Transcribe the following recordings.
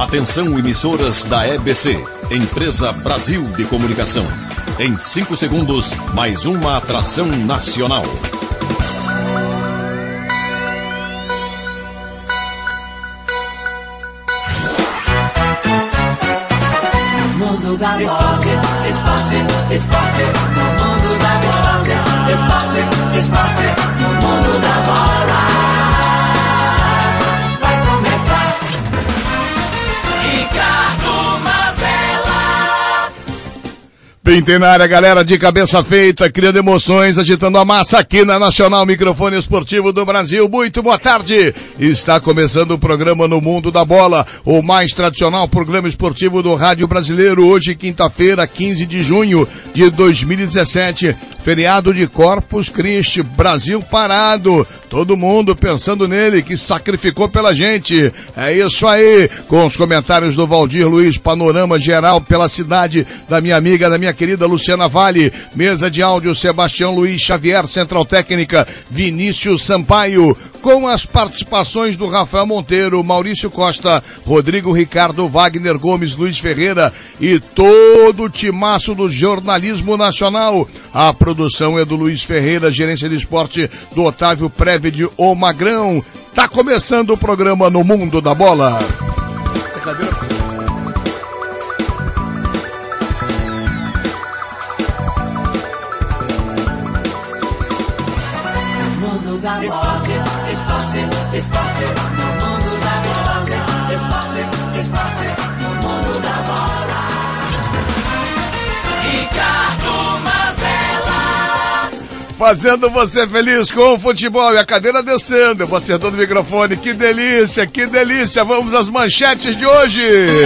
Atenção, emissoras da EBC, Empresa Brasil de Comunicação. Em 5 segundos, mais uma atração nacional. Mundo da bola. Esporte, no mundo da bola. Esporte, no mundo da bola. Vai começar. Ricardo Mazella. Pintei na área, galera, de cabeça feita, criando emoções, agitando a massa aqui na Nacional Microfone Esportivo do Brasil. Muito boa tarde. Está começando o programa No Mundo da Bola, o mais tradicional programa esportivo do rádio brasileiro. Hoje, quinta-feira, 15 de junho de 2017, feriado de Corpus Christi, Brasil parado. Todo mundo pensando nele, que sacrificou pela gente. É isso aí, com os comentários do Valdir Luiz, panorama geral pela cidade da minha amiga, da minha querida Luciana Vale. Mesa de áudio, Sebastião Luiz Xavier, Central Técnica, Vinícius Sampaio. Com as participações do Rafael Monteiro, Maurício Costa, Rodrigo Ricardo, Wagner Gomes, Luiz Ferreira e todo o timaço do jornalismo nacional. A produção é do Luiz Ferreira, gerência de esporte do Otávio Prévide, o Magrão. Tá começando o programa No Mundo da Bola. Essa cadeira... Esporte, no mundo da bola. Esporte, no mundo da bola. Ricardo Mazella. Fazendo você feliz com o futebol e a cadeira descendo. Eu acertando o microfone. Que delícia, que delícia. Vamos às manchetes de hoje.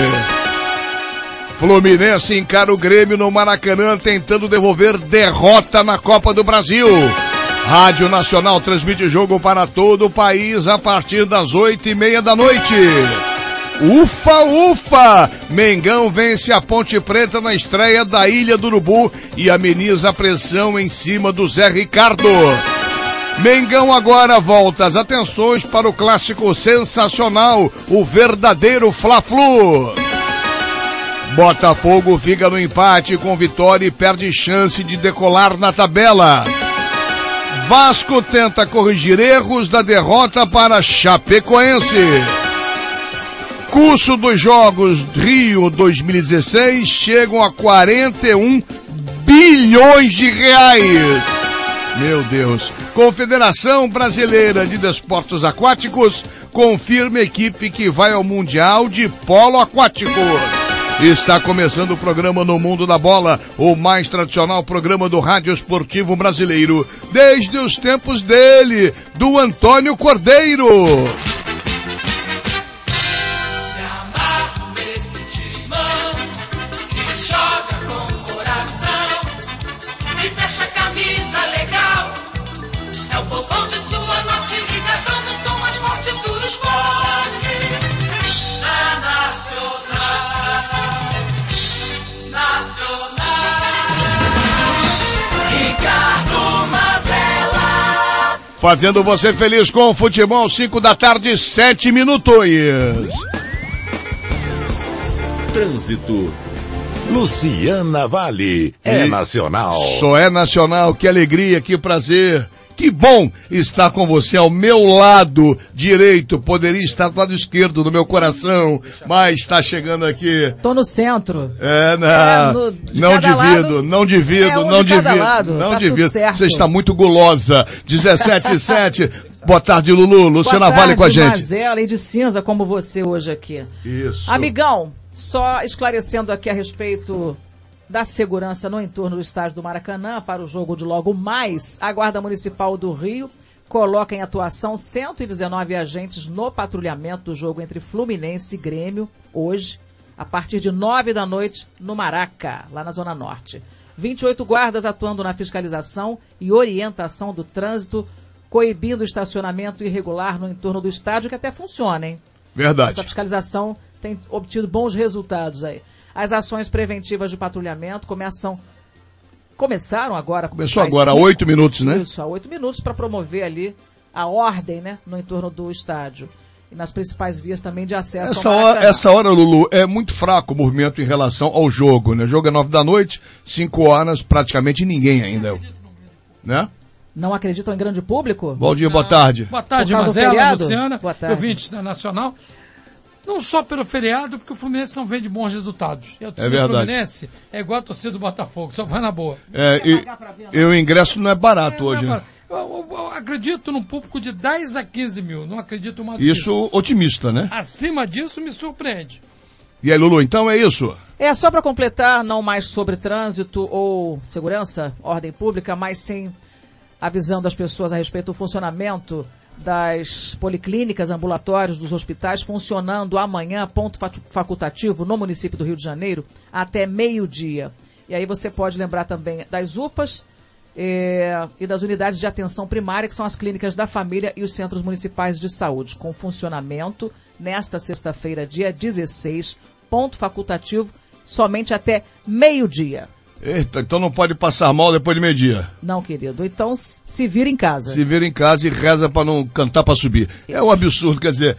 Fluminense encara o Grêmio no Maracanã tentando devolver derrota na Copa do Brasil. Rádio Nacional transmite jogo para todo o país a partir das 8:30 da noite. Ufa, ufa! Mengão vence a Ponte Preta na estreia da Ilha do Urubu e ameniza a pressão em cima do Zé Ricardo. Mengão agora volta as atenções para o clássico sensacional, o verdadeiro Fla-Flu. Botafogo fica no empate com vitória e perde chance de decolar na tabela. Vasco tenta corrigir erros da derrota para Chapecoense. Custo dos Jogos Rio 2016 chegam a 41 bilhões de reais. Meu Deus. Confederação Brasileira de Desportos Aquáticos confirma a equipe que vai ao Mundial de Polo Aquático. Está começando o programa No Mundo da Bola, o mais tradicional programa do rádio esportivo brasileiro, desde os tempos dele, do Antônio Cordeiro. Fazendo você feliz com o futebol, 5 da tarde, 7 minutos. Trânsito. Luciana Vale. É nacional. Só é nacional, que alegria, que prazer. Que bom estar com você ao meu lado direito. Poderia estar do lado esquerdo do meu coração, mas está chegando aqui. Tô no centro. Não divido. Você está muito gulosa. 17:07. Boa tarde, Lulu. Luciana Vale com a gente. Mazella, e de cinza como você hoje aqui. Isso. Amigão, só esclarecendo aqui a respeito da segurança no entorno do estádio do Maracanã para o jogo de logo mais, a Guarda Municipal do Rio coloca em atuação 119 agentes no patrulhamento do jogo entre Fluminense e Grêmio, hoje, a partir de 9 da noite, no Maraca, lá na Zona Norte. 28 guardas atuando na fiscalização e orientação do trânsito, coibindo o estacionamento irregular no entorno do estádio, que até funciona, hein? Verdade. Essa fiscalização tem obtido bons resultados aí. As ações preventivas de patrulhamento começaram agora. Começou agora, há 8 minutos, né? Isso, há 8 minutos para promover ali a ordem, né, no entorno do estádio. e nas principais vias também de acesso ao Maracanã. Essa hora, Lulu, é muito fraco o movimento em relação ao jogo, né? O jogo é 9 da noite, 5 horas, praticamente ninguém ainda, né? Não acreditam em grande público? Valdir, boa tarde. Boa tarde, Por causa do Mazela, feriado? Luciana, Boa tarde. ouvintes da Nacional. Não só pelo feriado, porque o Fluminense não vende bons resultados. E a torcida do verdade. Fluminense é igual a torcida do Botafogo, só vai na boa. E o ingresso não é barato hoje, né? Eu acredito num público de 10 a 15 mil, não acredito mais do que Isso otimista, né? Acima disso me surpreende. E aí, Lulu, então é isso? Só para completar, não mais sobre trânsito ou segurança, ordem pública, mas sim avisando as pessoas a respeito do funcionamento das policlínicas, ambulatórios, dos hospitais, funcionando amanhã, ponto facultativo, no município do Rio de Janeiro, até meio-dia. E aí você pode lembrar também das UPAs e das unidades de atenção primária, que são as clínicas da família e os centros municipais de saúde, com funcionamento nesta sexta-feira, dia 16, ponto facultativo, somente até meio-dia. Eita, então não pode passar mal depois de meio-dia. Não, querido. Então se vira em casa. Se vira em casa e reza pra não cantar pra subir. É um absurdo, quer dizer,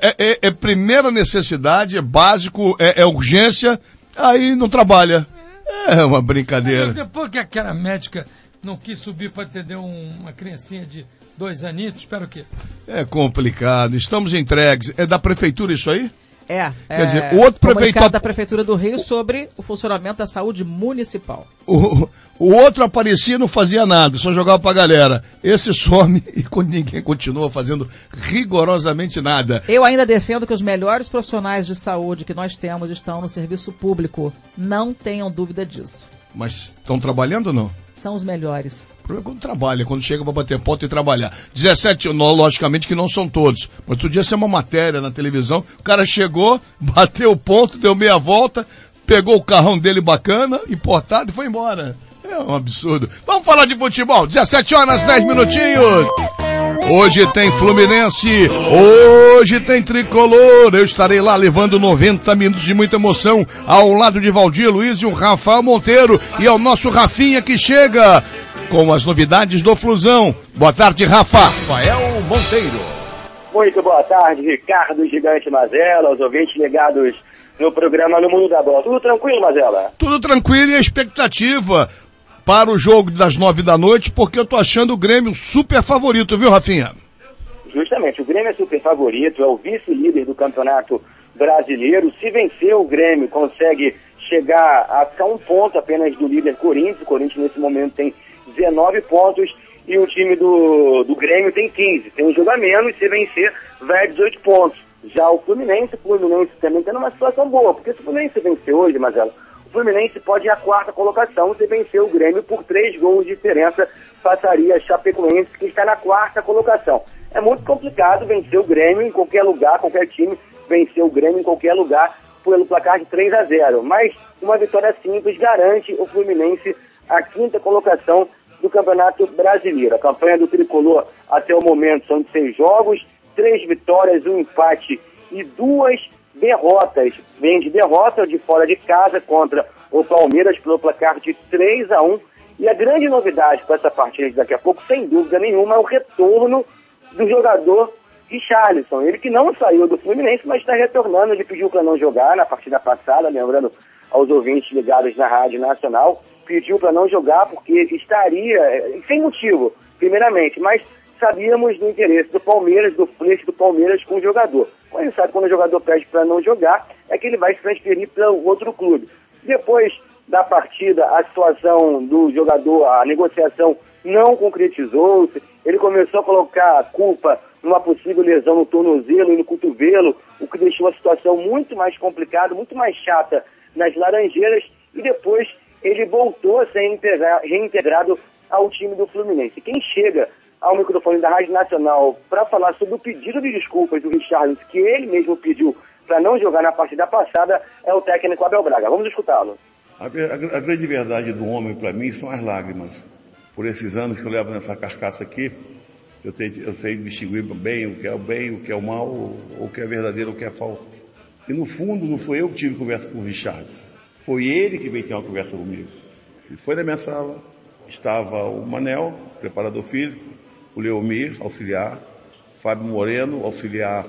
é primeira necessidade, é básico, é urgência, aí não trabalha. É uma brincadeira. Depois que aquela médica não quis subir para atender uma criancinha de 2 anitos, espera o quê? É complicado, estamos entregues. É da prefeitura isso aí? Quer dizer, o outro comunicado da Prefeitura do Rio sobre o funcionamento da saúde municipal. O outro aparecia e não fazia nada, só jogava pra galera. Esse some e ninguém continua fazendo rigorosamente nada. Eu ainda defendo que os melhores profissionais de saúde que nós temos estão no serviço público. Não tenham dúvida disso. Mas estão trabalhando ou não? São os melhores. O problema é quando trabalha, quando chega para bater ponto e trabalhar. 17, logicamente que não são todos, mas outro dia saiu uma matéria na televisão, o cara chegou, bateu o ponto, deu meia volta, pegou o carrão dele bacana, importado e foi embora. É um absurdo. Vamos falar de futebol, 17 horas, 10 minutinhos. Hoje tem Fluminense, hoje tem Tricolor, eu estarei lá levando 90 minutos de muita emoção ao lado de Valdir Luiz e o Rafael Monteiro e ao nosso Rafinha que chega com as novidades do Flusão. Boa tarde, Rafa. Rafael Monteiro. Muito boa tarde, Ricardo Gigante Mazela, os ouvintes ligados no programa No Mundo da Bola. Tudo tranquilo, Mazela? Tudo tranquilo e a expectativa para o jogo das 9 da noite, porque eu tô achando o Grêmio super favorito, viu, Rafinha? Justamente, o Grêmio é super favorito, é o vice-líder do Campeonato Brasileiro. Se vencer o Grêmio, consegue chegar a ficar um ponto apenas do líder Corinthians. O Corinthians nesse momento tem 19 pontos e o time do Grêmio tem 15. Tem um jogo a menos, se vencer vai a 18 pontos. Já o Fluminense também está numa situação boa, porque se o Fluminense vencer hoje, Mazela, o Fluminense pode ir à 4ª colocação. Se vencer o Grêmio por 3 gols de diferença, passaria a Chapecoense, que está na 4ª colocação. É muito complicado vencer o Grêmio em qualquer lugar, qualquer time vencer o Grêmio em qualquer lugar pelo placar de 3-0. Mas uma vitória simples garante o Fluminense a 5ª colocação do Campeonato Brasileiro. A campanha do Tricolor até o momento são de 6 jogos, 3 vitórias, 1 empate e 2 derrotas. Vem de derrota de fora de casa contra o Palmeiras pelo placar de 3-1. E a grande novidade para essa partida daqui a pouco, sem dúvida nenhuma, é o retorno do jogador Richarlison. Ele que não saiu do Fluminense, mas está retornando. Ele pediu para não jogar na partida passada, lembrando aos ouvintes ligados na Rádio Nacional, pediu para não jogar porque estaria, sem motivo, primeiramente, mas sabíamos do interesse do Palmeiras, do flerte do Palmeiras com o jogador. Quando ele sabe, quando o jogador pede para não jogar, é que ele vai se transferir para outro clube. Depois da partida, a situação do jogador, a negociação não concretizou, ele começou a colocar a culpa numa possível lesão no tornozelo e no cotovelo, o que deixou a situação muito mais complicada, muito mais chata nas Laranjeiras, e depois ele voltou a ser reintegrado ao time do Fluminense. Quem chega ao microfone da Rádio Nacional para falar sobre o pedido de desculpas do Richarlison, que ele mesmo pediu para não jogar na partida passada, é o técnico Abel Braga. Vamos escutá-lo. A grande verdade do homem, para mim, são as lágrimas. Por esses anos que eu levo nessa carcaça aqui, eu sei distinguir bem o que é o mal, o que é verdadeiro, o que é falso. E no fundo, não foi eu que tive conversa com o Richard. Foi ele que veio ter uma conversa comigo. Ele foi na minha sala, estava o Manel, preparador físico, o Leomir, auxiliar, Fábio Moreno, auxiliar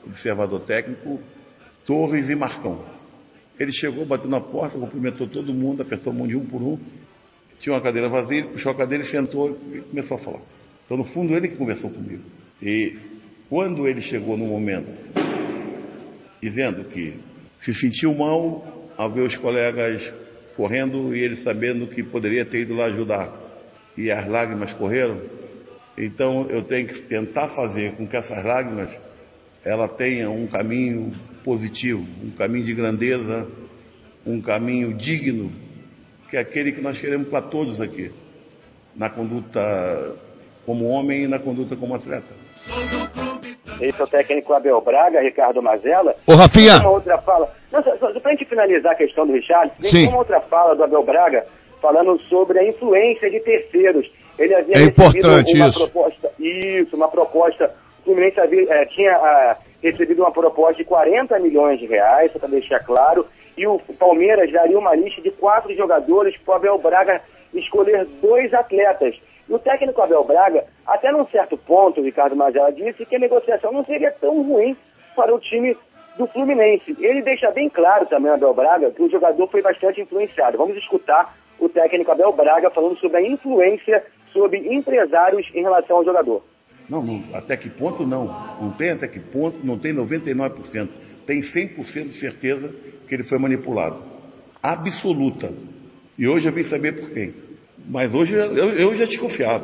observador técnico, Torres e Marcão. Ele chegou, bateu na porta, cumprimentou todo mundo, apertou a mão de um por um. Tinha uma cadeira vazia, ele puxou a cadeira e sentou e começou a falar. Então, no fundo, ele que conversou comigo. E quando ele chegou no momento, dizendo que se sentiu mal ao ver os colegas correndo e ele sabendo que poderia ter ido lá ajudar, e as lágrimas correram, então eu tenho que tentar fazer com que essas lágrimas ela tenha um caminho positivo, um caminho de grandeza, um caminho digno, que é aquele que nós queremos para todos aqui, na conduta como homem e na conduta como atleta. Esse é o técnico Abel Braga, Ricardo Mazella. Ô, Rafinha. Uma outra fala. Não, só pra gente finalizar a questão do Richard, Sim. tem uma outra fala do Abel Braga falando sobre a influência de terceiros. Ele havia importante uma isso. proposta. Isso, uma proposta. O Fluminense tinha recebido uma proposta de 40 milhões de reais, só para deixar claro, e o Palmeiras daria uma lista de 4 jogadores para o Abel Braga escolher 2 atletas. E o técnico Abel Braga, até num certo ponto, o Ricardo Mazella disse que a negociação não seria tão ruim para o time do Fluminense. Ele deixa bem claro também, Abel Braga, que o jogador foi bastante influenciado. Vamos escutar o técnico Abel Braga falando sobre a influência sobre empresários em relação ao jogador. Não, até que ponto não. Não tem até que ponto, não tem 99%. Tem 100% de certeza que ele foi manipulado. Absoluta. E hoje eu vim saber por quem. Mas hoje eu já desconfiava.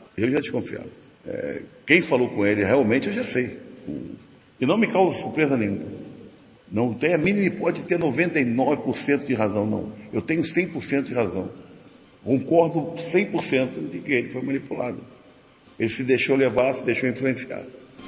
Quem falou com ele realmente eu já sei. E não me causa surpresa nenhuma. Não tem a mínima hipótese de ter 99% de razão, não. Eu tenho 100% de razão. Concordo 100% de que ele foi manipulado. Ele se deixou levar, se deixou influenciar.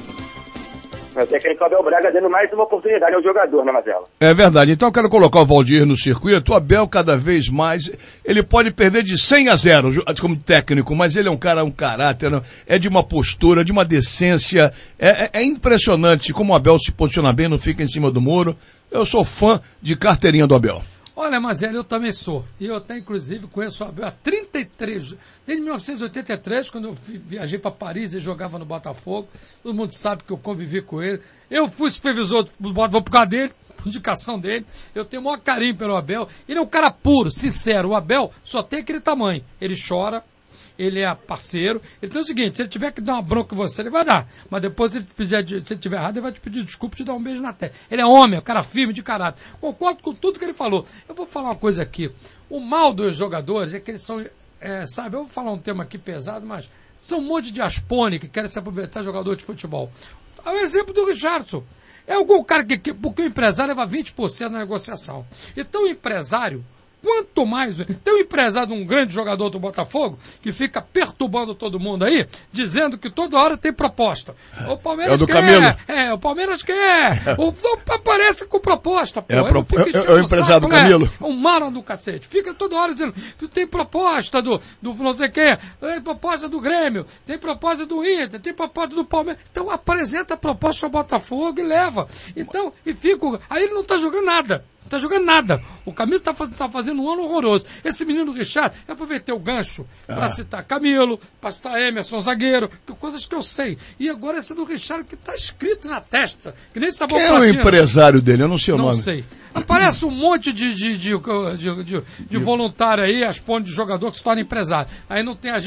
O técnico Abel Braga dando mais uma oportunidade ao jogador, né, Mazella? É verdade. Então eu quero colocar o Valdir no circuito. O Abel cada vez mais, ele pode perder de 100-0 como técnico, mas ele é um cara, um caráter, é de uma postura, de uma decência. É impressionante como o Abel se posiciona bem, não fica em cima do muro. Eu sou fã de carteirinha do Abel. Olha, Mazella, eu também sou. E eu até, inclusive, conheço o Abel há 33, desde 1983, quando eu viajei para Paris e jogava no Botafogo. Todo mundo sabe que eu convivi com ele. Eu fui supervisor do Botafogo por causa dele, por indicação dele. Eu tenho o maior carinho pelo Abel. Ele é um cara puro, sincero. O Abel só tem aquele tamanho. Ele chora. Ele é parceiro. Ele tem o seguinte, se ele tiver que dar uma bronca em você, ele vai dar. Mas depois, se ele tiver errado, ele vai te pedir desculpa e te dar um beijo na testa. Ele é homem, é um cara firme, de caráter. Concordo com tudo que ele falou. Eu vou falar uma coisa aqui. O mal dos jogadores é que eles são, sabe, eu vou falar um tema aqui pesado, mas são um monte de aspone que querem se aproveitar jogador de futebol. É o exemplo do Richardson. É o cara porque o empresário leva 20% na negociação. Então o empresário, quanto mais... Tem um empresário de um grande jogador do Botafogo que fica perturbando todo mundo aí, dizendo que toda hora tem proposta. O Palmeiras é o do Camilo. O Palmeiras quer. Aparece com proposta, pô. É o empresário do Camilo. É um mara do cacete. Fica toda hora dizendo que tem proposta do não sei o quê, tem proposta do Grêmio, tem proposta do Inter, tem proposta do Palmeiras. Então apresenta a proposta ao Botafogo e leva. Então, aí ele não tá jogando nada. Não tá jogando nada. O Camilo tá fazendo um ano horroroso. Esse menino Richard, eu aproveitei o gancho para citar Camilo, para citar Emerson, zagueiro, coisas que eu sei. E agora esse do Richard que tá escrito na testa, que nem sabor platina. Quem é o empresário dele? Eu não sei o nome. Não sei. Aparece um monte de voluntário aí, aspone de jogador que se torna empresário. Aí não tem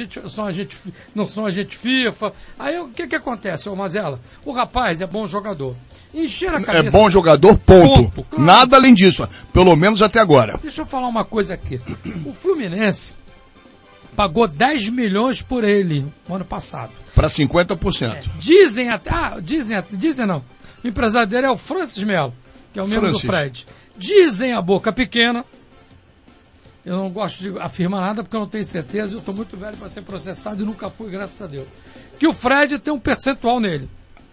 não são agente FIFA. Aí o que acontece, ô Mazella? O rapaz é bom jogador. Encher a cabeça. É bom jogador, ponto. Claro. Nada além disso, pelo menos até agora. Deixa eu falar uma coisa aqui. O Fluminense pagou 10 milhões por ele no ano passado. Para 50%. Dizem não. O empresário dele é o Francis Melo, que é o membro do Fred. Dizem a boca pequena. Eu não gosto de afirmar nada porque eu não tenho certeza. Eu estou muito velho para ser processado e nunca fui, graças a Deus. Que o Fred tem um percentual nele.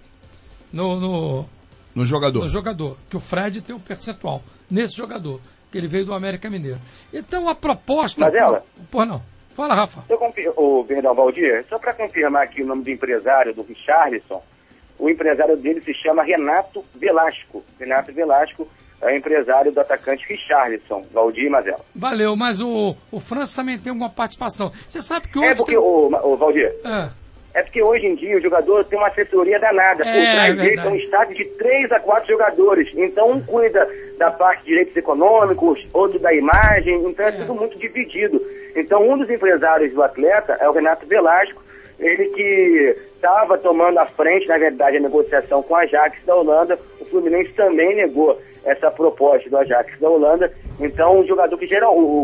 No jogador. Que o Fred tem um percentual nesse jogador. Que ele veio do América Mineiro. Então a proposta... Mazella? Pô, não. Fala, Rafa. Perdão, Valdir, só para confirmar aqui o nome do empresário do Richarlison, o empresário dele se chama Renato Velasco. Renato Velasco é o empresário do atacante Richarlison, Valdir e Mazella. Valeu, mas o França também tem alguma participação. Você sabe que hoje... Valdir... É porque hoje em dia o jogador tem uma assessoria danada. Por trás dele tem um estádio de 3 a 4 jogadores. Então um cuida da parte de direitos econômicos, outro da imagem, então é tudo muito dividido. Então um dos empresários do atleta é o Renato Velasco, ele que estava tomando a frente, na verdade, a negociação com a Ajax da Holanda. O Fluminense também negou essa proposta do Ajax da Holanda. Então o jogador que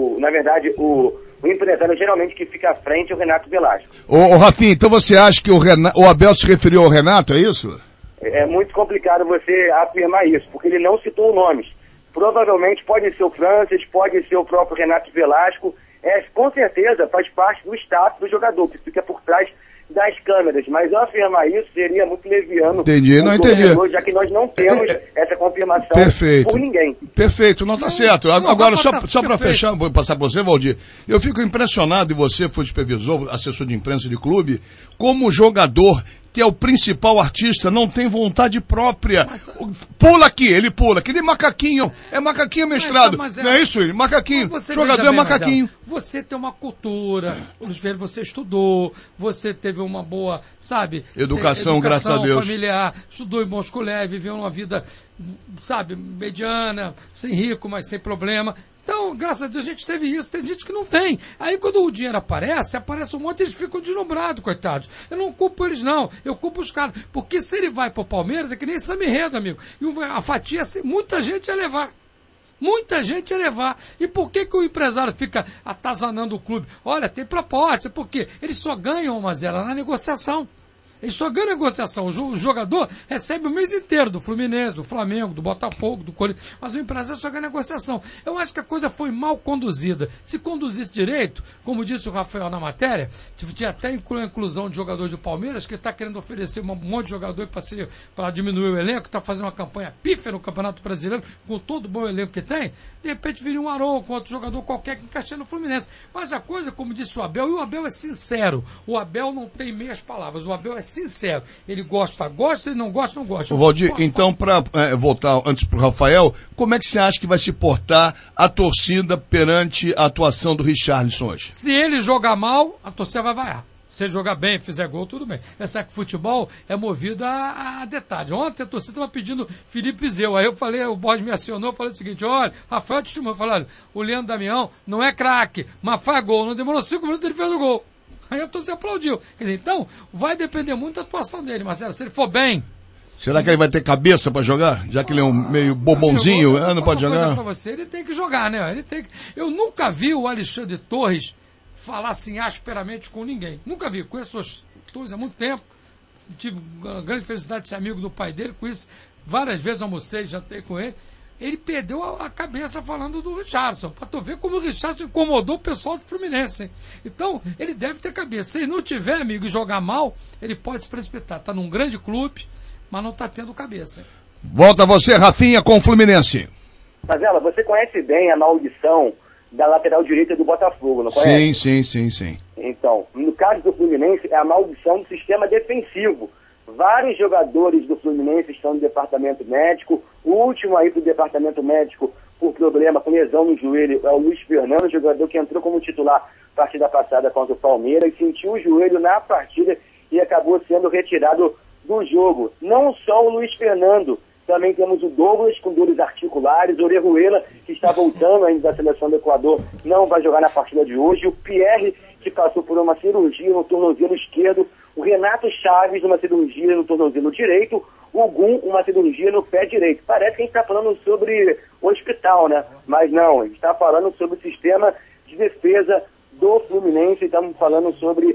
o empresário geralmente que fica à frente é o Renato Velasco. Ô Rafinha, então você acha que o Abel se referiu ao Renato, é isso? É muito complicado você afirmar isso, porque ele não citou nomes. Provavelmente pode ser o Francis, pode ser o próprio Renato Velasco. Com certeza faz parte do status do jogador, que fica por trás das câmeras, mas eu afirmar isso seria muito leviano. Entendi. Já que nós não temos essa confirmação por ninguém. Perfeito, não tá certo. Agora, só para fechar, vou passar para você, Valdir. Eu fico impressionado, e você foi supervisor, assessor de imprensa de clube, como jogador, que é o principal artista, não tem vontade própria. Pula aqui, ele pula. Que nem macaquinho. É macaquinho mestrado. Não é isso, ele? Macaquinho. Jogador é macaquinho. Você tem uma cultura. Luiz Ferreira, você estudou. Você teve uma boa, sabe? Educação, graças a Deus. Familiar. Estudou em bons colégios, viveu uma vida, sabe, mediana, sem rico, mas sem problema. Então, graças a Deus, a gente teve isso. Tem gente que não tem. Aí, quando o dinheiro aparece um monte, eles ficam deslumbrados, coitados. Eu não culpo eles, não. Eu culpo os caras. Porque se ele vai pro Palmeiras, é que nem Sami Reda, amigo. E a fatia, muita gente ia levar. Muita gente ia levar. E por que o empresário fica atazanando o clube? Olha, tem proposta. Por quê? Eles só ganham uma zero na negociação. Ele só ganha negociação. O jogador recebe o mês inteiro do Fluminense, do Flamengo, do Botafogo, do Corinthians, mas o empresário só ganha negociação. Eu acho que a coisa foi mal conduzida. Se conduzisse direito, como disse o Rafael na matéria, tinha até a inclusão de jogadores do Palmeiras, que está querendo oferecer um monte de jogador para diminuir o elenco, está fazendo uma campanha pífia no Campeonato Brasileiro, com todo o bom elenco que tem, de repente viria um Arouca com outro jogador qualquer que encaixaria no Fluminense. Mas a coisa, como disse o Abel, e o Abel é sincero, o Abel não tem meias palavras, o Abel é sincero. Ele gosta, ele não gosta, não gosta. Valdir, então, para voltar antes pro Rafael, como é que você acha que vai se portar a torcida perante a atuação do Richarlison hoje? Se ele jogar mal, a torcida vai vaiar. Se ele jogar bem, fizer gol, tudo bem. Essa que futebol é movido a detalhes. Ontem a torcida estava pedindo Felipe Viseu. Aí eu falei, o Borges me acionou, eu falei o seguinte, olha, Rafael testemunhou, olha, o Leandro Damião não é craque, mas faz gol. Não demorou 5 minutos, ele fez o gol. Aí a torcida aplaudiu. Então, vai depender muito da atuação dele, Marcelo. Se ele for bem... Será que ele vai ter cabeça para jogar? Já que ele é um meio bobãozinho, não pode jogar? Pra você, ele tem que jogar, né? Eu nunca vi o Alexandre Torres falar assim asperamente com ninguém. Nunca vi. Conheço os Torres há muito tempo. Tive uma grande felicidade de ser amigo do pai dele. Com isso, várias vezes almocei, jantei com ele. Ele perdeu a cabeça falando do Richarlison. Pra tu ver como o Richarlison incomodou o pessoal do Fluminense. Hein? Então, ele deve ter cabeça. Se ele não tiver, amigo, e jogar mal, ele pode se precipitar. Tá num grande clube, mas não tá tendo cabeça. Hein? Volta você, Rafinha, com o Fluminense. Mazela, você conhece bem a maldição da lateral direita do Botafogo, não conhece? Sim. Então, no caso do Fluminense, é a maldição do sistema defensivo. Vários jogadores do Fluminense estão no departamento médico. O último aí pro departamento médico por problema com lesão no joelho é o Luiz Fernando, jogador que entrou como titular partida passada contra o Palmeiras, sentiu o joelho na partida e acabou sendo retirado do jogo. Não só o Luiz Fernando, também temos o Douglas com dores articulares, o Orejuela, que está voltando ainda da seleção do Equador, não vai jogar na partida de hoje, o Pierre, que passou por uma cirurgia no tornozelo esquerdo, o Renato Chaves, uma cirurgia no tornozelo direito, o Gum, uma cirurgia no pé direito. Parece que a gente está falando sobre o hospital, né? Mas não, a gente está falando sobre o sistema de defesa do Fluminense, estamos falando sobre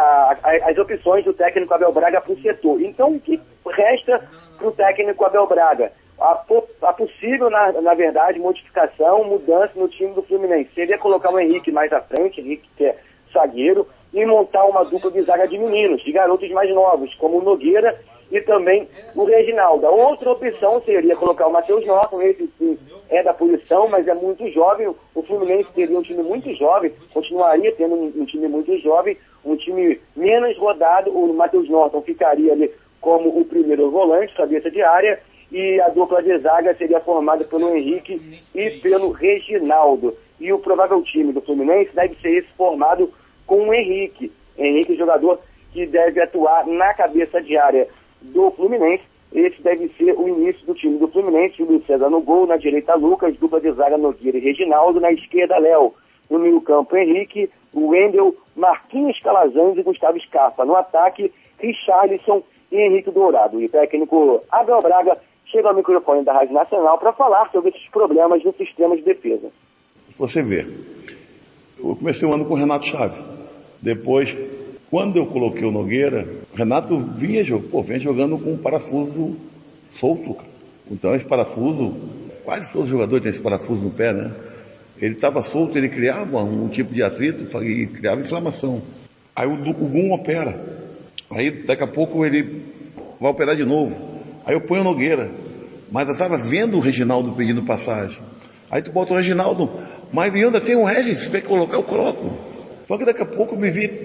as opções do técnico Abel Braga para o setor. Então, o que resta para o técnico Abel Braga? A possível, na verdade, modificação, mudança no time do Fluminense. Seria colocar o Henrique mais à frente, Henrique que é zagueiro, e montar uma dupla de zaga de meninos, de garotos mais novos, como o Nogueira e também o Reginaldo. A outra opção seria colocar o Matheus Norton, esse sim é da posição, mas é muito jovem. O Fluminense teria um time muito jovem, continuaria tendo um time muito jovem, um time menos rodado. O Matheus Norton ficaria ali como o primeiro volante, cabeça de área, e a dupla de zaga seria formada pelo Henrique e pelo Reginaldo. E o provável time do Fluminense deve ser esse formado com o Henrique, jogador que deve atuar na cabeça de área do Fluminense. Esse deve ser o início do time do Fluminense. Júlio César no gol, na direita Lucas, dupla de zaga Nogueira e Reginaldo, na esquerda Léo, no meio campo Henrique, Wendel, Marquinhos Calazans e Gustavo Scarpa. No ataque, Richarlison e Henrique Dourado. E o técnico Abel Braga chega ao microfone da Rádio Nacional para falar sobre esses problemas no sistema de defesa. Você vê, eu comecei o ano com o Renato Chaves. Depois, quando eu coloquei o Nogueira, o Renato vem jogando com um parafuso solto. Então esse parafuso, quase todos os jogadores têm esse parafuso no pé, né? Ele estava solto, ele criava um tipo de atrito e criava inflamação. Aí o Gum opera. Aí daqui a pouco ele vai operar de novo. Aí eu ponho o Nogueira. Mas eu estava vendo o Reginaldo pedindo passagem. Aí tu bota o Reginaldo, mas eu ainda tenho um Regis, se quer colocar, eu coloco. Só que daqui a pouco eu me vi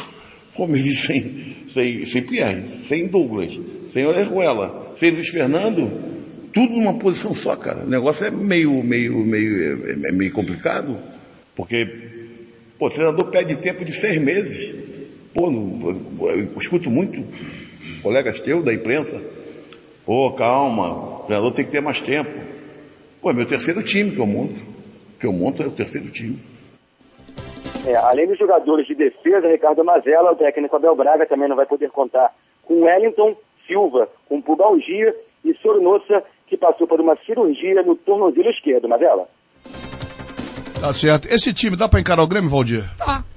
sem Pierre, sem Douglas, sem Orejuela, sem Luiz Fernando, tudo numa posição só, cara. O negócio é meio complicado, porque, o treinador pede tempo de 6 meses. Eu escuto muito colegas teus da imprensa, calma, o treinador tem que ter mais tempo. É meu terceiro time que eu monto é o terceiro time. Além dos jogadores de defesa, Ricardo Mazella, o técnico Abel Braga também não vai poder contar com Wellington Silva, com pubalgia, e Sornosa, que passou por uma cirurgia no tornozelo esquerdo. Mazella? Tá certo. Esse time dá pra encarar o Grêmio, Valdir?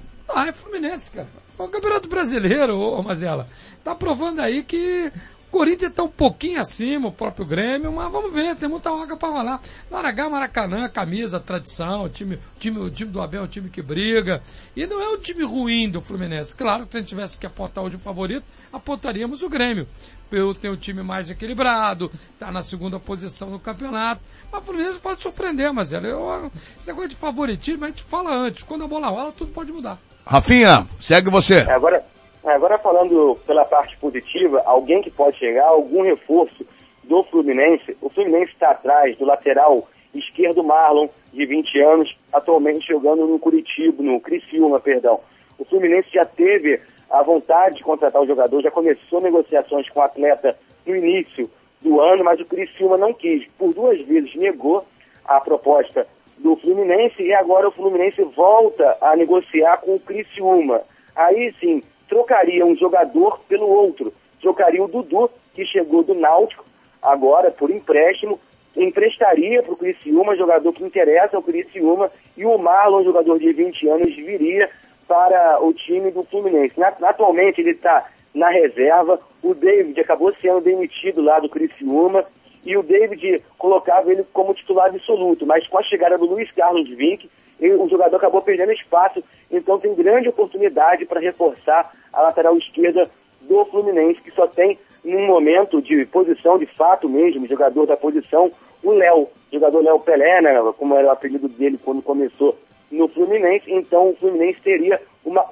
É Fluminense, cara. O Campeonato Brasileiro, Mazella, tá provando aí que o Corinthians está um pouquinho acima, o próprio Grêmio, mas vamos ver, tem muita vaga para rolar. Na hora H, Maracanã, camisa, tradição, o time do Abel é um time que briga, e não é um time ruim do Fluminense. Claro que se a gente tivesse que apontar hoje um favorito, apontaríamos o Grêmio. Pelo tem um time mais equilibrado, está na segunda posição no campeonato, mas o Fluminense pode surpreender, mas esse negócio de favoritismo, a gente fala antes, quando a bola rola, tudo pode mudar. Rafinha, segue você. Agora falando pela parte positiva, alguém que pode chegar, algum reforço do Fluminense. O Fluminense está atrás do lateral esquerdo Marlon, de 20 anos, atualmente jogando no Criciúma. O Fluminense já teve a vontade de contratar o jogador, já começou negociações com o atleta no início do ano, mas o Criciúma não quis. Por 2 vezes negou a proposta do Fluminense e agora o Fluminense volta a negociar com o Criciúma. Aí sim, trocaria um jogador pelo outro. Trocaria o Dudu, que chegou do Náutico, agora por empréstimo, emprestaria para o Criciúma, jogador que interessa ao Criciúma, e o Marlon, jogador de 20 anos, viria para o time do Fluminense. Atualmente ele está na reserva, o David acabou sendo demitido lá do Criciúma, e o David colocava ele como titular absoluto, mas com a chegada do Luiz Carlos Vinck, o jogador acabou perdendo espaço, então tem grande oportunidade para reforçar a lateral esquerda do Fluminense, que só tem, num momento de posição, de fato mesmo, jogador da posição, o Léo, jogador Léo Pelé, né, como era o apelido dele quando começou no Fluminense. Então o Fluminense teria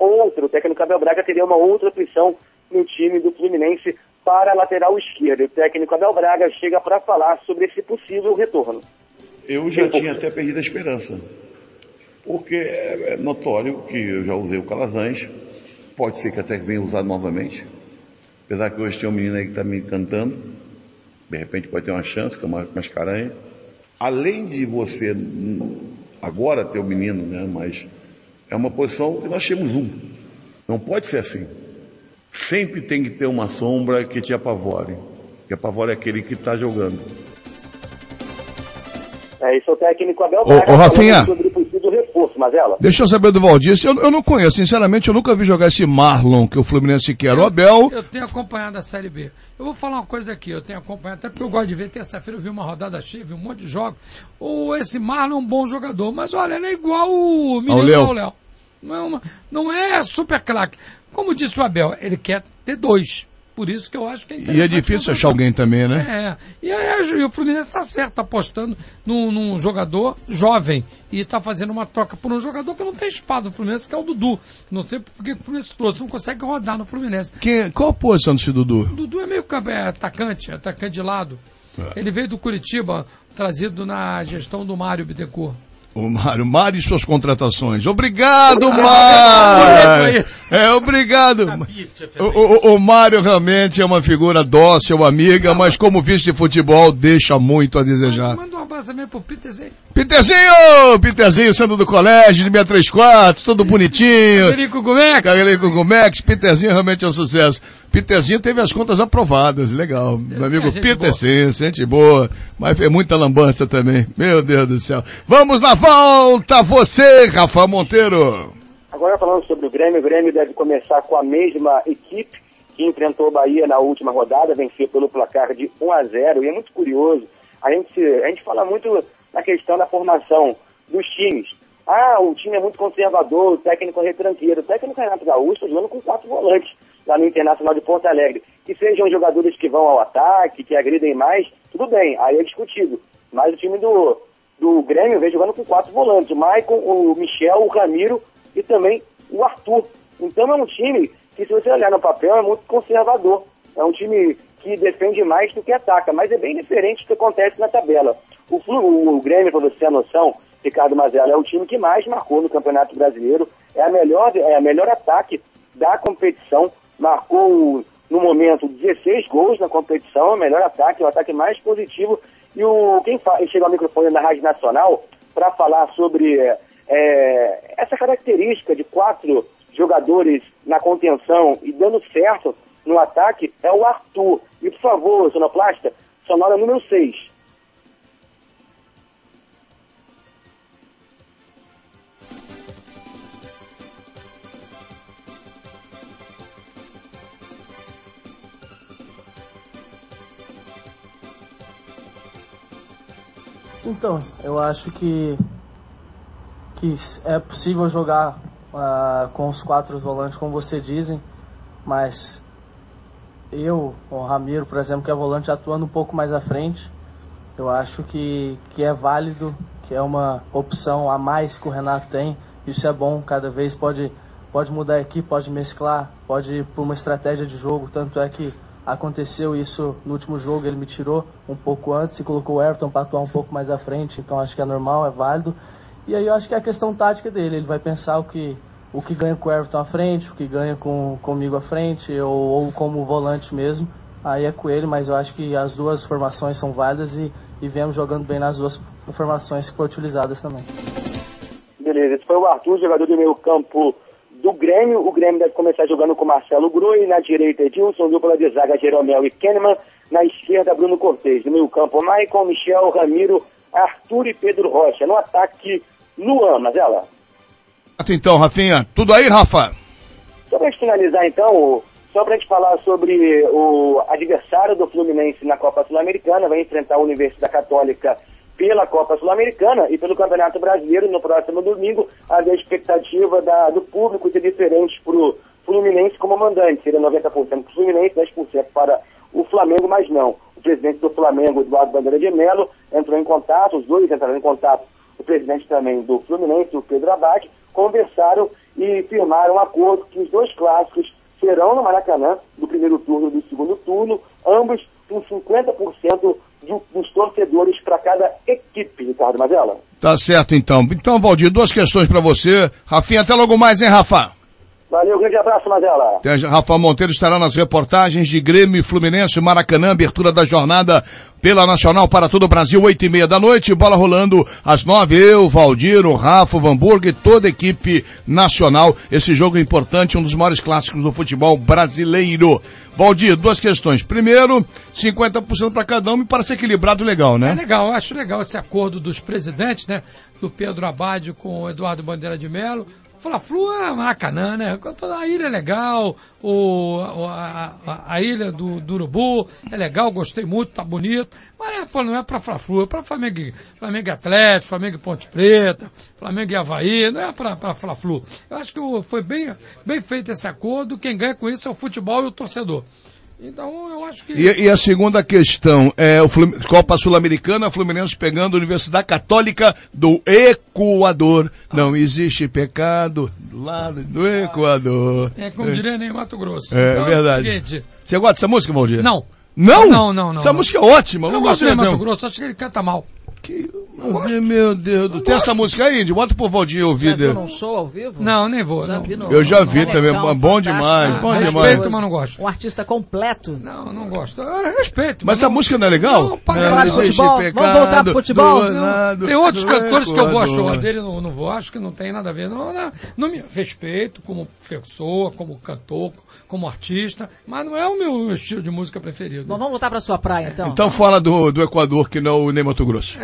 o técnico Abel Braga teria uma outra opção no time do Fluminense para a lateral esquerda. O técnico Abel Braga chega para falar sobre esse possível retorno. Eu já tinha até perdido a esperança, porque é notório que eu já usei o Calazans, pode ser que até venha usar novamente, apesar que hoje tem um menino aí que está me encantando, de repente pode ter uma chance, que é uma Mascarenhas. Além de você agora ter o menino, né, mas é uma posição que nós temos um. Não pode ser assim. Sempre tem que ter uma sombra que te apavore. Que apavore aquele que está jogando. Isso é o técnico Abel Braga. Ô Rafinha, sobre o possível reforço, Mazella. Deixa eu saber do Valdir. Eu não conheço, sinceramente, eu nunca vi jogar esse Marlon que o Fluminense quer. O Abel... Eu tenho acompanhado a Série B. Eu vou falar uma coisa aqui, eu tenho acompanhado, até porque eu gosto de ver, terça-feira eu vi uma rodada cheia, vi um monte de jogos. Esse Marlon é um bom jogador, mas olha, ele é igual o menino do Léo. Não é super craque. Como disse o Abel, ele quer ter 2. Por isso que eu acho que é interessante. E é difícil achar alguém também, né? E o Fluminense está certo, está apostando num jogador jovem. E está fazendo uma troca por um jogador que não tem espaço no Fluminense, que é o Dudu. Não sei porque o Fluminense trouxe, não consegue rodar no Fluminense. Qual a posição desse Dudu? O Dudu é meio atacante de lado. Ele veio do Curitiba, trazido na gestão do Mário Bittencourt. O Mário e suas contratações. Obrigado, Mário! Obrigado. O Mário realmente é uma figura dócil, amiga, mas como vice de futebol, deixa muito a desejar. Manda um abraço também pro Peterzinho. Peterzinho, sendo do colégio, de 634, tudo bonitinho. Carelico Gomex. Peterzinho realmente é um sucesso. Peterzinho teve as contas aprovadas, legal. Meu amigo Peterzinho, gente boa, mas fez muita lambança também. Meu Deus do céu. Vamos na volta, você, Rafa Monteiro. Agora falando sobre o Grêmio deve começar com a mesma equipe que enfrentou o Bahia na última rodada, venceu pelo placar de 1-0, e é muito curioso, a gente fala muito na questão da formação dos times. O time é muito conservador, o técnico é retranqueiro. O técnico Renato Gaúcho está jogando com 4 volantes lá no Internacional de Porto Alegre. Que sejam jogadores que vão ao ataque, que agridem mais, tudo bem, aí é discutível. Mas o time do Grêmio vem jogando com 4 volantes. O Maicon, o Michel, o Ramiro e também o Arthur. Então é um time que, se você olhar no papel, é muito conservador. É um time que defende mais do que ataca, mas é bem diferente do que acontece na tabela. O Grêmio, para você ter a noção, Ricardo Mazella, é o time que mais marcou no Campeonato Brasileiro, é a melhor ataque da competição, marcou no momento 16 gols na competição, é o melhor ataque, é o ataque mais positivo, e quem chega ao microfone na Rádio Nacional para falar sobre essa característica de 4 jogadores na contenção e dando certo no ataque é o Arthur. E por favor, sonoplasta, sonora número 6. Então, eu acho que é possível jogar com os 4 volantes, como você dizem, mas o Ramiro, por exemplo, que é volante, atuando um pouco mais à frente, eu acho que é válido, que é uma opção a mais que o Renato tem. Isso é bom, cada vez pode mudar a equipe, pode mesclar, pode ir por uma estratégia de jogo, tanto é que aconteceu isso no último jogo, ele me tirou um pouco antes e colocou o Everton para atuar um pouco mais à frente, então acho que é normal, é válido. E aí eu acho que é a questão tática dele, ele vai pensar o que ganha com o Everton à frente, o que ganha comigo à frente, ou como volante mesmo, aí é com ele, mas eu acho que as duas formações são válidas e viemos jogando bem nas duas formações que foram utilizadas também. Beleza, esse foi o Arthur, jogador do meio campo do Grêmio. O Grêmio deve começar jogando com Marcelo Groi, na direita Edilson, dupla de zaga Jeromel e Kahneman, na esquerda Bruno Cortez, no meio campo Maicon, Michel, Ramiro, Arthur e Pedro Rocha, no ataque Luan, Mazella. Então, Rafinha, tudo aí, Rafa? Só para gente finalizar então, só para a gente falar sobre o adversário do Fluminense na Copa Sul-Americana, vai enfrentar a Universidade Católica pela Copa Sul-Americana e pelo Campeonato Brasileiro no próximo domingo. A expectativa do público ser diferente para o Fluminense como mandante, seria 90% para o Fluminense, 10% para o Flamengo, mas não. O presidente do Flamengo, Eduardo Bandeira de Mello, entrou em contato, os dois entraram em contato, o presidente também do Fluminense, o Pedro Abad, conversaram e firmaram um acordo que os 2 clássicos serão no Maracanã, do primeiro turno e do segundo turno, ambos com 50% dos torcedores para cada equipe, Ricardo Mazella. Tá certo, então. Então, Valdir, 2 questões para você. Rafinha, até logo mais, hein, Rafa? Valeu, grande abraço, Mazella. Rafa Monteiro estará nas reportagens de Grêmio e Fluminense, Maracanã, abertura da jornada pela Nacional para todo o Brasil, 8h30 da noite, bola rolando às 9h, eu, Valdir, o Rafa, o Vanburg e toda a equipe nacional. Esse jogo é importante, um dos maiores clássicos do futebol brasileiro. Valdir, 2 questões. Primeiro, 50% para cada um, me parece equilibrado, legal, né? É legal, eu acho legal esse acordo dos presidentes, né? Do Pedro Abad com o Eduardo Bandeira de Mello. Fla-Flu é Maracanã, né? A ilha é legal, a ilha do Urubu é legal, gostei muito, tá bonito, mas não é pra Fla-Flu, é pra Flamengo e Atlético, Flamengo e Ponte Preta, Flamengo e Avaí, não é pra Fla-Flu. Eu acho que foi bem feito esse acordo, quem ganha com isso é o futebol e o torcedor. Então, eu acho que... E a segunda questão, Copa Sul-Americana, Fluminense pegando a Universidade Católica do Equador. Não existe pecado do lado do Equador. Como diria nem Mato Grosso. Então, verdade. Seguinte... Você gosta dessa música, Valdir? Não. Não? Não. Essa música é ótima. Eu não gosto de Mato Grosso, acho que ele canta mal. Meu Deus. Tem essa música aí, Índio? Bota pro Valdinho ouvir. Já viu num show ao vivo? Não, nem vou. Já Não. vi no- Eu já no vi também, Manecão, bom fantástico. demais, bom Respeito, demais. mas não gosto. Um artista completo. Não gosto. Respeito. Mas essa música não é legal? Não, para falar de futebol? Vamos voltar pro futebol? Tem outros cantores que eu gosto, show dele não vou, acho que não tem nada a ver. Não me respeito como pessoa, como cantor, como artista, mas não é o meu estilo de música preferido. Bom, vamos voltar pra sua praia, então. Então fala do Equador, que não o Ney Mato Grosso.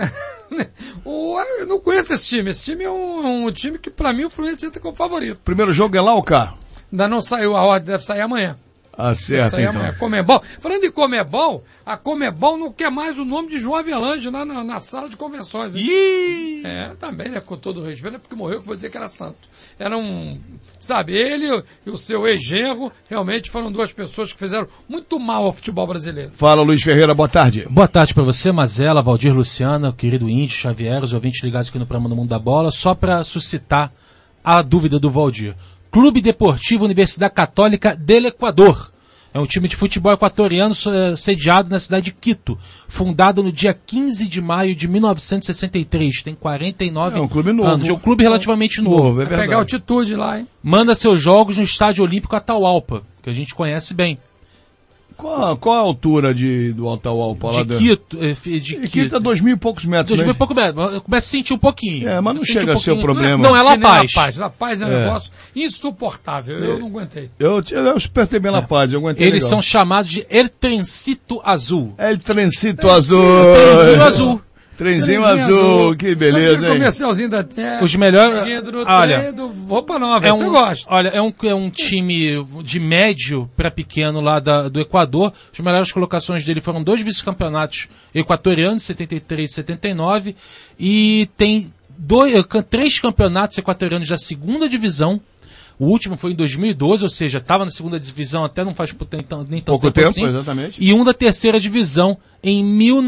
Eu não conheço esse time. Esse time é um time que, pra mim, o Fluminense entra como favorito. Primeiro jogo é lá ou cá? Ainda não saiu a ordem, deve sair amanhã. Ah, certo, Sair então. amanhã. Comebol. Falando em Comebol, a Comebol não quer mais o nome de João Avelange na sala de convenções. Hein? Também, né? Com todo o respeito, é porque morreu que eu vou dizer que era santo. Era sabe, ele e o seu ex-genro realmente foram duas pessoas que fizeram muito mal ao futebol brasileiro. Fala, Luiz Ferreira, boa tarde. Boa tarde para você, Mazela, Valdir, Luciana, o querido Índio, Xavier, os ouvintes ligados aqui no programa do Mundo da Bola, só para suscitar a dúvida do Valdir. Clube Deportivo Universidade Católica del Equador. É um time de futebol equatoriano sediado na cidade de Quito, fundado no dia 15 de maio de 1963. Tem 49 É um clube novo. anos. É um clube relativamente novo. É Vai pegar altitude lá, hein? Manda seus jogos no Estádio Olímpico Atahualpa, que a gente conhece bem. Qual a altura do Atahualpa lá De Quito. Quito é 2.000 e poucos metros, 2.000 e né? pouco metros. Começa a sentir um pouquinho. Mas não Sente chega a ser o pouquinho. problema. Não, é La Que nem Paz. La Paz é um negócio insuportável. Eu não aguentei. Eu apertei bem La Paz, eu aguentei Eles legal. são chamados de El Trencito Azul. El Trencito Azul. Trenzinho azul. Trenzinho azul, que beleza, Aquele hein? comercialzinho da terra. Os melhores... Olha, Roupa nova, você gosta. Olha, é um time de médio para pequeno lá do Equador. As melhores colocações dele foram 2 vice-campeonatos equatorianos, 73 e 79, e tem 3 campeonatos equatorianos da segunda divisão. O último foi em 2012, ou seja, estava na segunda divisão até não faz nem tão Pouco tempo, assim. exatamente. E um da terceira divisão em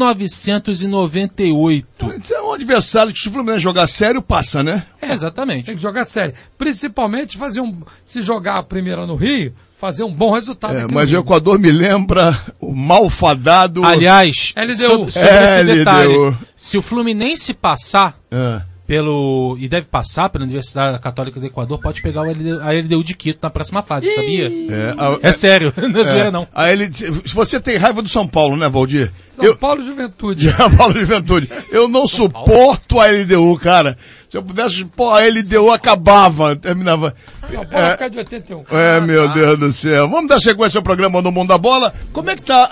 1998. Então é um adversário que se o Fluminense jogar sério, passa, né? Exatamente. Tem que jogar sério. Principalmente se jogar a primeira no Rio, fazer um bom resultado. aqui no Mas o Rio. Equador me lembra o malfadado... Aliás, LDU. sobre esse LDU. detalhe, se o Fluminense passar É. e deve passar pela Universidade Católica do Equador, pode pegar a LDU de Quito na próxima fase, sabia? É sério, não é zoeira não. Se você tem raiva do São Paulo, né, Valdir? São Paulo Juventude. São Paulo Juventude. Eu não suporto a LDU, cara. Se eu pudesse, a LDU acabava, terminava. São Paulo é de 81. Meu Deus do céu. Vamos dar sequência ao programa do Mundo da Bola. Como é que tá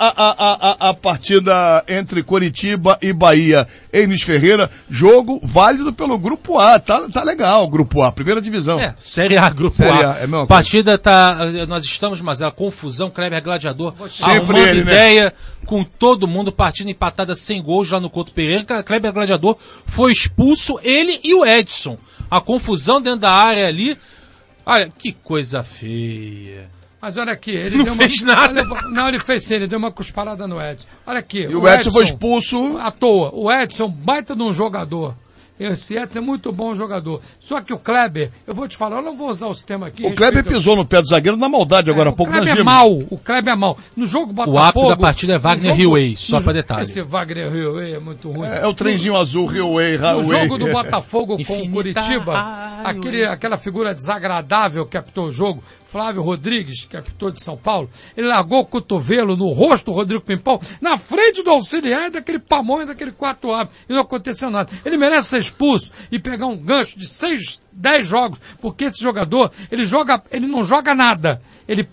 a partida entre Coritiba e Bahia? Enes Ferreira, jogo válido pelo Grupo A. Tá legal, Grupo A, primeira divisão. Série A, Grupo Série A. A, é a mesma Partida nós estamos, mas é a confusão, Kleber Gladiador, Sempre arrumando ele, né? ideia com todo mundo, partida empatada sem gols lá no Couto Pereira. Kleber Gladiador foi expulso, ele e o Edson. A confusão dentro da área ali. Olha, que coisa feia. Mas olha aqui, ele Não deu fez nada. Não, ele fez sim, ele deu uma cusparada no Edson. Olha aqui. E o Edson foi expulso. À toa. O Edson, baita de um jogador. Esse Edson é muito bom jogador. Só que o Kleber, eu vou te falar, eu não vou usar o sistema aqui. O Kleber pisou no pé do zagueiro na maldade agora há pouco. O Kleber é mal. O Kleber é mal. No jogo Botafogo... O árbitro da partida é Wagner Hillway, só para detalhe. Esse Wagner Hillway é muito ruim. É o trenzinho azul, Hillway. No jogo do Botafogo com o Infinita Curitiba, aquela figura desagradável que apitou o jogo, Flávio Rodrigues, que apitou de São Paulo, ele largou o cotovelo no rosto do Rodrigo Pimpão, na frente do auxiliar daquele pamonha, daquele quarto árbitro, e não aconteceu nada. Ele merece ser expulso e pegar um gancho de 10 jogos, porque esse jogador, ele não joga nada. Ele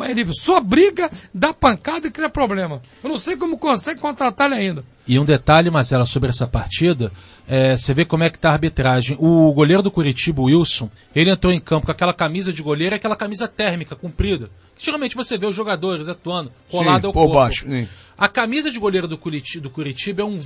só briga, dá pancada e cria problema. Eu não sei como consegue contratar ele ainda. E um detalhe, Marcelo, sobre essa partida, você vê como é que tá a arbitragem. O goleiro do Curitiba, o Wilson, ele entrou em campo com aquela camisa de goleiro, aquela camisa térmica, comprida. Que geralmente você vê os jogadores atuando, colado ao corpo. Baixo, sim. A camisa de goleiro do Curitiba é um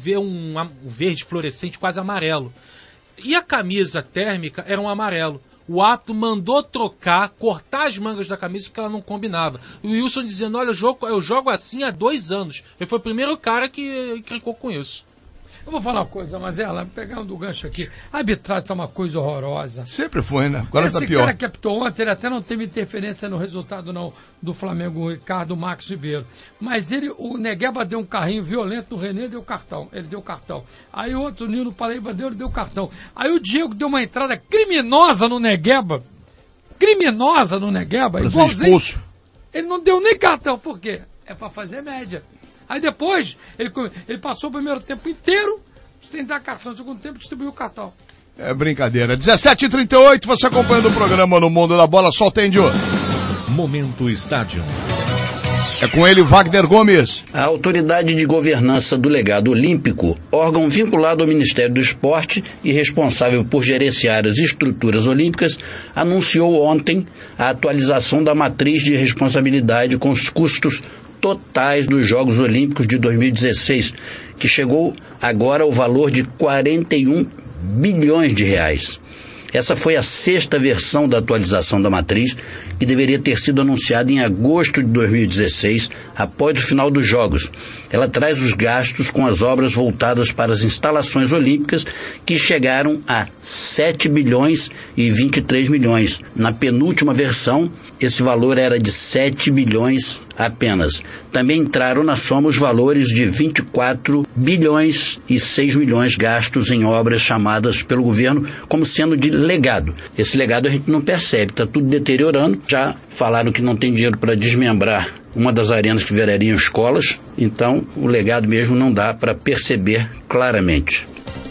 verde fluorescente quase amarelo. E a camisa térmica era um amarelo. O árbitro mandou trocar, cortar as mangas da camisa porque ela não combinava. O Wilson dizendo, olha, eu jogo assim há 2 anos. Ele foi o primeiro cara que encrencou com isso. Eu vou falar uma coisa, mas ela, pegando o gancho aqui, a arbitragem tá uma coisa horrorosa. Sempre foi, né? Agora Esse tá pior. cara que apitou ontem, ele até não teve interferência no resultado não, do Flamengo, o Ricardo Marcos Ribeiro. Mas o Negueba deu um carrinho violento no René, deu cartão. Ele deu cartão. Aí o outro, Nino Paraíba, ele deu cartão. Aí o Diego deu uma entrada criminosa no Negueba. Igualzinho. Ele não deu nem cartão. Por quê? É pra fazer média. Aí depois, ele passou o primeiro tempo inteiro sem dar cartão. No segundo tempo, distribuiu o cartão. É brincadeira. 17h38, você acompanhando o programa No Mundo da Bola, só tem de hoje. Momento Estádio. É com ele, Wagner Gomes. A Autoridade de Governança do Legado Olímpico, órgão vinculado ao Ministério do Esporte e responsável por gerenciar as estruturas olímpicas, anunciou ontem a atualização da matriz de responsabilidade com os custos totais dos Jogos Olímpicos de 2016, que chegou agora ao valor de 41 bilhões de reais. Essa foi a 6ª versão da atualização da matriz, que deveria ter sido anunciada em agosto de 2016, após o final dos Jogos. Ela traz os gastos com as obras voltadas para as instalações olímpicas, que chegaram a 7 bilhões e 23 milhões. Na penúltima versão, esse valor era de 7 bilhões apenas. Também entraram na soma os valores de 24 bilhões e 6 milhões gastos em obras chamadas pelo governo como sendo de legado. Esse legado a gente não percebe, está tudo deteriorando. Já falaram que não tem dinheiro para desmembrar uma das arenas que virariam escolas, então o legado mesmo não dá para perceber claramente.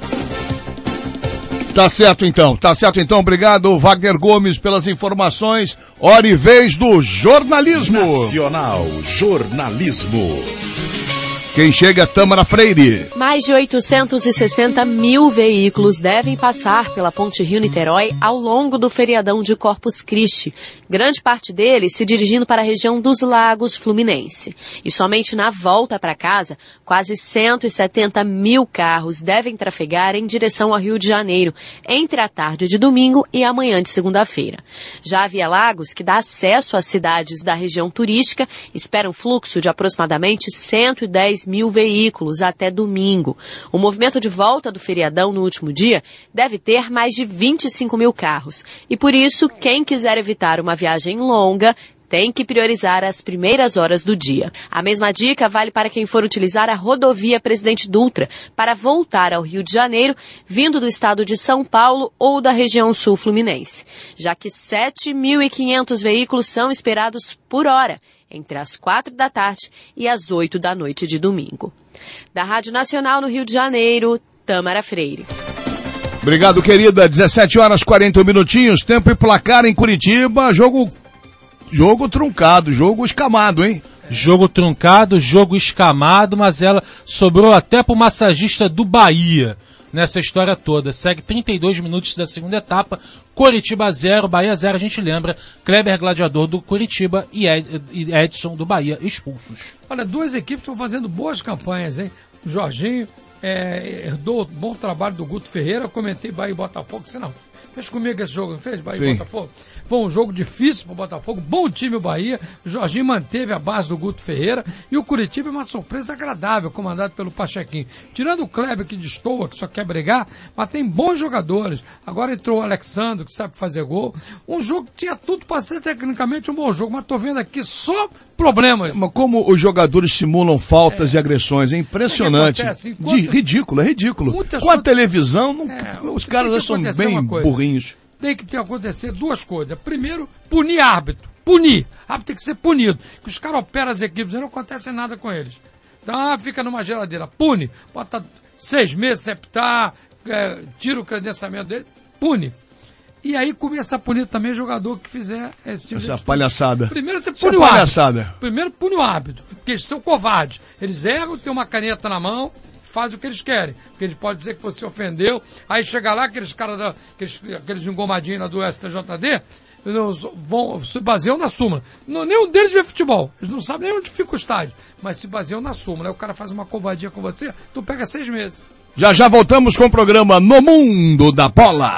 Tá certo então. Obrigado, Wagner Gomes, pelas informações. Hora e vez do jornalismo. Nacional Jornalismo. Quem chega é Tâmara Freire. Mais de 860 mil veículos devem passar pela Ponte Rio-Niterói ao longo do feriadão de Corpus Christi. Grande parte deles se dirigindo para a região dos Lagos Fluminense. E somente na volta para casa, quase 170 mil carros devem trafegar em direção ao Rio de Janeiro, entre a tarde de domingo e a manhã de segunda-feira. Já a Via Lagos, que dá acesso às cidades da região turística, espera um fluxo de aproximadamente 110 mil veículos até domingo. O movimento de volta do feriadão no último dia deve ter mais de 25 mil carros. E por isso, quem quiser evitar uma viagem longa tem que priorizar as primeiras horas do dia. A mesma dica vale para quem for utilizar a rodovia Presidente Dutra para voltar ao Rio de Janeiro, vindo do estado de São Paulo ou da região sul fluminense, já que 7.500 veículos são esperados por hora, entre as 4 da tarde e as 8 da noite de domingo. Da Rádio Nacional no Rio de Janeiro, Tâmara Freire. Obrigado, querida. 17h40, tempo e placar em Curitiba, jogo truncado, jogo escamado, hein? Jogo truncado, jogo escamado, mas ela sobrou até pro massagista do Bahia nessa história toda. Segue 32 minutos da segunda etapa, Curitiba 0, Bahia 0, a gente lembra, Kleber Gladiador do Curitiba e Edson do Bahia expulsos. Olha, duas equipes estão fazendo boas campanhas, hein? O Jorginho herdou bom trabalho do Guto Ferreira, eu comentei Bahia e Botafogo, você não fez comigo esse jogo, não fez? Bahia e Botafogo? Foi um jogo difícil para o Botafogo, bom time o Bahia, o Jorginho manteve a base do Guto Ferreira e o Curitiba é uma surpresa agradável, comandado pelo Pachequinho. Tirando o Kleber que destoa, que só quer brigar, mas tem bons jogadores. Agora entrou o Alexandre, que sabe fazer gol. Um jogo que tinha tudo para ser tecnicamente um bom jogo, mas tô vendo aqui só problemas. Mas como os jogadores simulam faltas e agressões, é impressionante. Ridículo. Com a televisão, os caras são bem burrinhos. Tem que acontecer duas coisas. Primeiro, punir árbitro. Punir. Árbitro tem que ser punido. Que os caras operam as equipes e não acontece nada com eles. Então, fica numa geladeira. Pune. Bota 6 meses, septar, tira o credenciamento dele. Pune. E aí começa a punir também o jogador que fizer esse tipo essa palhaçada. Primeiro você pune o árbitro. Primeiro pune o árbitro. Porque eles são covardes. Eles erram, tem uma caneta na mão, faz o que eles querem. Porque eles podem dizer que você ofendeu. Aí chega lá, aqueles caras, aqueles engomadinhos lá do STJD, se baseiam na súmula. Nenhum deles vê futebol. Eles não sabem nem onde fica o estádio. Mas se baseiam na súmula. Aí o cara faz uma covardia com você, tu pega 6 meses. Já voltamos com o programa No Mundo da Bola.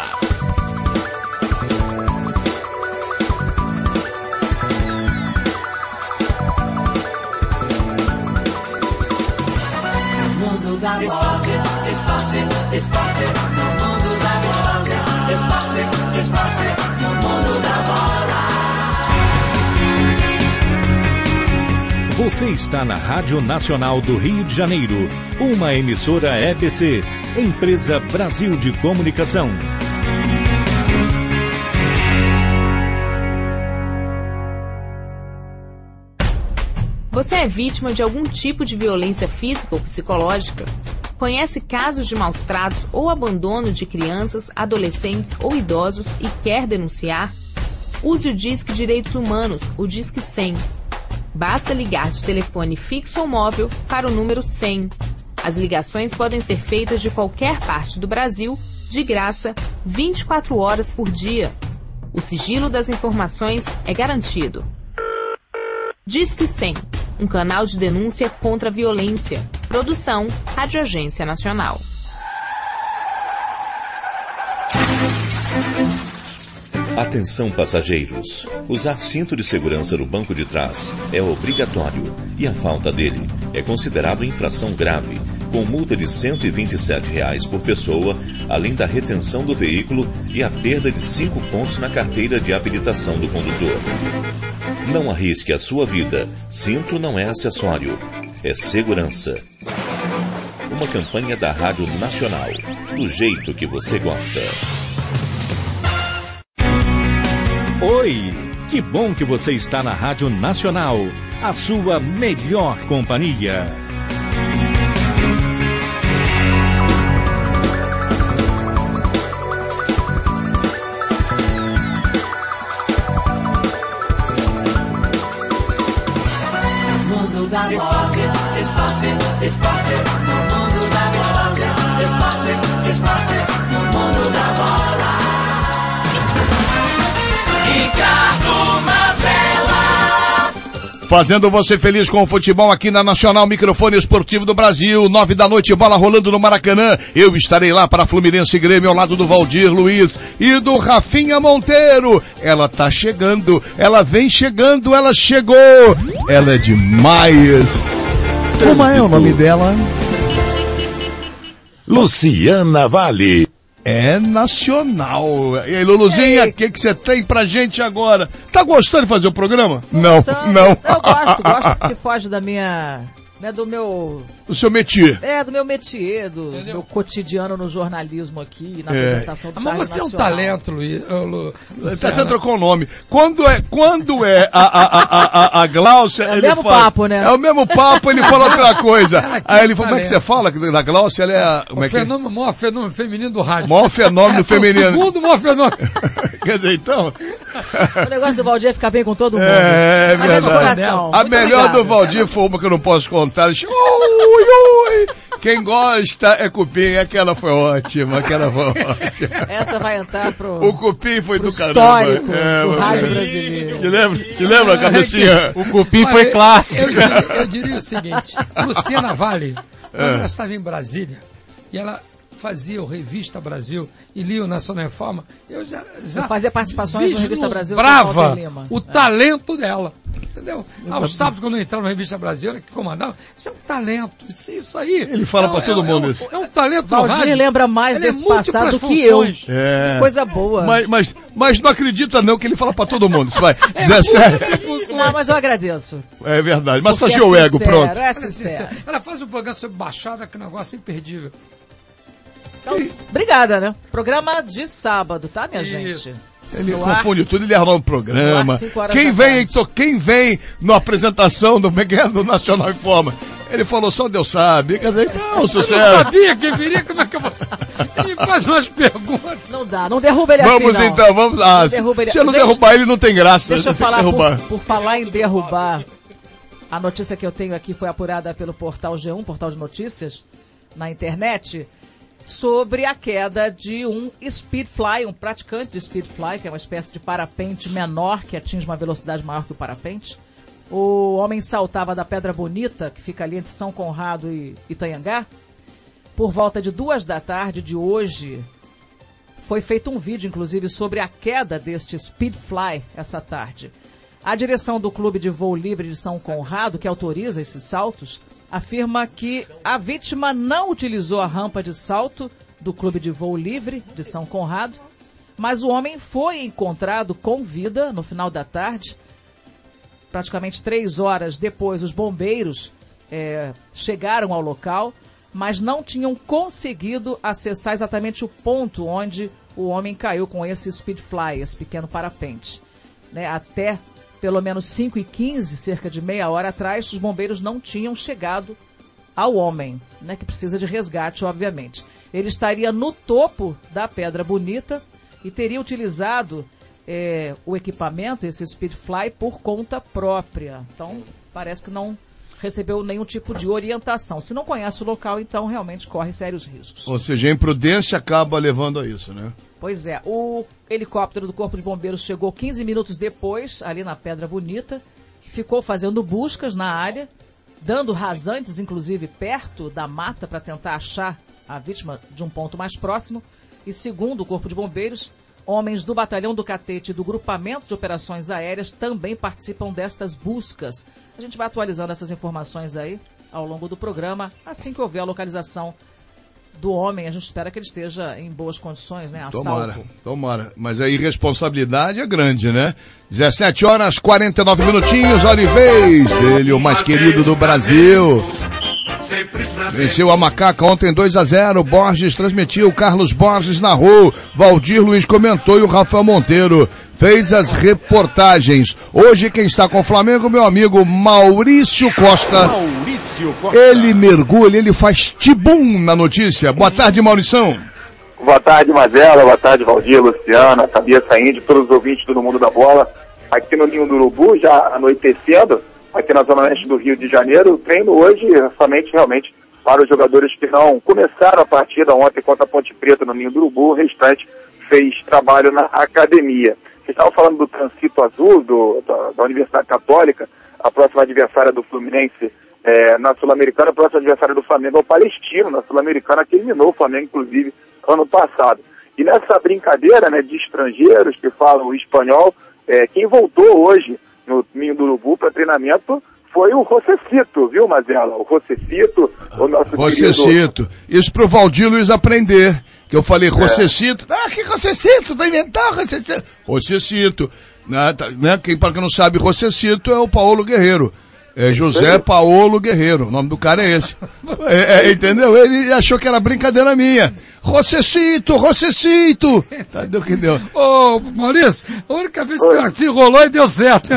Esporte, Você está na Rádio Nacional do Rio de Janeiro, uma emissora EBC, Empresa Brasil de Comunicação. Você é vítima de algum tipo de violência física ou psicológica? Conhece casos de maus-tratos ou abandono de crianças, adolescentes ou idosos e quer denunciar? Use o Disque Direitos Humanos, o Disque 100. Basta ligar de telefone fixo ou móvel para o número 100. As ligações podem ser feitas de qualquer parte do Brasil, de graça, 24 horas por dia. O sigilo das informações é garantido. Disque 100, um canal de denúncia contra a violência. Produção, Rádio Agência Nacional. Atenção passageiros, usar cinto de segurança no banco de trás é obrigatório e a falta dele é considerado infração grave, com multa de R$ 127 por pessoa, além da retenção do veículo e a perda de 5 pontos na carteira de habilitação do condutor. Não arrisque a sua vida, cinto não é acessório, é segurança. Uma campanha da Rádio Nacional, do jeito que você gosta. Oi, que bom que você está na Rádio Nacional, a sua melhor companhia. Mundo da esporte, esporte, esporte, no mundo da esporte, esporte, esporte, no mundo da bola. Ricardo Mazella. Fazendo você feliz com o futebol aqui na Nacional Microfone Esportivo do Brasil, 9h, bola rolando no Maracanã. Eu estarei lá para Fluminense e Grêmio ao lado do Valdir Luiz e do Rafinha Monteiro. Ela tá chegando, ela vem chegando, ela chegou. Ela é demais. Como é o nome dela? Luciana Vale. É nacional. E aí, Luluzinha, o que você tem pra gente agora? Tá gostando de fazer o programa? Não. Eu gosto que foge da minha... Né, do meu... Do seu métier. Do meu métier, do meu cotidiano no jornalismo aqui, na apresentação do Mas você Nacional. é um talento, Luiz. Você até trocou o nome. Quando é a Gláucia, é o ele mesmo fala... papo, né? É o mesmo papo, ele fala outra coisa. Aí ele fala, como é que você fala da Gláucia? Ela é... Como é que... O maior fenômeno feminino do rádio. Maior fenômeno feminino. O segundo maior fenômeno. Quer dizer, então... O negócio do Valdir é ficar bem com todo mundo. É Mas de verdade. coração. A Muito melhor obrigada. do Valdir foi uma que eu não posso contar. Ui, ui. Quem gosta é Cupim. Aquela foi ótima. Essa vai entrar pro... O Cupim foi do caramba. Histórico do rádio brasileiro. Se lembra, cabecinha? O Cupim foi clássico. Eu diria o seguinte, Luciana Vale, quando ela estava em Brasília, e ela fazia o Revista Brasil e lia o Nacional Reforma, eu já fazia participações no Revista Brasil. Brava o talento dela, entendeu? Aos sábados, quando eu entrava no Revista Brasil, ela que comandava, isso é um talento, isso aí. Ele fala pra todo mundo isso. É um talento no Valdir rádio. lembra mais Ele desse passado que eu. Que coisa boa. Mas não acredita não que ele fala pra todo mundo. Isso vai. 17. Não, mas eu agradeço. É verdade. Massageou o ego, pronto. É sincero. Ela faz um programa sobre Baixada, que negócio imperdível. Então, obrigada, né? Programa de sábado, tá, minha gente? Ele No confunde ar. tudo, ele arruma um programa. No ar, 5 horas Quem da vem, tarde. quem vem na apresentação do Nacional Informa? Ele falou, só Deus sabe. Quer dizer, não, sucesso. Eu não sabia que viria, como é que eu vou... Ele faz umas perguntas. Não dá, não derruba ele Vamos assim, não. então, vamos lá. Não derruba ele. Se eu não Gente, derrubar ele, não tem graça. Deixa eu Tem que falar, derrubar. por falar em derrubar, a notícia que eu tenho aqui foi apurada pelo portal G1, portal de notícias, na internet, sobre a queda de um speedfly, um praticante de speedfly, que é uma espécie de parapente menor, que atinge uma velocidade maior que o parapente. O homem saltava da Pedra Bonita, que fica ali entre São Conrado e Itanhangá. Por volta de 14h de hoje, foi feito um vídeo, inclusive, sobre a queda deste speedfly essa tarde. A direção do Clube de Voo Livre de São Conrado, que autoriza esses saltos, afirma que a vítima não utilizou a rampa de salto do Clube de Voo Livre de São Conrado, mas o homem foi encontrado com vida no final da tarde praticamente 3 horas depois, os bombeiros chegaram ao local, mas não tinham conseguido acessar exatamente o ponto onde o homem caiu com esse Speedfly, esse pequeno parapente. Né? Até pelo menos 5h15, cerca de meia hora atrás, os bombeiros não tinham chegado ao homem, né? Que precisa de resgate, obviamente. Ele estaria no topo da Pedra Bonita e teria utilizado o equipamento, esse Speedfly, por conta própria. Então, parece que não recebeu nenhum tipo de orientação. Se não conhece o local, então realmente corre sérios riscos. Ou seja, a imprudência acaba levando a isso, né? Pois é, o helicóptero do Corpo de Bombeiros chegou 15 minutos depois, ali na Pedra Bonita, ficou fazendo buscas na área, dando rasantes, inclusive, perto da mata para tentar achar a vítima de um ponto mais próximo. E segundo o Corpo de Bombeiros, homens do Batalhão do Catete e do Grupamento de Operações Aéreas também participam destas buscas. A gente vai atualizando essas informações aí ao longo do programa. Assim que houver a localização do homem, a gente espera que ele esteja em boas condições, né? A salvo. Tomara. Mas a irresponsabilidade é grande, né? 17h49, hora e vez dele, o mais querido do Brasil. Venceu a Macaca ontem 2-0, Borges transmitiu, Carlos Borges narrou, Valdir Luiz comentou e o Rafael Monteiro fez as reportagens. Hoje quem está com o Flamengo, meu amigo Maurício Costa. Ele mergulha, ele faz tibum na notícia. Boa tarde, Maurição. Boa tarde, Mazela, boa tarde, Valdir, Luciana, Sabia Saínde, todos os ouvintes do Mundo da Bola. Aqui no Ninho do Urubu, já anoitecendo, aqui na zona oeste do Rio de Janeiro. O treino hoje somente realmente para os jogadores que não começaram a partida ontem contra a Ponte Preta no Ninho do Urubu. O restante fez trabalho na academia. Vocês estavam falando do transito azul da Universidade Católica, a próxima adversária do Fluminense na Sul-Americana, a próxima adversária do Flamengo é o Palestino, na Sul-Americana, que eliminou o Flamengo, inclusive, ano passado. E nessa brincadeira, né, de estrangeiros que falam espanhol, quem voltou hoje no Ninho do Urubu para treinamento foi o Rocecito, viu, Mazela? O Rocecito, o nosso Rocecito. Isso pro Valdir Luiz aprender. Que eu falei Rocecito. Que Rocecito? Tá inventando Rocecito. Rocecito. Né? Para quem não sabe, Rocecito é o Paulo Guerreiro. É José Paulo Guerreiro. O nome do cara é esse. Entendeu? Ele achou que era brincadeira minha. Rocecito. Deu que deu. Ô, Maurício, a única vez que se enrolou e deu certo.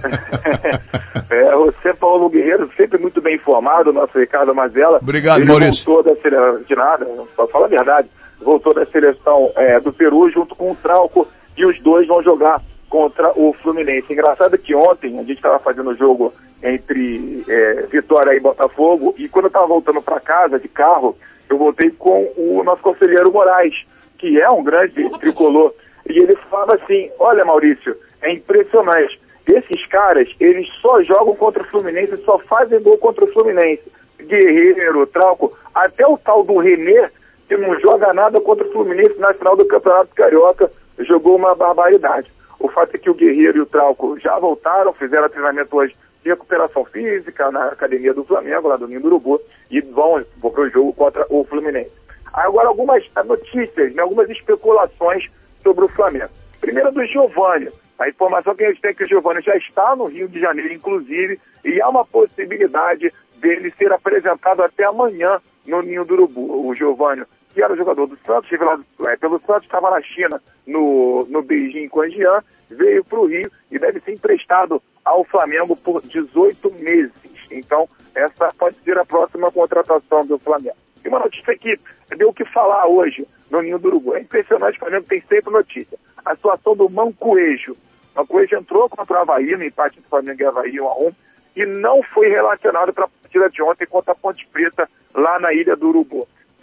José Paulo Guerreiro, sempre muito bem informado, o nosso Ricardo Mazela. Obrigado, ele Maurício. Voltou da seleção, de nada, só fala a verdade. Voltou da seleção do Peru junto com o Trauco e os dois vão jogar contra o Fluminense. Engraçado que ontem a gente estava fazendo o jogo entre Vitória e Botafogo, e quando eu estava voltando para casa de carro, eu voltei com o nosso conselheiro Moraes, que é um grande tricolor, e ele falava assim: olha, Maurício, é impressionante, esses caras, eles só jogam contra o Fluminense, só fazem gol contra o Fluminense. Guerreiro, Trauco, até o tal do Renê, que não joga nada contra o Fluminense na final do Campeonato Carioca, jogou uma barbaridade. O fato é que o Guerreiro e o Trauco já voltaram, fizeram treinamento hoje de recuperação física na academia do Flamengo, lá do Ninho do Urubu, e vão para o jogo contra o Fluminense. Agora, algumas notícias, né, algumas especulações sobre o Flamengo. Primeiro, do Giovânio. A informação que a gente tem é que o Giovânio já está no Rio de Janeiro, inclusive, e há uma possibilidade dele ser apresentado até amanhã no Ninho do Urubu. O Giovânio, que era o jogador do Santos, revelado pelo Santos, estava na China, no Beijing Quanjian, veio para o Rio e deve ser emprestado ao Flamengo por 18 meses. Então, essa pode ser a próxima contratação do Flamengo. E uma notícia que deu o que falar hoje no Ninho do Urubu. É impressionante, o Flamengo tem sempre notícia. A situação do Mancoejo. O Mancoejo entrou contra o Avaí, no empate do Flamengo e Avaí 1-1, e não foi relacionado para a partida de ontem contra a Ponte Preta, lá na Ilha do Urubu.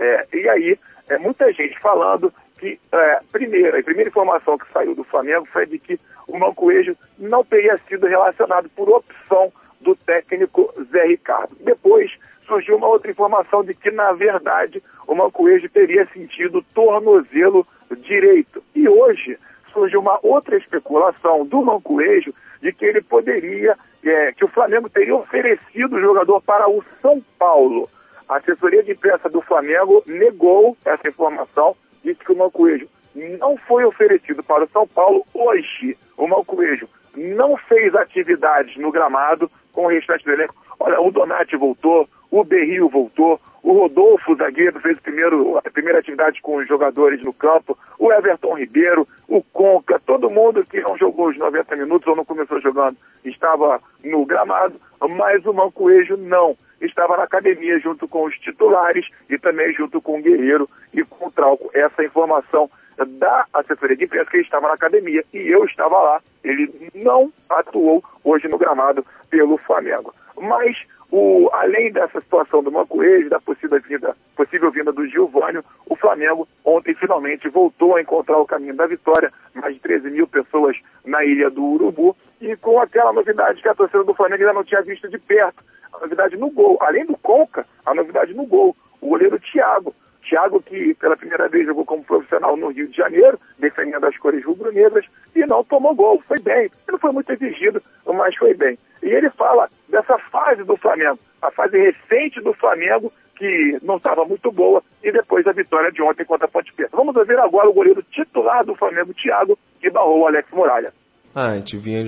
E aí, muita gente falando que a primeira informação que saiu do Flamengo foi de que o Mancoejo não teria sido relacionado por opção do técnico Zé Ricardo. Depois surgiu uma outra informação de que, na verdade, o Mancoejo teria sentido tornozelo direito. E hoje surgiu uma outra especulação do Mancoejo de que ele poderia, que o Flamengo teria oferecido o jogador para o São Paulo. A assessoria de imprensa do Flamengo negou essa informação, disse que o Mancoejo não foi oferecido para o São Paulo. Hoje, o Mancoejo não fez atividades no gramado com o restante do elenco. Olha, o Donati voltou, o Berrio voltou, o Rodolfo, zagueiro, fez a primeira atividade com os jogadores no campo, o Everton Ribeiro, o Conca, todo mundo que não jogou os 90 minutos ou não começou jogando estava no gramado, mas o Mancoejo não. Estava na academia junto com os titulares e também junto com o Guerreiro e com o Trauco. Essa informação da assessoria de imprensa, que ele estava na academia e eu estava lá. Ele não atuou hoje no gramado pelo Flamengo. Mas, além dessa situação do Mancoejo, da possível vinda do Giovânio, o Flamengo ontem finalmente voltou a encontrar o caminho da vitória. Mais de 13 mil pessoas na Ilha do Urubu, e com aquela novidade que a torcida do Flamengo ainda não tinha visto de perto. A novidade no gol, além do Conca, a novidade no gol, o goleiro Thiago. Thiago, que pela primeira vez jogou como profissional no Rio de Janeiro, defendendo as cores rubro-negras, e não tomou gol. Foi bem. Ele não foi muito exigido, mas foi bem. E ele fala dessa fase do Flamengo, a fase recente do Flamengo, que não estava muito boa, e depois a vitória de ontem contra a Ponte Preta. Vamos ouvir agora o goleiro titular do Flamengo, Thiago, que barrou o Alex Muralha. A gente vinha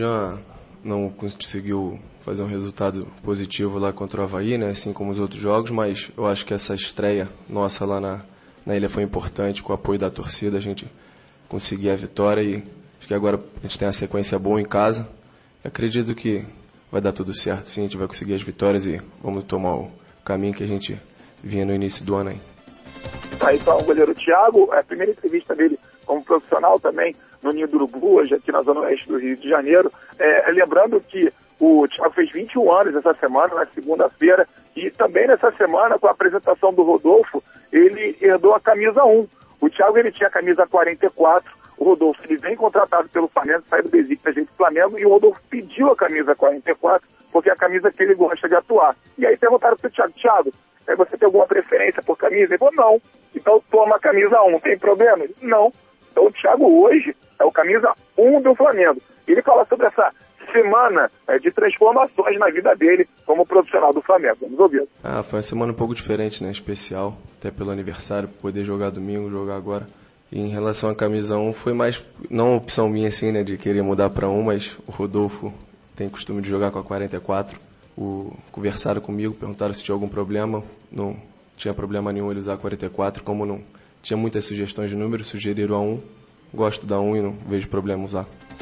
não conseguiu fazer um resultado positivo lá contra o Avaí, né, assim como os outros jogos, mas eu acho que essa estreia nossa lá na ilha foi importante, com o apoio da torcida, a gente conseguir a vitória, e acho que agora a gente tem uma sequência boa em casa. Acredito que vai dar tudo certo, sim, a gente vai conseguir as vitórias e vamos tomar o caminho que a gente vinha no início do ano aí. Aí está o goleiro Thiago, a primeira entrevista dele como profissional também no Ninho do Urubu, hoje aqui na Zona Oeste do Rio de Janeiro. Lembrando que o Thiago fez 21 anos essa semana, na segunda-feira, e também nessa semana, com a apresentação do Rodolfo, ele herdou a camisa 1. O Thiago, ele tinha a camisa 44, o Rodolfo, ele vem contratado pelo Flamengo, sai do Besiktas do Flamengo, e o Rodolfo pediu a camisa 44, porque é a camisa que ele gosta de atuar. E aí perguntaram para o Thiago, Thiago, você tem alguma preferência por camisa? Ele falou, não. Então toma a camisa 1, tem problema? Não. Então o Thiago hoje é o camisa 1 do Flamengo. Ele fala sobre essa semana de transformações na vida dele como profissional do Flamengo. Vamos ouvir. Foi uma semana um pouco diferente, né? Especial, até pelo aniversário, poder jogar domingo, jogar agora. E em relação à camisa 1, foi mais, não opção minha assim, né, de querer mudar para 1, mas o Rodolfo tem costume de jogar com a 44. Conversaram comigo, perguntaram se tinha algum problema. Não tinha problema nenhum ele usar a 44, como não tinha muitas sugestões de número, sugeriram a 1. Gosto da 1 e não vejo problema usar.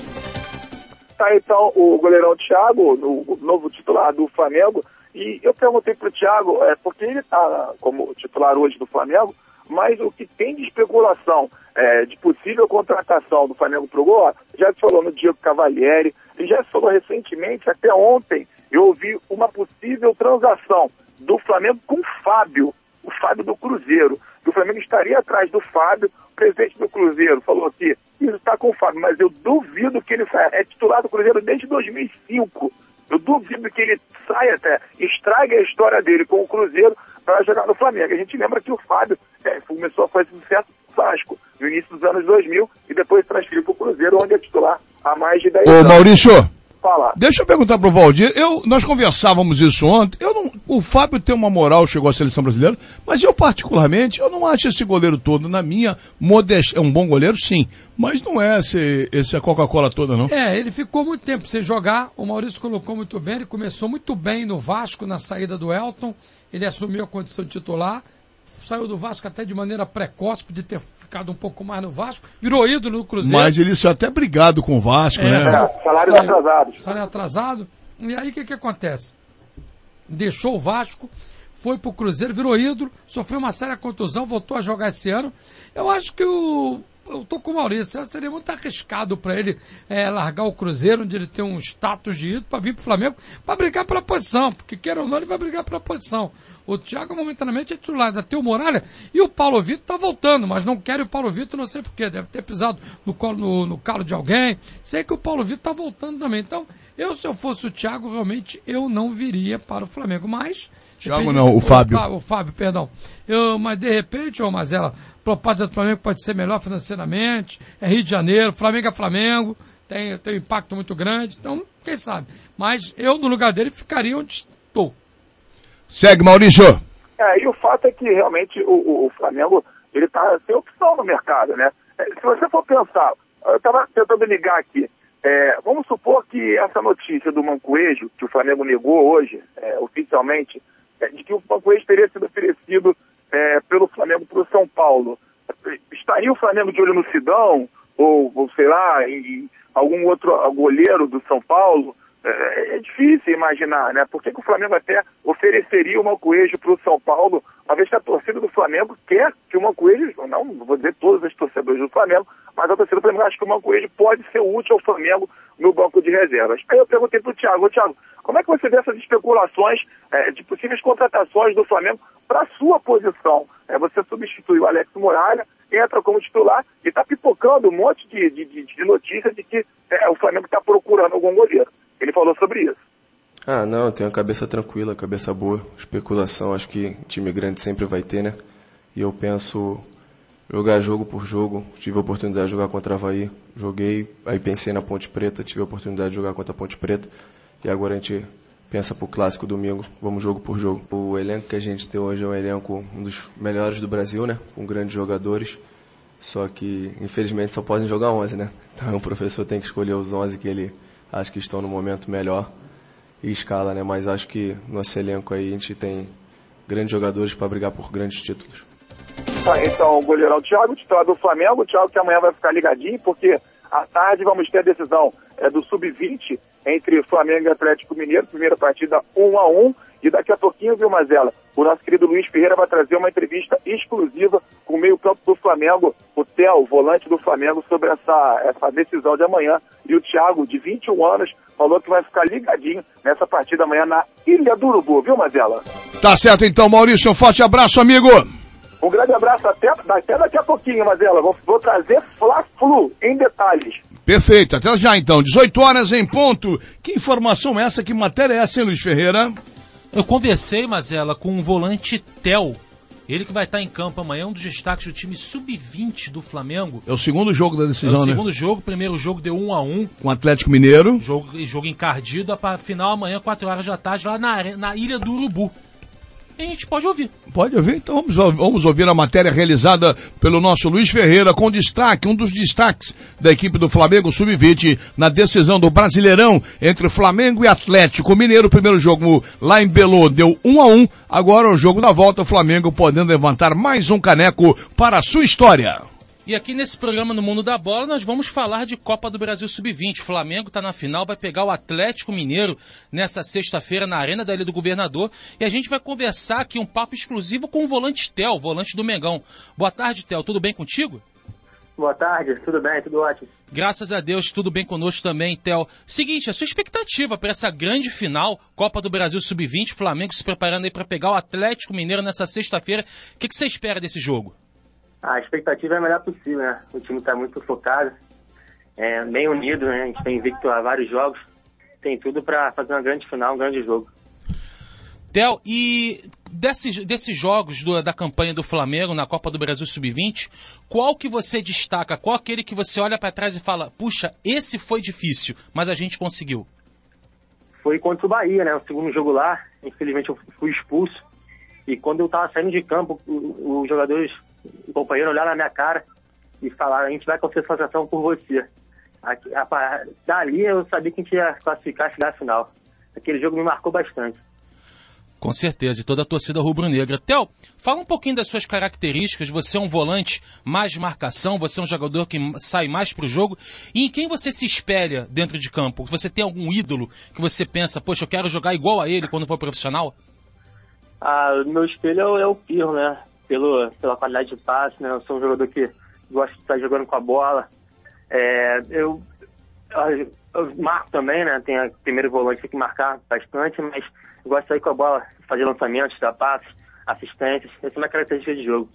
Tá, então, o goleirão Thiago, o novo titular do Flamengo, e eu perguntei pro Thiago, porque ele tá como titular hoje do Flamengo, mas o que tem de especulação de possível contratação do Flamengo pro gol, já se falou no Diego Cavalieri, e já se falou recentemente, até ontem, eu ouvi uma possível transação do Flamengo com o Fábio do Cruzeiro. O Flamengo estaria atrás do Fábio, o presidente do Cruzeiro falou que isso está com o Fábio, mas eu duvido que ele saia. É titular do Cruzeiro desde 2005. Eu duvido que ele saia até, estrague a história dele com o Cruzeiro para jogar no Flamengo. A gente lembra que o Fábio começou a fazer sucesso no Vasco no início dos anos 2000 e depois transferiu para o Cruzeiro, onde é titular há mais de 10 anos. Ô Maurício, Fala. Deixa eu perguntar pro Valdir, nós conversávamos isso ontem, o Fábio tem uma moral, chegou à seleção brasileira, mas eu particularmente, eu não acho esse goleiro todo, na minha modéstia, é um bom goleiro sim, mas não é esse a Coca-Cola toda não. Ele ficou muito tempo sem jogar, o Maurício colocou muito bem, ele começou muito bem no Vasco, na saída do Elton, ele assumiu a condição de titular, saiu do Vasco até de maneira precoce, podia ter ficado um pouco mais no Vasco, virou ídolo no Cruzeiro. Mas ele saiu até brigado com o Vasco, né? Salários atrasados. Salário atrasado. E aí o que acontece? Deixou o Vasco, foi pro Cruzeiro, virou ídolo, sofreu uma séria contusão, voltou a jogar esse ano. Eu acho que eu tô com o Maurício, seria muito arriscado para ele largar o Cruzeiro, onde ele tem um status de ídolo, para vir pro Flamengo, para brigar pela posição, porque queira ou não, ele vai brigar pela posição. O Thiago momentaneamente é titular, ainda tem o Muralha, e o Paulo Vitor tá voltando, mas não quero o Paulo Vitor, não sei porquê, deve ter pisado no calo de alguém, sei que o Paulo Vitor tá voltando também, então, se eu fosse o Thiago, realmente, eu não viria para o Flamengo, mas... Thiago não, o Fábio. O Fábio, perdão. Mas de repente, Mazela, a proposta do Flamengo pode ser melhor financeiramente, é Rio de Janeiro, Flamengo é Flamengo, tem um impacto muito grande, então, quem sabe. Mas eu, no lugar dele, ficaria onde estou. Segue, Maurício. E o fato é que realmente o Flamengo, ele tá sem opção no mercado, né? Se você for pensar, eu estava tentando ligar aqui, vamos vamos supor que essa notícia do Mancoejo, que o Flamengo negou hoje, oficialmente, de que o Mancoejo teria sido oferecido pelo Flamengo para o São Paulo. Estaria o Flamengo de olho no Sidão, ou sei lá, em algum outro goleiro do São Paulo? É difícil imaginar, né? Por que o Flamengo até ofereceria o Mancoejo para o São Paulo, uma vez que a torcida do Flamengo quer que o Mancoejo, não vou dizer todos os torcedores do Flamengo, mas a torcida do Flamengo acha que o Mancoejo pode ser útil ao Flamengo no banco de reservas. Aí eu perguntei para o Thiago, como é que você vê essas especulações de possíveis contratações do Flamengo para a sua posição? Você substitui o Alex Muralha, entra como titular e está pipocando um monte de notícias de que o Flamengo está procurando algum goleiro. Ele falou sobre isso. Não, tenho a cabeça tranquila, a cabeça boa. Especulação, acho que time grande sempre vai ter, né? E eu penso jogar jogo por jogo. Tive a oportunidade de jogar contra a Avaí, joguei, aí pensei na Ponte Preta, tive a oportunidade de jogar contra a Ponte Preta. E agora a gente pensa pro clássico domingo, vamos jogo por jogo. O elenco que a gente tem hoje é um elenco, um dos melhores do Brasil, né? Com grandes jogadores. Só que, infelizmente, só podem jogar 11, né? Então o professor tem que escolher os 11 que ele acho que estão no momento melhor e escala, né? Mas acho que nosso elenco aí, a gente tem grandes jogadores para brigar por grandes títulos. Então, o goleirão Thiago, titular do Flamengo, o Thiago que amanhã vai ficar ligadinho, porque à tarde vamos ter a decisão do Sub-20 entre Flamengo e Atlético Mineiro, primeira partida 1-1, e daqui a pouquinho, viu, Mazela, o nosso querido Luiz Ferreira vai trazer uma entrevista exclusiva com o meio-campo do Flamengo, o Theo, volante do Flamengo, sobre essa decisão de amanhã. E o Thiago, de 21 anos, falou que vai ficar ligadinho nessa partida amanhã na Ilha do Urubu, viu, Mazela? Tá certo então, Maurício, um forte abraço, amigo. Um grande abraço, até daqui a pouquinho, Mazela. Vou trazer Fla-Flu em detalhes. Perfeito, até já então, 18 horas em ponto. Que informação é essa, que matéria é essa, hein, Luiz Ferreira? Eu conversei, Mazela, com o volante Theo. Ele que vai estar em campo amanhã, um dos destaques do time Sub-20 do Flamengo. É o segundo jogo da decisão, né? É o segundo jogo, o primeiro jogo deu 1-1. Com o Atlético Mineiro. Jogo encardido, a final amanhã, 4 horas da tarde, lá na Ilha do Urubu. E a gente pode ouvir. Pode ouvir? Então vamos ouvir a matéria realizada pelo nosso Luiz Ferreira, com destaque, um dos destaques da equipe do Flamengo Sub-20 na decisão do Brasileirão entre Flamengo e Atlético Mineiro. O primeiro jogo lá em Belo deu 1-1. Agora o jogo da volta, o Flamengo podendo levantar mais um caneco para a sua história. E aqui nesse programa No Mundo da Bola nós vamos falar de Copa do Brasil Sub-20. O Flamengo está na final, vai pegar o Atlético Mineiro nessa sexta-feira na Arena da Ilha do Governador. E a gente vai conversar aqui um papo exclusivo com o volante Theo, volante do Mengão. Boa tarde, Theo, tudo bem contigo? Boa tarde, tudo bem, tudo ótimo. Graças a Deus, tudo bem conosco também, Theo. Seguinte, a sua expectativa para essa grande final, Copa do Brasil Sub-20, Flamengo se preparando aí para pegar o Atlético Mineiro nessa sexta-feira. O que você espera desse jogo? A expectativa é a melhor possível, né? O time está muito focado, bem unido, né? A gente tem invicto a vários jogos, tem tudo para fazer uma grande final, um grande jogo. Theo, e desses jogos da campanha do Flamengo na Copa do Brasil Sub-20, qual que você destaca? Qual aquele que você olha para trás e fala, puxa, esse foi difícil, mas a gente conseguiu? Foi contra o Bahia, né? O segundo jogo lá, infelizmente eu fui expulso, e quando eu estava saindo de campo, os jogadores, o companheiro olharam na minha cara e falaram, a gente vai conseguir essa sensação por você. Dali eu sabia que a gente ia classificar e chegar à final. Aquele jogo me marcou bastante. Com certeza, e toda a torcida rubro-negra. Theo, fala um pouquinho das suas características. Você é um volante mais marcação, você é um jogador que sai mais pro jogo. E em quem você se espelha dentro de campo? Você tem algum ídolo que você pensa, poxa, eu quero jogar igual a ele quando for profissional? Meu espelho é o Pirro, né? Pela qualidade de passe, né? Eu sou um jogador que gosta de estar jogando com a bola. Eu marco também, né? Tem a primeiro volante, tem que marcar bastante, mas eu gosto de sair com a bola, fazer lançamentos, dar passes, assistências. Essa é uma característica de jogo.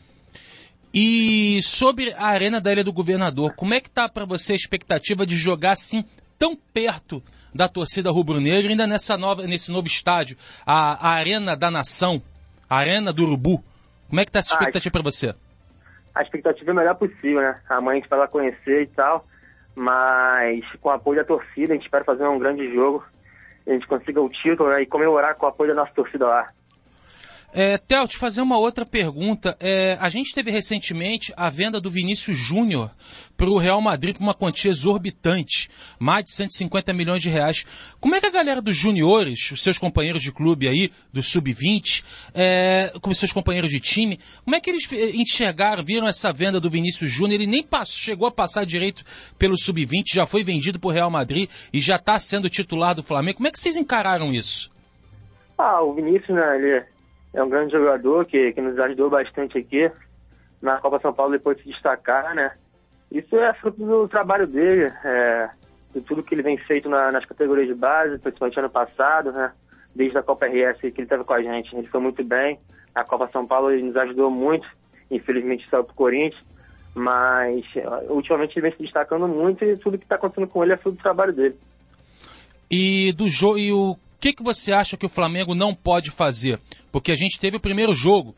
E sobre a Arena da Ilha do Governador, como é que tá para você a expectativa de jogar assim tão perto da torcida rubro-negra, ainda nesse novo estádio, a Arena da Nação, a Arena do Urubu? Como é que tá essa expectativa para você? A expectativa é a melhor possível, né? Amanhã a gente vai lá conhecer e tal, mas com o apoio da torcida, a gente espera fazer um grande jogo, a gente consiga o título, né? E comemorar com o apoio da nossa torcida lá. Theo, te fazer uma outra pergunta. A gente teve recentemente a venda do Vinícius Júnior para o Real Madrid por uma quantia exorbitante, mais de 150 milhões de reais. Como é que a galera dos juniores, os seus companheiros de clube aí, do Sub-20, como seus companheiros de time, como é que eles enxergaram, viram essa venda do Vinícius Júnior? Ele nem chegou a passar direito pelo Sub-20, já foi vendido para o Real Madrid e já está sendo titular do Flamengo. Como é que vocês encararam isso? O Vinícius, né, ele é um grande jogador que nos ajudou bastante aqui na Copa São Paulo depois de se destacar, né? Isso é fruto do trabalho dele, de tudo que ele vem feito nas categorias de base, principalmente ano passado, né? Desde a Copa RS que ele estava com a gente, ele foi muito bem. A Copa São Paulo ele nos ajudou muito, infelizmente saiu pro Corinthians, mas ultimamente ele vem se destacando muito e tudo que está acontecendo com ele é fruto do trabalho dele. E o que você acha que o Flamengo não pode fazer? Porque a gente teve o primeiro jogo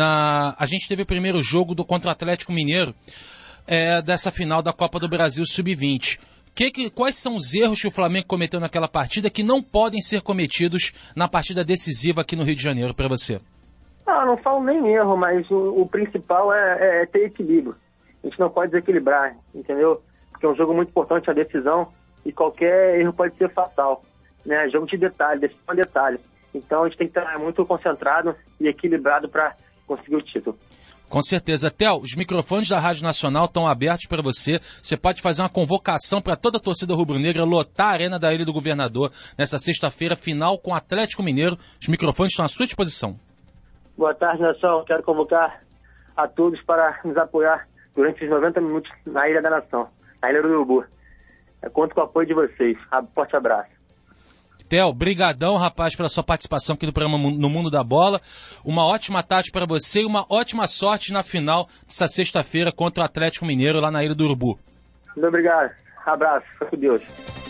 contra o Atlético Mineiro dessa final da Copa do Brasil Sub-20. Quais são os erros que o Flamengo cometeu naquela partida que não podem ser cometidos na partida decisiva aqui no Rio de Janeiro para você? Não falo nem erro, mas o principal é ter equilíbrio. A gente não pode desequilibrar, entendeu? Porque é um jogo muito importante, a decisão, e qualquer erro pode ser fatal. Né? Jogo de detalhe, decisão de detalhe. Então a gente tem que estar muito concentrado e equilibrado para conseguir o título. Com certeza. Theo, os microfones da Rádio Nacional estão abertos para você. Você pode fazer uma convocação para toda a torcida rubro-negra, lotar a Arena da Ilha do Governador nessa sexta-feira, final com o Atlético Mineiro. Os microfones estão à sua disposição. Boa tarde, Nação. Quero convocar a todos para nos apoiar durante os 90 minutos na Ilha da Nação, na Ilha do Urubu. Conto com o apoio de vocês. Forte abraço. Theo, brigadão, rapaz, pela sua participação aqui no programa No Mundo da Bola. Uma ótima tarde para você e uma ótima sorte na final dessa sexta-feira contra o Atlético Mineiro lá na Ilha do Urubu. Muito obrigado. Abraço. Com Deus.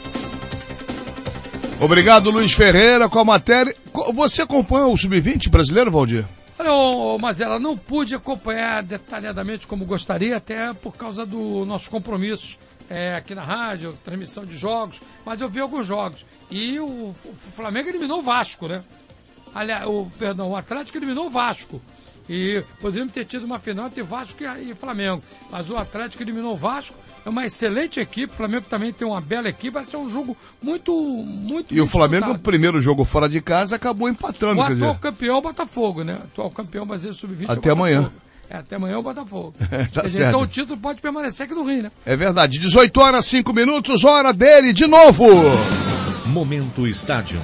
Obrigado, Luiz Ferreira, com a matéria. Você acompanha o Sub-20 brasileiro, Valdir? Olha, Mazela, não pude acompanhar detalhadamente como gostaria, até por causa do nosso compromisso aqui na rádio, transmissão de jogos, mas eu vi alguns jogos. E o Flamengo eliminou o Vasco, né? Aliás, o Atlético eliminou o Vasco. E poderíamos ter tido uma final entre Vasco e Flamengo. Mas o Atlético eliminou o Vasco. É uma excelente equipe. O Flamengo também tem uma bela equipe. Vai ser um jogo muito E o Flamengo, no primeiro jogo fora de casa, acabou empatando. O atual campeão é o Botafogo, né? O atual campeão brasileiro Sub-20 até amanhã. Até amanhã é o Botafogo. Tá certo. Então o título pode permanecer aqui no Rio, né? É verdade. 18 horas, 5 minutos, hora dele de novo. Momento Estádio.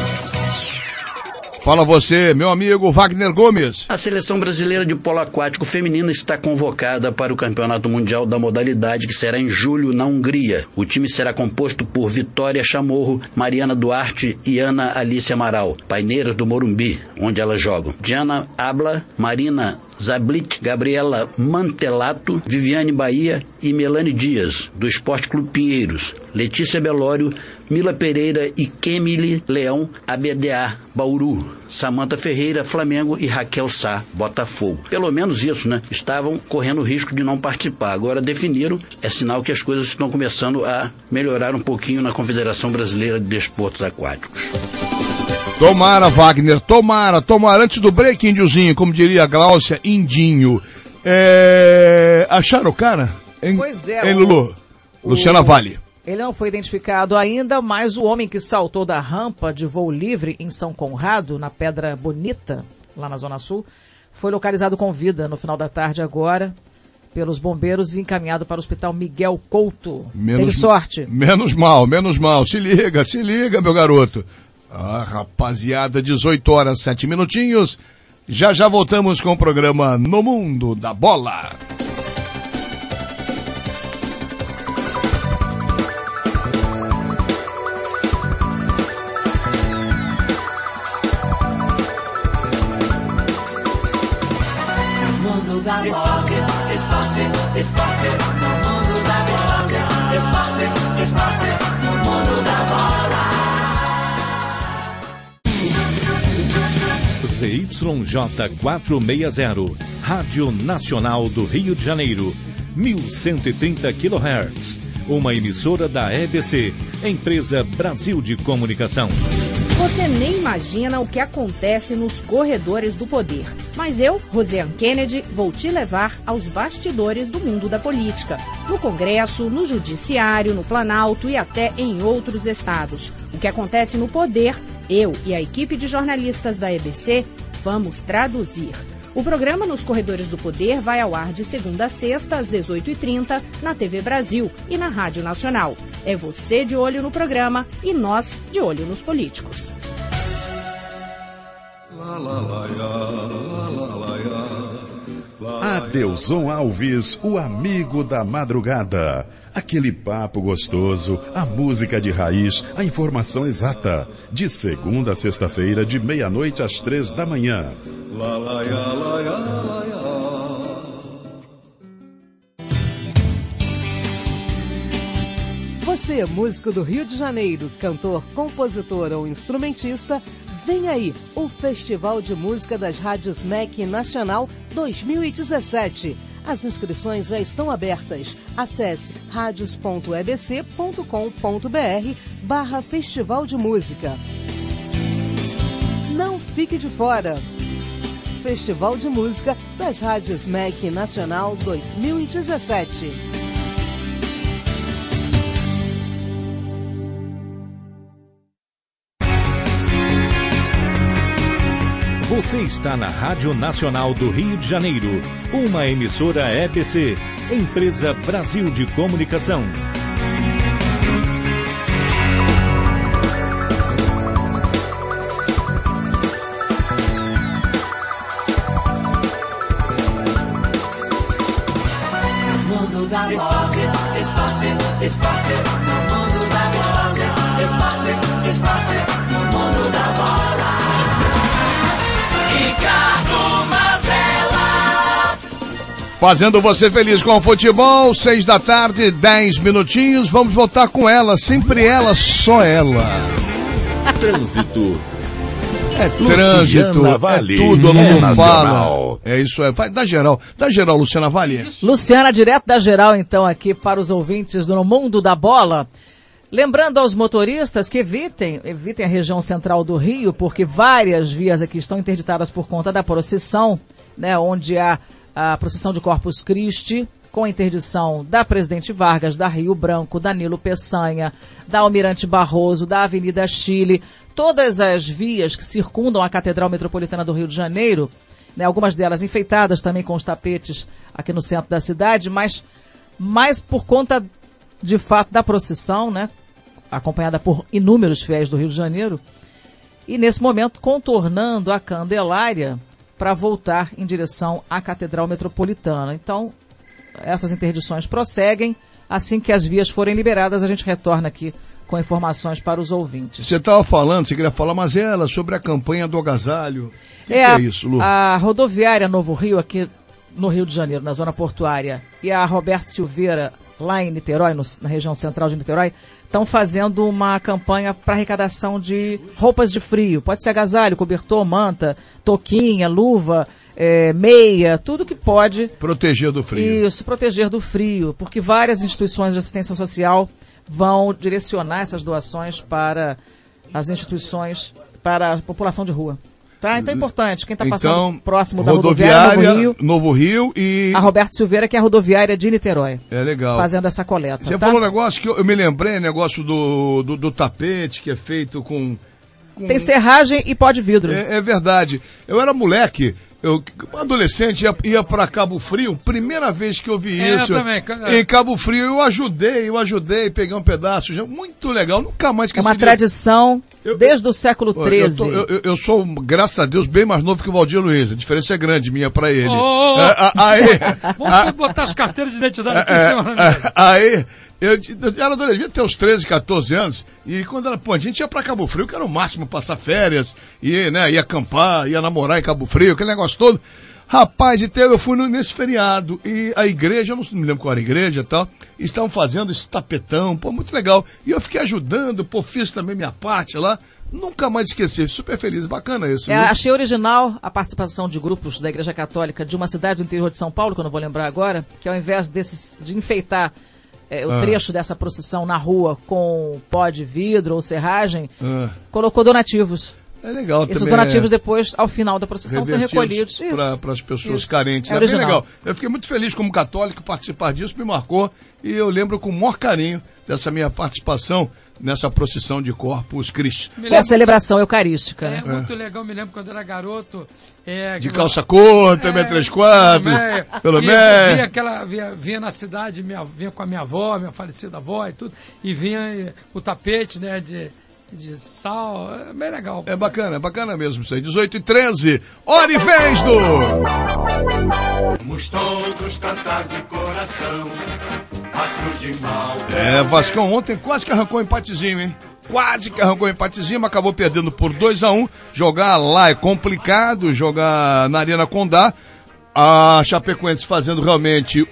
Fala você, meu amigo Wagner Gomes. A seleção brasileira de polo aquático feminino está convocada para o Campeonato Mundial da modalidade, que será em julho na Hungria. O time será composto por Vitória Chamorro, Mariana Duarte e Ana Alice Amaral, paineiras do Morumbi, onde elas jogam. Diana Abla, Marina Zablit, Gabriela Mantelato, Viviane Bahia e Melanie Dias, do Esporte Clube Pinheiros. Letícia Belório, Mila Pereira e Kemily Leão, ABDA, Bauru. Samanta Ferreira, Flamengo e Raquel Sá, Botafogo. Pelo menos isso, né? Estavam correndo o risco de não participar. Agora definiram, é sinal que as coisas estão começando a melhorar um pouquinho na Confederação Brasileira de Desportos Aquáticos. Tomara, Wagner, tomara. Antes do break, índiozinho, como diria a Gláucia, indinho. Acharam o cara? Pois é. Hein, Lulu? Luciana Vale. Ele não foi identificado ainda, mas o homem que saltou da rampa de voo livre em São Conrado, na Pedra Bonita, lá na Zona Sul, foi localizado com vida no final da tarde agora pelos bombeiros e encaminhado para o Hospital Miguel Couto. Teve sorte. Menos mal. Se liga, meu garoto. Rapaziada, 18 horas, 7 minutinhos. Já voltamos com o programa No Mundo da Bola. Esporte, no mundo da bola. Esporte, no mundo da bola. ZYJ 460, Rádio Nacional do Rio de Janeiro, 1130 kHz. Uma emissora da EBC, Empresa Brasil de Comunicação. Você nem imagina o que acontece nos corredores do poder. Mas eu, Rosiane Kennedy, vou te levar aos bastidores do mundo da política. No Congresso, no Judiciário, no Planalto e até em outros estados. O que acontece no poder, eu e a equipe de jornalistas da EBC vamos traduzir. O programa Nos Corredores do Poder vai ao ar de segunda a sexta, às 18h30, na TV Brasil e na Rádio Nacional. É você de olho no programa e nós de olho nos políticos. Adelson Alves, o amigo da madrugada. Aquele papo gostoso, a música de raiz, a informação exata. De segunda a sexta-feira, de meia-noite às 3 da manhã. Você, músico do Rio de Janeiro, cantor, compositor ou instrumentista, vem aí o Festival de Música das Rádios MEC Nacional 2017. As inscrições já estão abertas. Acesse radios.ebc.com.br/Festival de Música. Não fique de fora. Festival de Música das Rádios MEC Nacional 2017. Você está na Rádio Nacional do Rio de Janeiro, uma emissora EBC, Empresa Brasil de Comunicação. Mundo da bola, esporte, esporte, no mundo da bola, esporte, esporte, no mundo da bola. Ricardo Mazella. Fazendo você feliz com o futebol, 6 da tarde, 10 minutinhos, vamos voltar com ela, sempre ela, só ela. Trânsito. É trânsito, é tudo, eu não falo. É isso, vai, dá geral, Luciana Vale. Luciana, direto da geral, então, aqui para os ouvintes do Mundo da Bola. Lembrando aos motoristas que evitem a região central do Rio, porque várias vias aqui estão interditadas por conta da procissão, né, onde há a procissão de Corpus Christi, com a interdição da Presidente Vargas, da Rio Branco, da Nilo Peçanha, da Almirante Barroso, da Avenida Chile, todas as vias que circundam a Catedral Metropolitana do Rio de Janeiro, né, algumas delas enfeitadas também com os tapetes aqui no centro da cidade, mas mais por conta, de fato, da procissão, né, acompanhada por inúmeros fiéis do Rio de Janeiro, e nesse momento contornando a Candelária para voltar em direção à Catedral Metropolitana. Então, essas interdições prosseguem. Assim que as vias forem liberadas, a gente retorna aqui com informações para os ouvintes. Você estava falando, você queria falar, mas ela, sobre a campanha do agasalho. O que é isso, Lu? A rodoviária Novo Rio, aqui no Rio de Janeiro, na zona portuária, e a Roberto Silveira, lá em Niterói, na região central de Niterói, estão fazendo uma campanha para arrecadação de roupas de frio. Pode ser agasalho, cobertor, manta, touquinha, luva, meia, tudo que pode proteger do frio. Isso, proteger do frio, porque várias instituições de assistência social vão direcionar essas doações para as instituições, para a população de rua. Tá? Então é importante, quem está passando próximo da rodoviária Novo Rio e... a Roberto Silveira, que é a rodoviária de Niterói. É legal. Fazendo essa coleta. Você falou um negócio que eu me lembrei, negócio do tapete, que é feito com... Tem serragem e pó de vidro. É verdade. Eu era moleque, adolescente, ia para Cabo Frio, primeira vez que eu vi isso. Eu também. Em Cabo Frio, eu ajudei, peguei um pedaço, muito legal, nunca mais esqueci. É uma tradição desde o século XIII. Eu sou, graças a Deus, bem mais novo que o Valdir Luiz, a diferença é grande minha para ele. Vamos botar as carteiras de identidade aqui em cima. Eu era adolescente, devia ter uns 13, 14 anos, e quando a gente ia pra Cabo Frio, que era o máximo ia férias, ia acampar, ia namorar em Cabo Frio, aquele negócio todo. Rapaz, eu fui nesse feriado, e a igreja, eu não me lembro qual era a igreja e tal, estavam fazendo esse tapetão, muito legal. E eu fiquei ajudando, fiz também minha parte lá, nunca mais esqueci, super feliz, bacana isso. Achei original a participação de grupos da Igreja Católica de uma cidade do interior de São Paulo, que eu não vou lembrar agora, que ao invés de enfeitar o trecho dessa procissão na rua com pó de vidro ou serragem, colocou donativos. É legal também. Esses donativos depois, ao final da procissão, são recolhidos. Para as pessoas carentes. É bem legal. Eu fiquei muito feliz como católico participar disso, me marcou, e eu lembro com o maior carinho dessa minha participação nessa procissão de Corpus Christi. É a celebração eucarística. É muito legal, me lembro quando eu era garoto. De calça curta, M3-4, pelo menos. Vinha na cidade, vinha com a minha avó, minha falecida avó e tudo, e vinha o tapete, né, de sal, é bem legal. É bacana mesmo isso aí. 18h13, hora e vez do... Vamos todos cantar de coração a cruz de mal. Vascão ontem quase que arrancou um empatezinho, hein? Quase que arrancou um empatezinho, mas acabou perdendo por 2-1. Jogar lá é complicado, jogar na Arena Condá. A Chapecoense fazendo realmente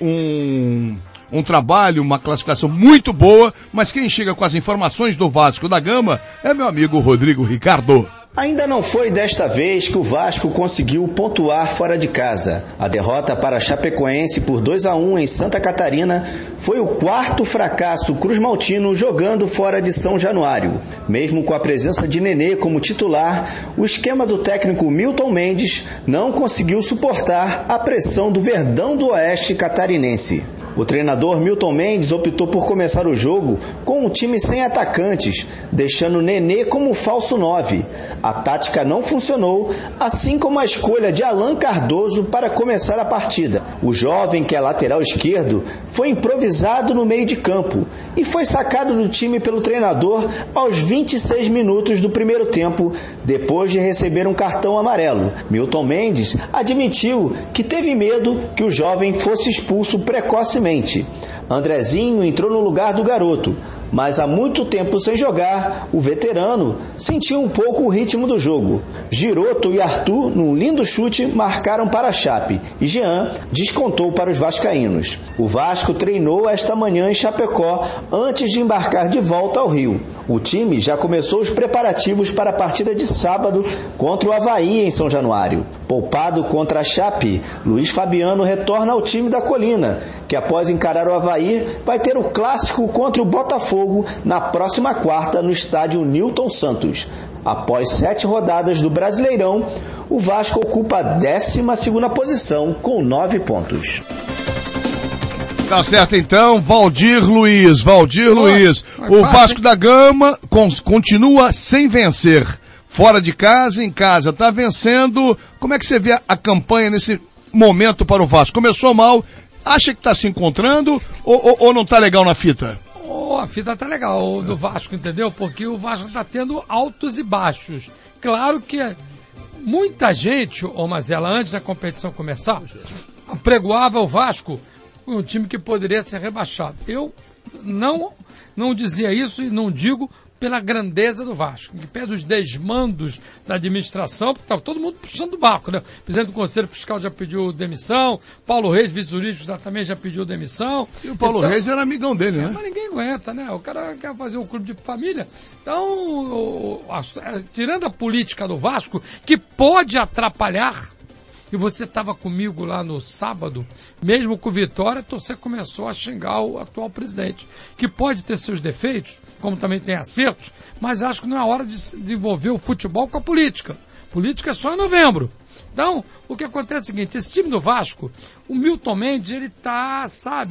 um trabalho, uma classificação muito boa, mas quem chega com as informações do Vasco da Gama é meu amigo Rodrigo Ricardo. Ainda não foi desta vez que o Vasco conseguiu pontuar fora de casa. A derrota para a Chapecoense por 2-1 em Santa Catarina foi o quarto fracasso cruzmaltino jogando fora de São Januário. Mesmo com a presença de Nenê como titular, o esquema do técnico Milton Mendes não conseguiu suportar a pressão do Verdão do Oeste catarinense. O treinador Milton Mendes optou por começar o jogo com um time sem atacantes, deixando Nenê como falso 9. A tática não funcionou, assim como a escolha de Alan Cardoso para começar a partida. O jovem, que é lateral esquerdo, foi improvisado no meio de campo e foi sacado do time pelo treinador aos 26 minutos do primeiro tempo, depois de receber um cartão amarelo. Milton Mendes admitiu que teve medo que o jovem fosse expulso precocemente. Andrezinho entrou no lugar do garoto, mas há muito tempo sem jogar, o veterano sentiu um pouco o ritmo do jogo. Giroto e Arthur, num lindo chute, marcaram para a Chape e Jean descontou para os vascaínos. O Vasco treinou esta manhã em Chapecó antes de embarcar de volta ao Rio. O time já começou os preparativos para a partida de sábado contra o Avaí em São Januário. Poupado contra a Chape, Luiz Fabiano retorna ao time da Colina, que após encarar o Avaí vai ter o clássico contra o Botafogo na próxima quarta no estádio Newton Santos. Após 7 rodadas do Brasileirão, o Vasco ocupa a 12ª posição com 9 pontos. Tá certo então, Valdir Luiz. O Vasco da Gama continua sem vencer. Fora de casa, em casa, tá vencendo. Como é que você vê a campanha nesse momento para o Vasco? Começou mal, acha que tá se encontrando ou não tá legal na fita? A fita tá legal do Vasco, entendeu? Porque o Vasco tá tendo altos e baixos. Claro que muita gente, Mazela, antes da competição começar, apregoava o Vasco um time que poderia ser rebaixado. Eu não dizia isso e não digo pela grandeza do Vasco, em pé dos desmandos da administração, porque estava todo mundo puxando o barco, né? O presidente do Conselho Fiscal já pediu demissão, Paulo Reis, vice-jurídico, também já pediu demissão. E o Paulo Reis era amigão dele, né? Mas ninguém aguenta, né? O cara quer fazer um clube de família. Então, tirando a política do Vasco, que pode atrapalhar, e você estava comigo lá no sábado, mesmo com vitória, você começou a xingar o atual presidente, que pode ter seus defeitos, como também tem acertos, mas acho que não é hora de desenvolver o futebol com a política. Política é só em novembro. Então, o que acontece é o seguinte, esse time do Vasco, o Milton Mendes, ele está,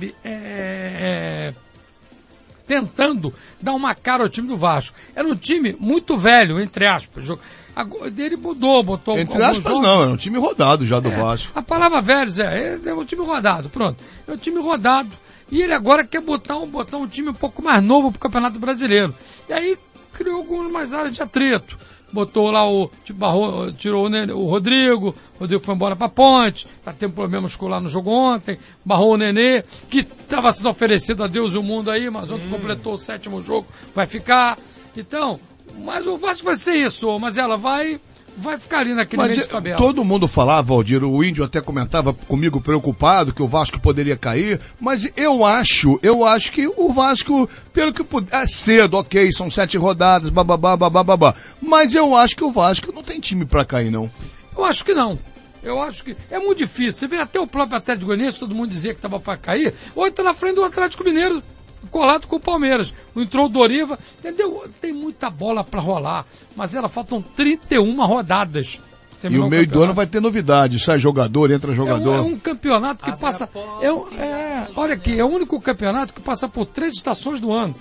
tentando dar uma cara ao time do Vasco. Era um time muito velho, entre aspas. Ele botou... Entre aspas não, é um time rodado já do Vasco. A palavra velho, é um time rodado, pronto. É um time rodado. E ele agora quer botar um time um pouco mais novo pro Campeonato Brasileiro. E aí criou algumas áreas de atrito. Botou lá tirou o Rodrigo foi embora pra Ponte, tá tendo problema muscular no jogo ontem, barrou o Nenê, que estava sendo oferecido a Deus e o mundo aí, mas ontem completou o 7º jogo, vai ficar. Então, mas o Vasco vai ser isso, mas ela vai ficar ali naquele meio de tabela. Todo mundo falava, Valdir, o Índio até comentava comigo preocupado que o Vasco poderia cair, mas eu acho que o Vasco, pelo que é cedo, ok, são 7 rodadas, bababá, mas eu acho que o Vasco não tem time pra cair, não. Eu acho que não. Eu acho que é muito difícil. Você vê até o próprio Atlético Goianiense, todo mundo dizia que estava para cair, hoje está na frente do Atlético Mineiro. colado com o Palmeiras. Entrou o Doriva, entendeu? Tem muita bola para rolar, mas faltam 31 rodadas. E o meio do ano vai ter novidade, sai jogador, entra jogador. É um campeonato que passa... olha aqui, é o único campeonato que passa por 3 estações do ano.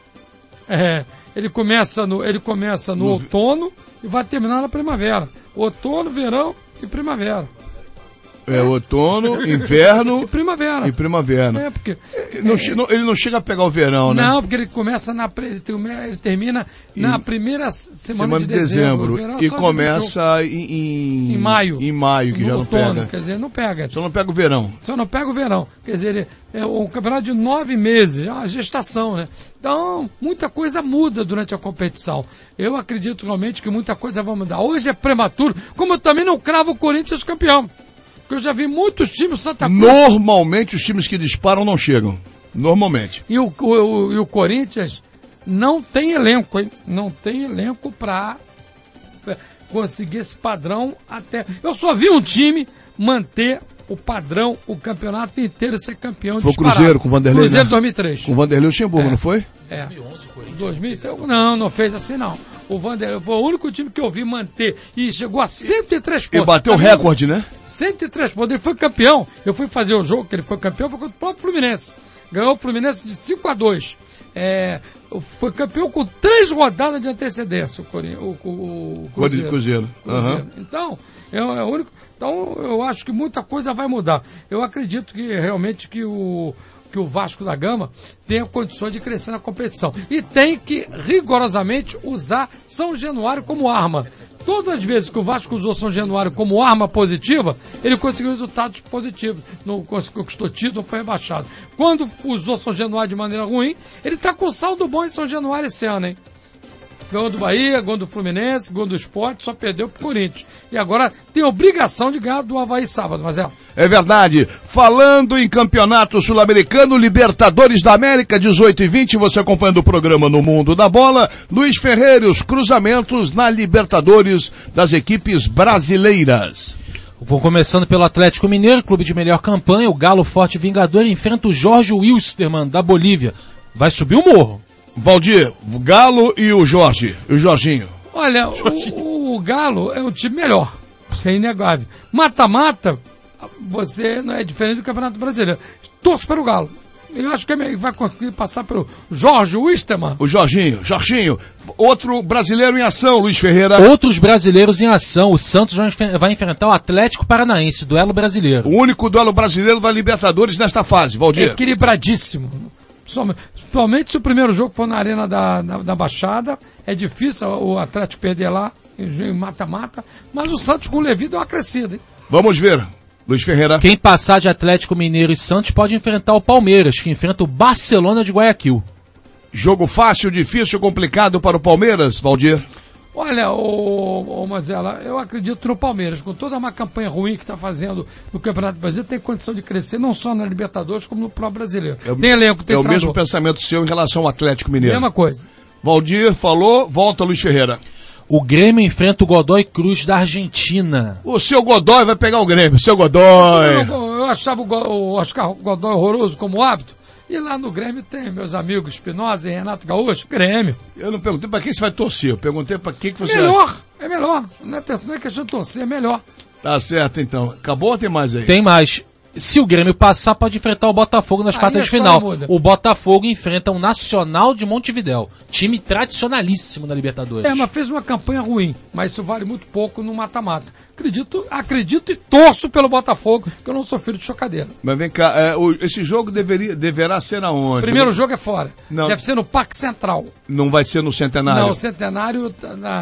Ele começa no outono e vai terminar na primavera. Outono, verão e primavera. Outono, inverno e primavera. Porque ele não chega a pegar o verão, né? Não, porque ele começa ele termina na primeira semana de dezembro. E começa em maio. Em maio, que já não pega. Quer dizer, não pega. Só não pega o verão. Quer dizer, é um campeonato de 9 meses, é uma gestação, né? Então, muita coisa muda durante a competição. Eu acredito realmente que muita coisa vai mudar. Hoje é prematuro, como eu também não cravo o Corinthians campeão. Eu já vi muitos times Santa Cruz. Normalmente os times que disparam não chegam. Normalmente. E o Corinthians não tem elenco, hein? Não tem elenco para conseguir esse padrão até. Eu só vi um time manter o padrão, o campeonato inteiro, ser campeão disparado. Foi o Cruzeiro com o Vanderlei, Cruzeiro né? 2003. Com o Vanderlei Luxemburgo, não foi? 2003, não fez assim não. O Vanderlei foi o único time que eu vi manter e chegou a 103 pontos. E bateu o recorde, né? 103 pontos, ele foi campeão. Eu fui fazer o jogo que ele foi campeão, foi contra o próprio Fluminense. Ganhou o Fluminense de 5-2. Foi campeão com 3 rodadas de antecedência, o Cruzeiro. Uhum. Então, é o único. Então, eu acho que muita coisa vai mudar. Eu acredito que realmente que o Vasco da Gama tenha condições de crescer na competição. E tem que, rigorosamente, usar São Januário como arma. Todas as vezes que o Vasco usou São Januário como arma positiva, ele conseguiu resultados positivos. Não conquistou título, foi rebaixado. Quando usou São Januário de maneira ruim, ele está com saldo bom em São Januário esse ano, hein? Ganhou do Bahia, ganhou do Fluminense, ganhou do Sport, só perdeu pro Corinthians. E agora tem obrigação de ganhar do Avaí sábado, Marcelo. É verdade. Falando em campeonato sul-americano, Libertadores da América, 18 e 20, você acompanhando o programa No Mundo da Bola. Luiz Ferreira, os cruzamentos na Libertadores das equipes brasileiras. Vou começando pelo Atlético Mineiro, clube de melhor campanha. O Galo Forte Vingador enfrenta o Jorge Wilstermann, da Bolívia. Vai subir o morro. Valdir, o Galo e o Jorginho. Olha, o Galo é um time melhor, isso é inegável. Mata-mata, você não é diferente do Campeonato Brasileiro. Torço para o Galo. Eu acho que vai conseguir passar pelo Jorge Wilstermann. O Jorginho. Outro brasileiro em ação, Luiz Ferreira. Outros brasileiros em ação. O Santos vai enfrentar o Atlético Paranaense, duelo brasileiro. O único duelo brasileiro da Libertadores nesta fase, Valdir. Equilibradíssimo. Somente se o primeiro jogo for na Arena da Baixada, é difícil o Atlético perder lá, em mata-mata, mas o Santos com o Levi deu uma crescida, hein? Vamos ver, Luiz Ferreira. Quem passar de Atlético Mineiro e Santos pode enfrentar o Palmeiras, que enfrenta o Barcelona de Guayaquil. Jogo fácil, difícil, complicado para o Palmeiras, Valdir? Olha, Mazela, eu acredito no Palmeiras, com toda uma campanha ruim que está fazendo no Campeonato Brasileiro, tem condição de crescer, não só na Libertadores, como no próprio Brasileiro. Tem elenco, tem treinador. É o mesmo pensamento seu em relação ao Atlético Mineiro. Mesma coisa. Valdir falou, volta Luiz Ferreira. O Grêmio enfrenta o Godoy Cruz da Argentina. O seu Godoy vai pegar o Grêmio, seu Godoy. Eu achava o Oscar Godoy horroroso como hábito. E lá no Grêmio tem meus amigos Espinosa e Renato Gaúcho, Grêmio. Eu não perguntei pra quem você vai torcer, eu perguntei pra quem que você... É melhor. Não é questão de torcer, é melhor. Tá certo então. Acabou ou tem mais aí? Tem mais. Se o Grêmio passar, pode enfrentar o Botafogo nas quartas de final. O Botafogo enfrenta o Nacional de Montevidéu, time tradicionalíssimo na Libertadores. Mas fez uma campanha ruim, mas isso vale muito pouco no mata-mata. Acredito e torço pelo Botafogo, que eu não sou filho de chocadeira. Mas vem cá, esse jogo deverá ser aonde? Primeiro jogo é fora. Não. Deve ser no Parque Central. Não vai ser no Centenário? Não, o Centenário,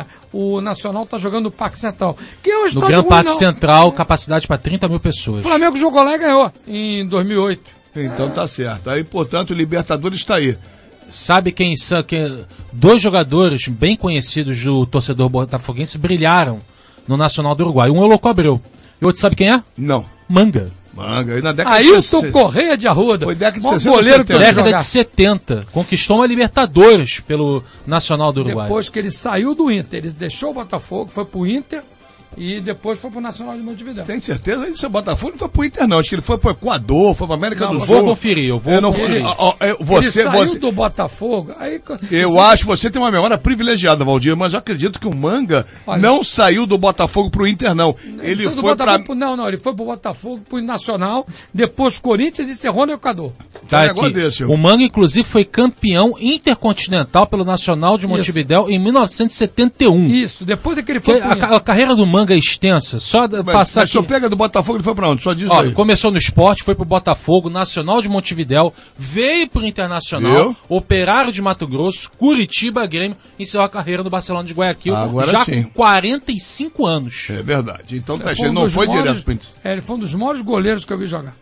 o Nacional está jogando no Parque Central. Que é um no Gran Parque Central, capacidade para 30 mil pessoas. O Flamengo jogou lá e ganhou, em 2008. Então tá certo. Aí, portanto, o Libertadores está aí. Sabe quem são? Dois jogadores bem conhecidos do torcedor botafoguense brilharam no Nacional do Uruguai. Um é o Louco Abreu. E outro sabe quem é? Não. Manga. Aí na década Ailton Correia de Arruda. Foi década de 60. Goleiro que década de 70. Conquistou uma Libertadores pelo Nacional do Uruguai. Depois que ele saiu do Inter, ele deixou o Botafogo, foi pro Inter e depois foi pro Nacional de Montevidéu. Tem certeza? Ele, seu Botafogo não foi pro Inter, não. Acho que ele foi pro Equador, foi pra América do Sul. Vou conferir, eu vou conferir. Ele saiu do Botafogo. Aí, acho que você tem uma memória privilegiada, Valdir, mas eu acredito que o Manga não saiu do Botafogo pro Inter, não. Ele foi Não, ele foi pro Botafogo, pro Nacional, depois Corinthians e encerrou no Equador. Tá aqui. O Manga, inclusive, foi campeão intercontinental pelo Nacional de Montevidéu em 1971. Isso, depois é que ele foi a carreira do Manga é extensa. Só passar aqui. Só pega do Botafogo, ele foi pra onde? Só diz aí. Começou no esporte, foi pro Botafogo, Nacional de Montevidéu, veio pro Internacional, Operário de Mato Grosso, Curitiba, Grêmio, encerrou a carreira no Barcelona de Guayaquil, já com 45 anos. É verdade. Então tá cheio, não foi direto pro Inter. Ele foi um dos maiores goleiros que eu vi jogar.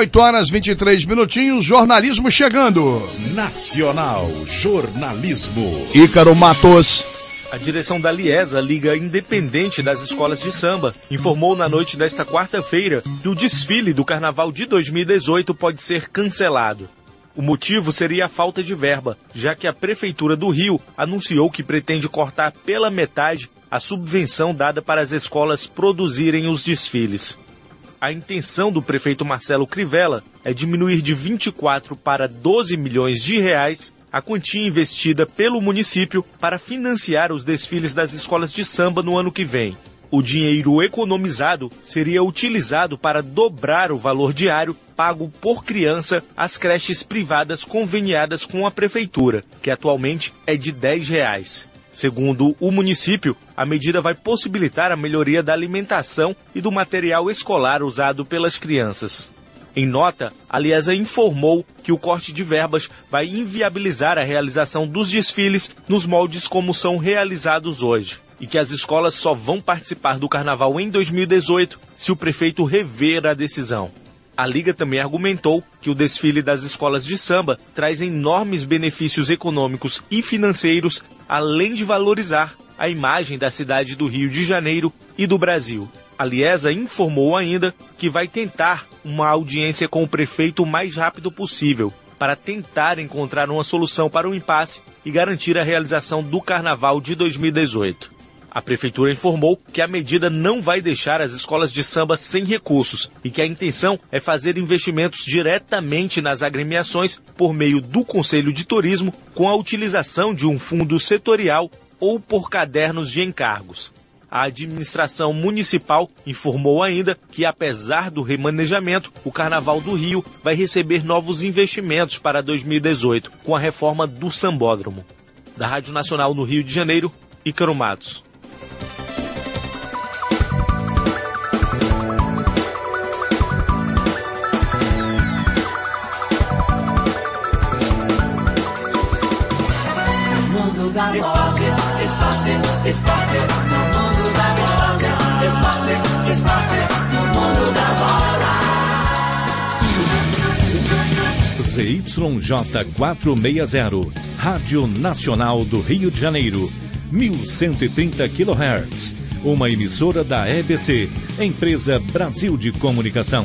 18h23, jornalismo chegando. Nacional Jornalismo. Ícaro Matos. A direção da Liesa, Liga Independente das Escolas de Samba, informou na noite desta quarta-feira que o desfile do Carnaval de 2018 pode ser cancelado. O motivo seria a falta de verba, já que a Prefeitura do Rio anunciou que pretende cortar pela metade a subvenção dada para as escolas produzirem os desfiles. A intenção do prefeito Marcelo Crivella é diminuir de 24 para 12 milhões de reais a quantia investida pelo município para financiar os desfiles das escolas de samba no ano que vem. O dinheiro economizado seria utilizado para dobrar o valor diário pago por criança às creches privadas conveniadas com a prefeitura, que atualmente é de R$10. Segundo o município, a medida vai possibilitar a melhoria da alimentação e do material escolar usado pelas crianças. Em nota, a Liesa informou que o corte de verbas vai inviabilizar a realização dos desfiles nos moldes como são realizados hoje, e que as escolas só vão participar do Carnaval em 2018 se o prefeito rever a decisão. A Liga também argumentou que o desfile das escolas de samba traz enormes benefícios econômicos e financeiros, além de valorizar a imagem da cidade do Rio de Janeiro e do Brasil. A Liesa informou ainda que vai tentar uma audiência com o prefeito o mais rápido possível, para tentar encontrar uma solução para o impasse e garantir a realização do Carnaval de 2018. A Prefeitura informou que a medida não vai deixar as escolas de samba sem recursos e que a intenção é fazer investimentos diretamente nas agremiações por meio do Conselho de Turismo, com a utilização de um fundo setorial ou por cadernos de encargos. A administração municipal informou ainda que, apesar do remanejamento, o Carnaval do Rio vai receber novos investimentos para 2018, com a reforma do Sambódromo. Da Rádio Nacional no Rio de Janeiro, Ícaro Matos. Esporte, esporte, esporte, no mundo da bola. Esporte, esporte, no mundo da bola. ZYJ 460, Rádio Nacional do Rio de Janeiro, 1130 kHz. Uma emissora da EBC, Empresa Brasil de Comunicação.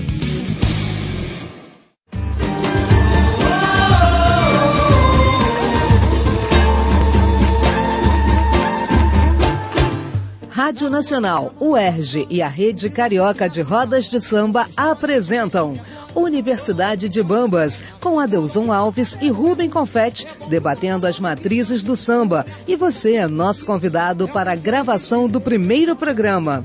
Rádio Nacional, UERJ e a Rede Carioca de Rodas de Samba apresentam Universidade de Bambas, com Adelson Alves e Rubem Confetti, debatendo as matrizes do samba. E você é nosso convidado para a gravação do primeiro programa.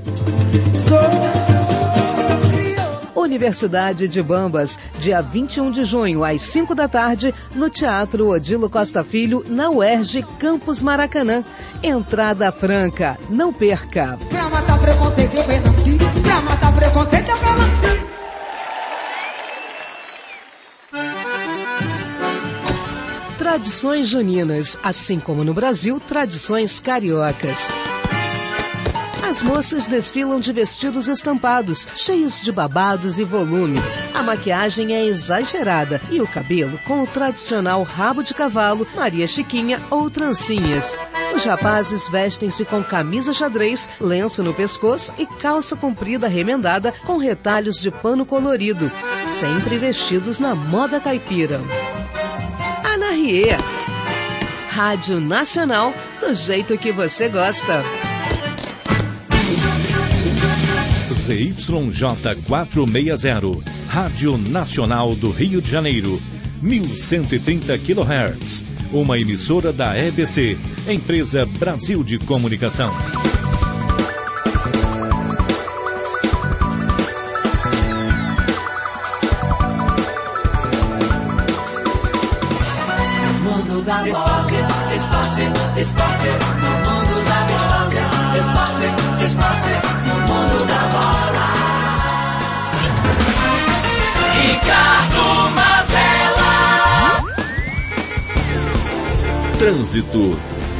Universidade de Bambas, dia 21 de junho, às 5 da tarde, no Teatro Odilo Costa Filho, na UERJ, Campus Maracanã. Entrada franca, não perca. Pra matar preconceito eu venci, pra matar preconceito eu venci. Tradições juninas, assim como no Brasil, tradições cariocas. As moças desfilam de vestidos estampados, cheios de babados e volume. A maquiagem é exagerada e o cabelo com o tradicional rabo de cavalo, Maria Chiquinha ou trancinhas. Os rapazes vestem-se com camisa xadrez, lenço no pescoço e calça comprida remendada com retalhos de pano colorido, sempre vestidos na moda caipira. Ana Rie. Rádio Nacional, do jeito que você gosta. ZYJ 460, Rádio Nacional do Rio de Janeiro, 1130 kHz. Uma emissora da EBC, Empresa Brasil de Comunicação. Mundo da esporte, esporte, esporte, no mundo da bola. Esporte, esporte, no mundo da bola. Ricardo Mazella. Trânsito.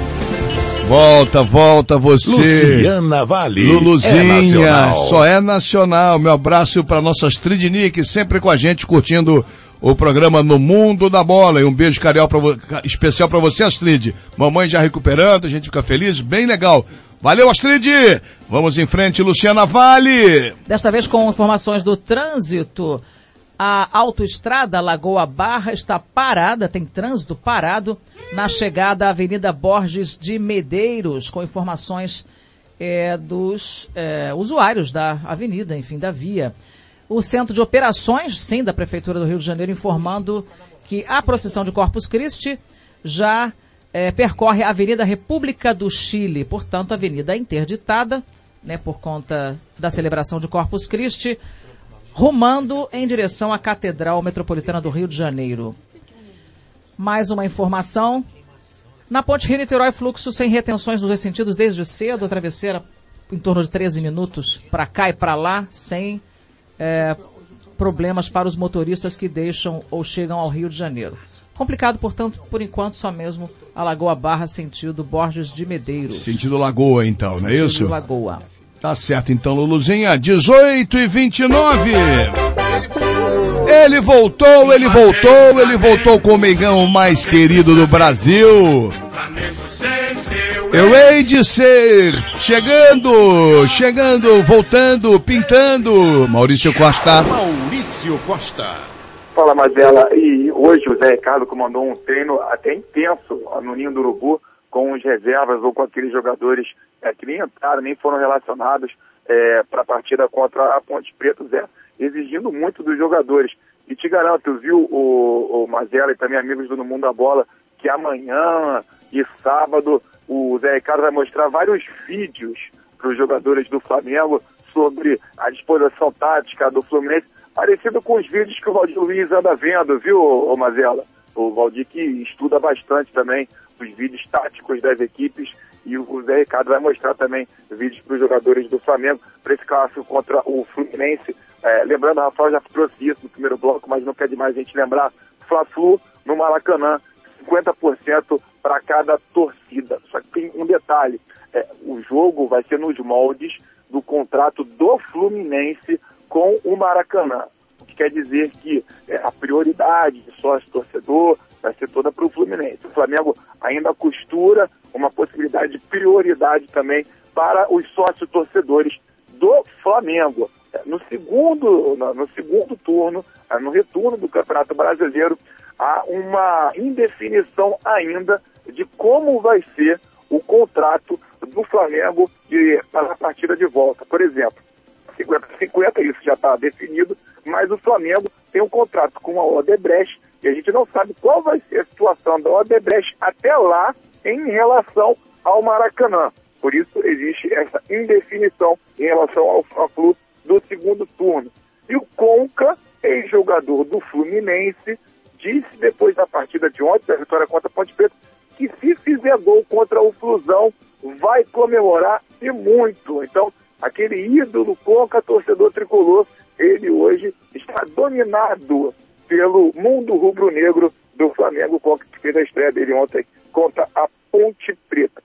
Volta você. Luciana Vale. Luluzinha, só é nacional. Meu abraço para nossa Astrid Nick, sempre com a gente curtindo o programa No Mundo da Bola. E um beijo especial para você, Astrid. Mamãe já recuperando, a gente fica feliz, bem legal. Valeu, Astrid! Vamos em frente, Luciana Vale. Desta vez com informações do trânsito. A autoestrada Lagoa Barra está parada, tem trânsito parado na chegada à Avenida Borges de Medeiros, com informações dos usuários da avenida, enfim, da via. O Centro de Operações, sim, da Prefeitura do Rio de Janeiro, informando que a procissão de Corpus Christi já percorre a Avenida República do Chile, portanto, a avenida interditada, né, por conta da celebração de Corpus Christi, rumando em direção à Catedral Metropolitana do Rio de Janeiro. Mais uma informação. Na Ponte Rio-Niterói, fluxo sem retenções nos dois sentidos desde cedo, a travesseira em torno de 13 minutos para cá e para lá, sem problemas para os motoristas que deixam ou chegam ao Rio de Janeiro. Complicado, portanto, por enquanto, só mesmo a Lagoa Barra, sentido Borges de Medeiros. Sentido Lagoa, então, não é isso? Sentido Lagoa. Tá certo, então, Luluzinha, 18h29. Ele voltou com o Mengão mais querido do Brasil. Eu hei de ser, chegando, voltando, pintando. Maurício Costa. Fala, Mazella. E hoje o Zé Ricardo comandou um treino até intenso no Ninho do Urubu, com os reservas ou com aqueles jogadores que nem entraram, nem foram relacionados para a partida contra a Ponte Preta, Zé, exigindo muito dos jogadores. E te garanto, viu, o Mazella e também amigos do No Mundo da Bola, que amanhã e sábado o Zé Ricardo vai mostrar vários vídeos para os jogadores do Flamengo sobre a disposição tática do Fluminense, parecido com os vídeos que o Valdir Luiz anda vendo, viu, Mazella? O Valdir que estuda bastante também os vídeos táticos das equipes, e o Zé Ricardo vai mostrar também vídeos para os jogadores do Flamengo para esse clássico contra o Fluminense. Lembrando, a Rafael já trouxe isso no primeiro bloco, mas não quer demais a gente lembrar, Fla-Flu no Maracanã, 50% para cada torcida. Só que tem um detalhe, o jogo vai ser nos moldes do contrato do Fluminense com o Maracanã, o que quer dizer que a prioridade de sócio-torcedor vai ser toda para o Fluminense. O Flamengo ainda costura uma possibilidade de prioridade também para os sócios-torcedores do Flamengo. No segundo turno, no retorno do Campeonato Brasileiro, há uma indefinição ainda de como vai ser o contrato do Flamengo para a partida de volta. Por exemplo, 50-50, isso já está definido, mas o Flamengo tem um contrato com a Odebrecht e a gente não sabe qual vai ser a situação da Odebrecht até lá em relação ao Maracanã. Por isso existe essa indefinição em relação ao Fla-Flu do segundo turno. E o Conca, ex-jogador do Fluminense, disse depois da partida de ontem, da vitória contra a Ponte Preta, que se fizer gol contra o Flusão, vai comemorar e muito. Então, aquele ídolo Conca, torcedor tricolor, ele hoje está dominado pelo mundo rubro-negro do Flamengo, Conca, que fez a estreia dele ontem contra a Ponte Preta.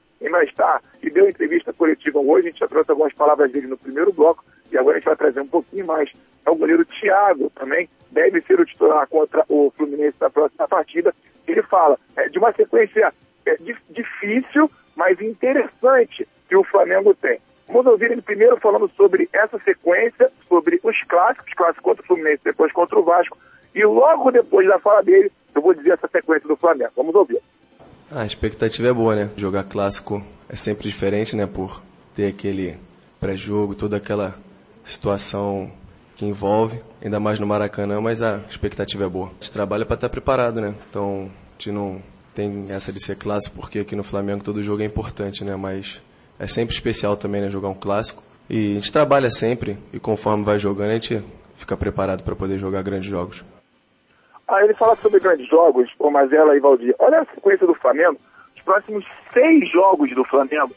E deu entrevista coletiva hoje, a gente já trouxe algumas palavras dele no primeiro bloco, e agora a gente vai trazer um pouquinho mais. O goleiro Thiago também deve ser o titular contra o Fluminense na próxima partida. Ele fala de uma sequência difícil, mas interessante que o Flamengo tem. Vamos ouvir ele primeiro falando sobre essa sequência, sobre os clássicos contra o Fluminense, depois contra o Vasco, e logo depois da fala dele, eu vou dizer essa sequência do Flamengo. Vamos ouvir. A expectativa é boa, né? Jogar clássico é sempre diferente, né? Por ter aquele pré-jogo, toda aquela situação que envolve, ainda mais no Maracanã, mas a expectativa é boa. A gente trabalha para estar preparado, né? Então, a gente não tem essa de ser clássico, porque aqui no Flamengo todo jogo é importante, né? Mas é sempre especial também, né? Jogar um clássico. E a gente trabalha sempre, e conforme vai jogando, a gente fica preparado para poder jogar grandes jogos. Ele fala sobre grandes jogos, o Mazella e Valdir. Olha a sequência do Flamengo. Os próximos 6 jogos do Flamengo,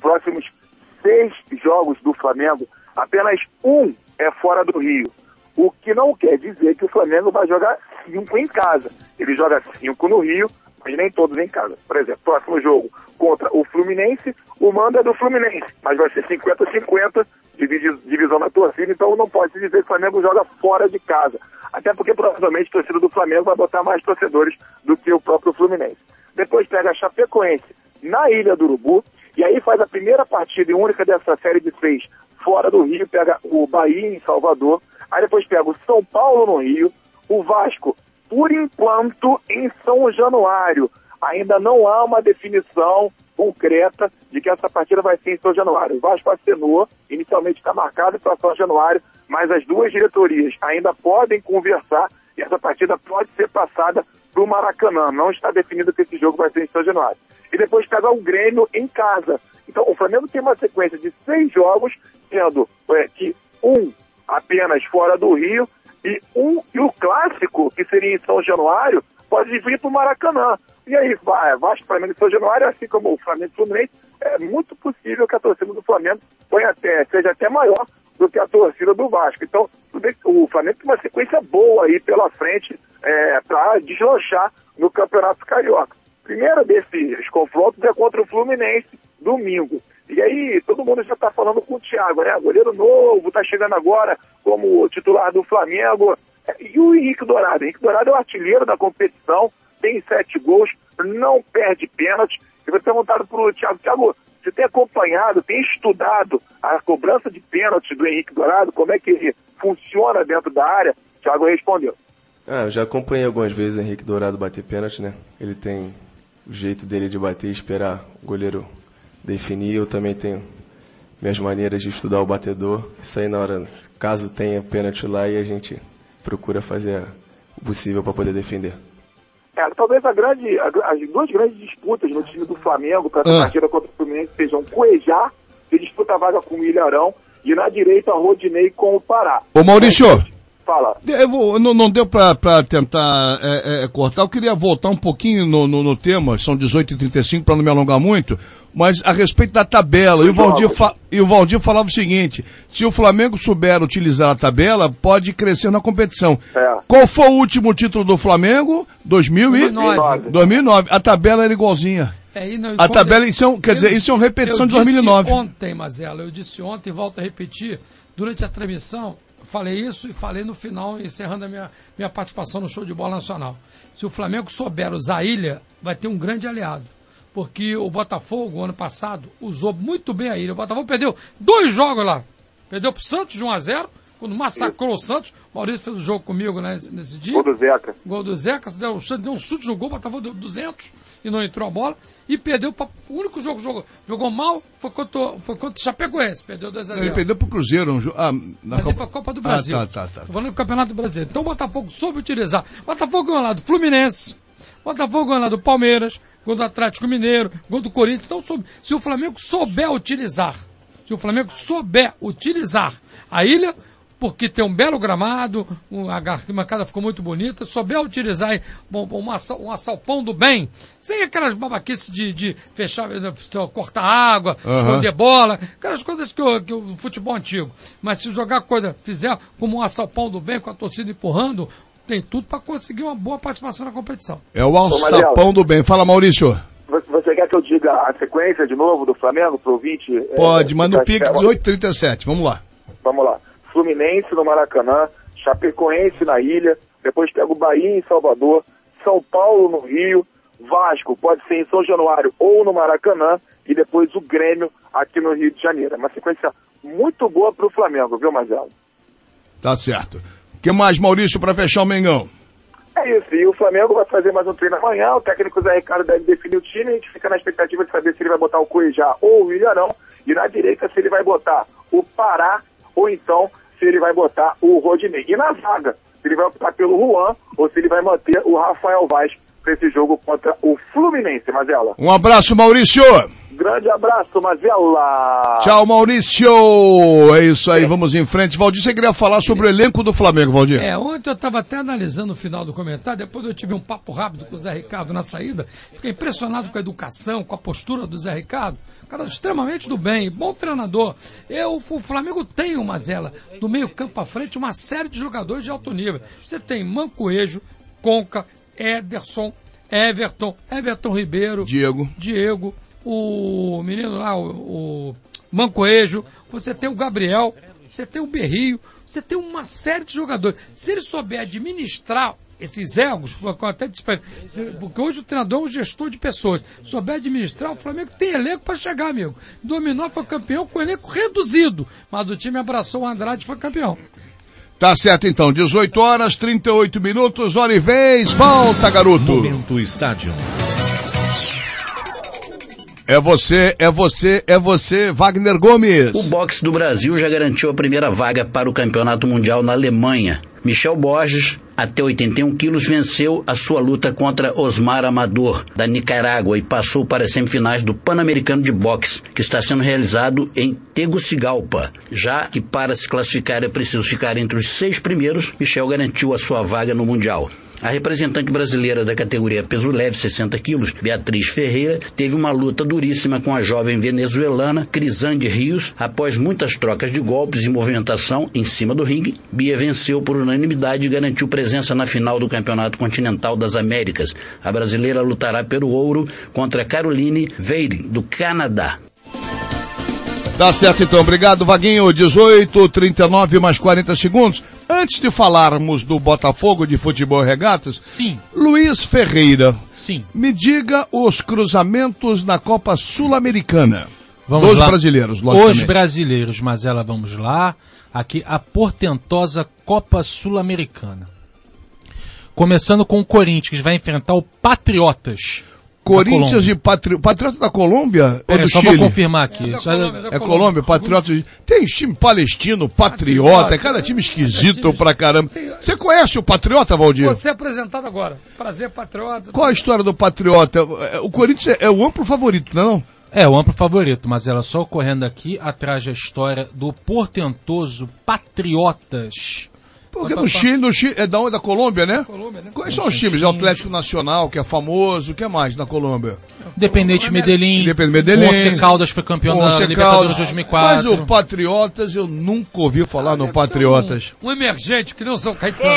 apenas um é fora do Rio. O que não quer dizer que o Flamengo vai jogar 5 em casa. Ele joga 5 no Rio, mas nem todos em casa. Por exemplo, próximo jogo contra o Fluminense, o mando é do Fluminense, mas vai ser 50-50, divisão na torcida, então não pode se dizer que o Flamengo joga fora de casa. Até porque provavelmente a torcida do Flamengo vai botar mais torcedores do que o próprio Fluminense. Depois pega a Chapecoense na Ilha do Urubu, e aí faz a primeira partida e única dessa série de 6 fora do Rio, pega o Bahia em Salvador, aí depois pega o São Paulo no Rio, o Vasco, por enquanto, em São Januário. Ainda não há uma definição concreta de que essa partida vai ser em São Januário. O Vasco acenou, inicialmente está marcado para São Januário, mas as duas diretorias ainda podem conversar e essa partida pode ser passada para o Maracanã. Não está definido que esse jogo vai ser em São Januário. E depois pega o Grêmio em casa. Então o Flamengo tem uma sequência de 6 jogos, sendo que um apenas fora do Rio e o clássico, que seria em São Januário, pode vir para o Maracanã. E aí, Vasco, Flamengo e São Januário, assim como o Flamengo e Fluminense, é muito possível que a torcida do Flamengo seja até maior do que a torcida do Vasco. Então, o Flamengo tem uma sequência boa aí pela frente para deslanchar no Campeonato Carioca. Primeiro desses confrontos é contra o Fluminense, domingo. E aí, todo mundo já está falando com o Thiago, né? Goleiro novo, está chegando agora como titular do Flamengo. E o Henrique Dourado? Henrique Dourado é o artilheiro da competição, tem 7 gols, não perde pênalti. Eu vou perguntar para o Thiago: Thiago, você tem acompanhado, tem estudado a cobrança de pênalti do Henrique Dourado? Como é que ele funciona dentro da área? O Thiago respondeu. Eu já acompanhei algumas vezes o Henrique Dourado bater pênalti, né? Ele tem o jeito dele de bater e esperar o goleiro definir. Eu também tenho minhas maneiras de estudar o batedor. Isso aí na hora, caso tenha pênalti lá, e a gente procura fazer o possível para poder defender. Talvez as duas grandes disputas no time do Flamengo para essa partida contra o Fluminense sejam Cuejá, que disputa a vaga com o Ilharão, e na direita Rodinei com o Pará. Ô Maurício, fala. Não deu para tentar cortar, eu queria voltar um pouquinho no tema, são 18h35 para não me alongar muito, mas a respeito da tabela, e o Valdir falava o seguinte: se o Flamengo souber utilizar a tabela, pode crescer na competição. Qual foi o último título do Flamengo? 2009. A tabela era igualzinha. A tabela, isso é uma repetição de 2009. Eu disse ontem, e volto a repetir, durante a transmissão, falei isso e falei no final, encerrando a minha participação no Show de Bola Nacional. Se o Flamengo souber usar a ilha, vai ter um grande aliado. Porque o Botafogo, ano passado, usou muito bem a ilha. O Botafogo perdeu 2 jogos lá. Perdeu pro Santos de 1-0, quando massacrou o Santos. O Maurício fez o jogo comigo, né, nesse dia. Gol do Zeca. Deu um chute no gol, o Botafogo deu 200 e não entrou a bola. E perdeu para o único jogo que jogou mal foi contra o Chapecoense. Perdeu 2-0. Ele perdeu pro Cruzeiro. Mas é pra Copa do Brasil. Tá. Tô falando do Campeonato Brasileiro. Então o Botafogo soube utilizar. O Botafogo ganhou lá do Fluminense. O Botafogo ganhou lá do Palmeiras. Gol do Atlético Mineiro, gol do Corinthians. Então, se o Flamengo souber utilizar a ilha, porque tem um belo gramado, a arquibancada ficou muito bonita, souber utilizar um assalpão do bem, sem aquelas babaquices de fechar, cortar água, esconder bola, aquelas coisas que o futebol antigo. Mas se jogar fizer como um assalpão do bem, com a torcida empurrando, tem tudo para conseguir uma boa participação na competição. É o alçapão do bem. Fala, Maurício. Você quer que eu diga a sequência de novo do Flamengo pro ouvinte? Pode, manda o Pix 18h37. Vamos lá. Vamos lá. Fluminense no Maracanã, Chapecoense na Ilha, depois pega o Bahia em Salvador, São Paulo no Rio, Vasco pode ser em São Januário ou no Maracanã, e depois o Grêmio aqui no Rio de Janeiro. É uma sequência muito boa pro Flamengo, viu, Marcelo? Tá certo. O que mais, Maurício, para fechar o Mengão? É isso, e o Flamengo vai fazer mais um treino amanhã, o técnico Zé Ricardo deve definir o time, a gente fica na expectativa de saber se ele vai botar o Cuejá ou o Ilharão, e na direita se ele vai botar o Pará ou então se ele vai botar o Rodinei. E na zaga, se ele vai optar pelo Juan ou se ele vai manter o Rafael Vaz para esse jogo contra o Fluminense, Mazela. Um abraço, Maurício. Grande abraço, Mazela. Tchau, Maurício. É isso aí, vamos em frente. Valdir, você queria falar sobre o elenco do Flamengo, Valdir? Ontem eu estava até analisando o final do comentário, depois eu tive um papo rápido com o Zé Ricardo na saída, fiquei impressionado com a educação, com a postura do Zé Ricardo, cara extremamente do bem, bom treinador. O Flamengo tem, Mazela, do meio campo para frente, uma série de jogadores de alto nível. Você tem Mancoejo, Conca, Ederson, Everton Ribeiro, Diego, o menino lá, o Mancoejo, você tem o Gabriel, você tem o Berrio, você tem uma série de jogadores. Se ele souber administrar esses egos, porque hoje o treinador é um gestor de pessoas, souber administrar, o Flamengo tem elenco para chegar, amigo. Dominou, foi campeão com elenco reduzido, mas o time abraçou o Andrade e foi campeão. Tá certo então, 18 horas, 38 minutos, hora e vez, volta, garoto. Momento Estádio. É você, Wagner Gomes. O boxe do Brasil já garantiu a primeira vaga para o Campeonato Mundial na Alemanha. Michel Borges, até 81 quilos, venceu a sua luta contra Osmar Amador, da Nicarágua, e passou para as semifinais do Pan-Americano de Boxe, que está sendo realizado em Tegucigalpa. Já que para se classificar é preciso ficar entre os 6 primeiros, Michel garantiu a sua vaga no Mundial. A representante brasileira da categoria peso leve, 60 quilos, Beatriz Ferreira, teve uma luta duríssima com a jovem venezuelana Crisande Rios. Após muitas trocas de golpes e movimentação em cima do ringue, Bia venceu por unanimidade e garantiu presença na final do Campeonato Continental das Américas. A brasileira lutará pelo ouro contra Caroline Veire, do Canadá. Tá certo então, obrigado, Vaguinho. 18:39 mais 40 segundos. Antes de falarmos do Botafogo de Futebol e Regatas, sim. Luiz Ferreira, sim. Me diga os cruzamentos na Copa Sul-Americana. Vamos dos lá. Brasileiros, logicamente. Os brasileiros, Mazela, vamos lá. Aqui a portentosa Copa Sul-Americana. Começando com o Corinthians, que vai enfrentar o Patriotas. Corinthians e Patriota da Colômbia ou do só Chile? Vou confirmar aqui. É Colômbia, Patriota. Tem time palestino, Patriota, é cada time esquisito pra caramba. Você conhece o Patriota, Valdir? Você é apresentado agora. Prazer, Patriota. Qual a história do Patriota? O Corinthians é o amplo favorito, não é não? É o amplo favorito, mas ela só correndo aqui atrás da história do portentoso Patriotas. Porque no Chile é da onde? Da Colômbia, né? Colômbia, né? Quais são os times? É o Atlético Nacional, que é famoso, o que mais na Colômbia? Independente Medellín. Once Caldas foi campeão da Libertadores 2004. Mas o Patriotas, eu nunca ouvi falar no Patriotas. Um emergente que não São Caetano.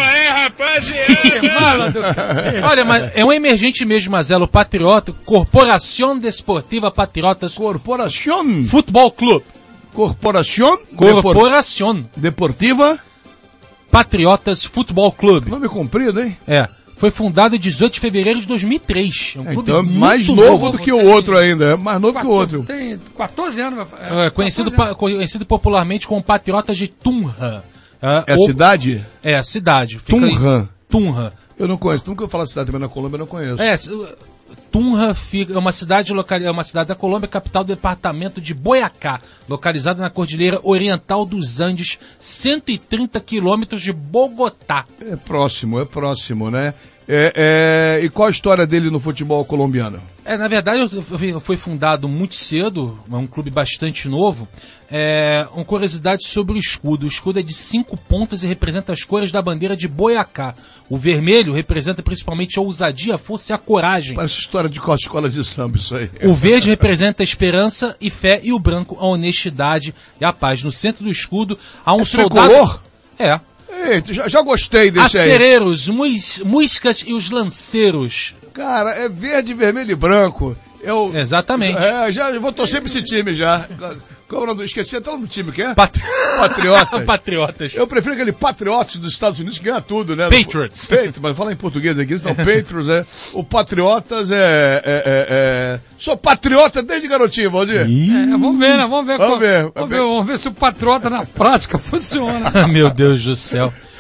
Olha, mas é um emergente mesmo, Mazelo. Patriota, Corporación Desportiva Patriotas. Corporación? Futebol Clube. Corporación? Corporación Deportiva? Patriotas Futebol Clube. Nome comprido, hein? É. Foi fundado em 18 de fevereiro de 2003. É um clube então é mais novo do que o outro ainda. É mais novo que o outro. Tem 14 anos. Conhecido popularmente como Patriotas de Tunja. É a cidade? É a cidade. Tunja. Eu não conheço. Nunca eu falo cidade também na Colômbia, eu não conheço. Tunja é uma cidade da Colômbia, capital do departamento de Boyacá, localizada na Cordilheira Oriental dos Andes, 130 quilômetros de Bogotá. É próximo, né? E qual a história dele no futebol colombiano? Na verdade, foi fundado muito cedo, é um clube bastante novo. Uma curiosidade sobre o escudo. O escudo é de 5 pontas e representa as cores da bandeira de Boyacá. O vermelho representa principalmente a ousadia, a força e a coragem. Parece história de escola de samba isso aí. O verde representa a esperança e fé e o branco a honestidade e a paz. No centro do escudo há um soldado... Tricolor? É. Eita, já gostei desse aí. Acereiros, músicas e os lanceiros. Cara, é verde, vermelho e branco. Exatamente. Já vou torcer pra esse time já. Qual é o nome? Esqueci até o nome do time, que é? Patriotas. Patriotas. Eu prefiro aquele Patriots dos Estados Unidos que ganha tudo, né? Patriots. Mas fala em português aqui, senão Patriots, né? O Patriotas Sou patriota desde garotinho, Valdir. Vamos ver, né? Vamos ver se o patriota na prática funciona. Meu Deus do céu.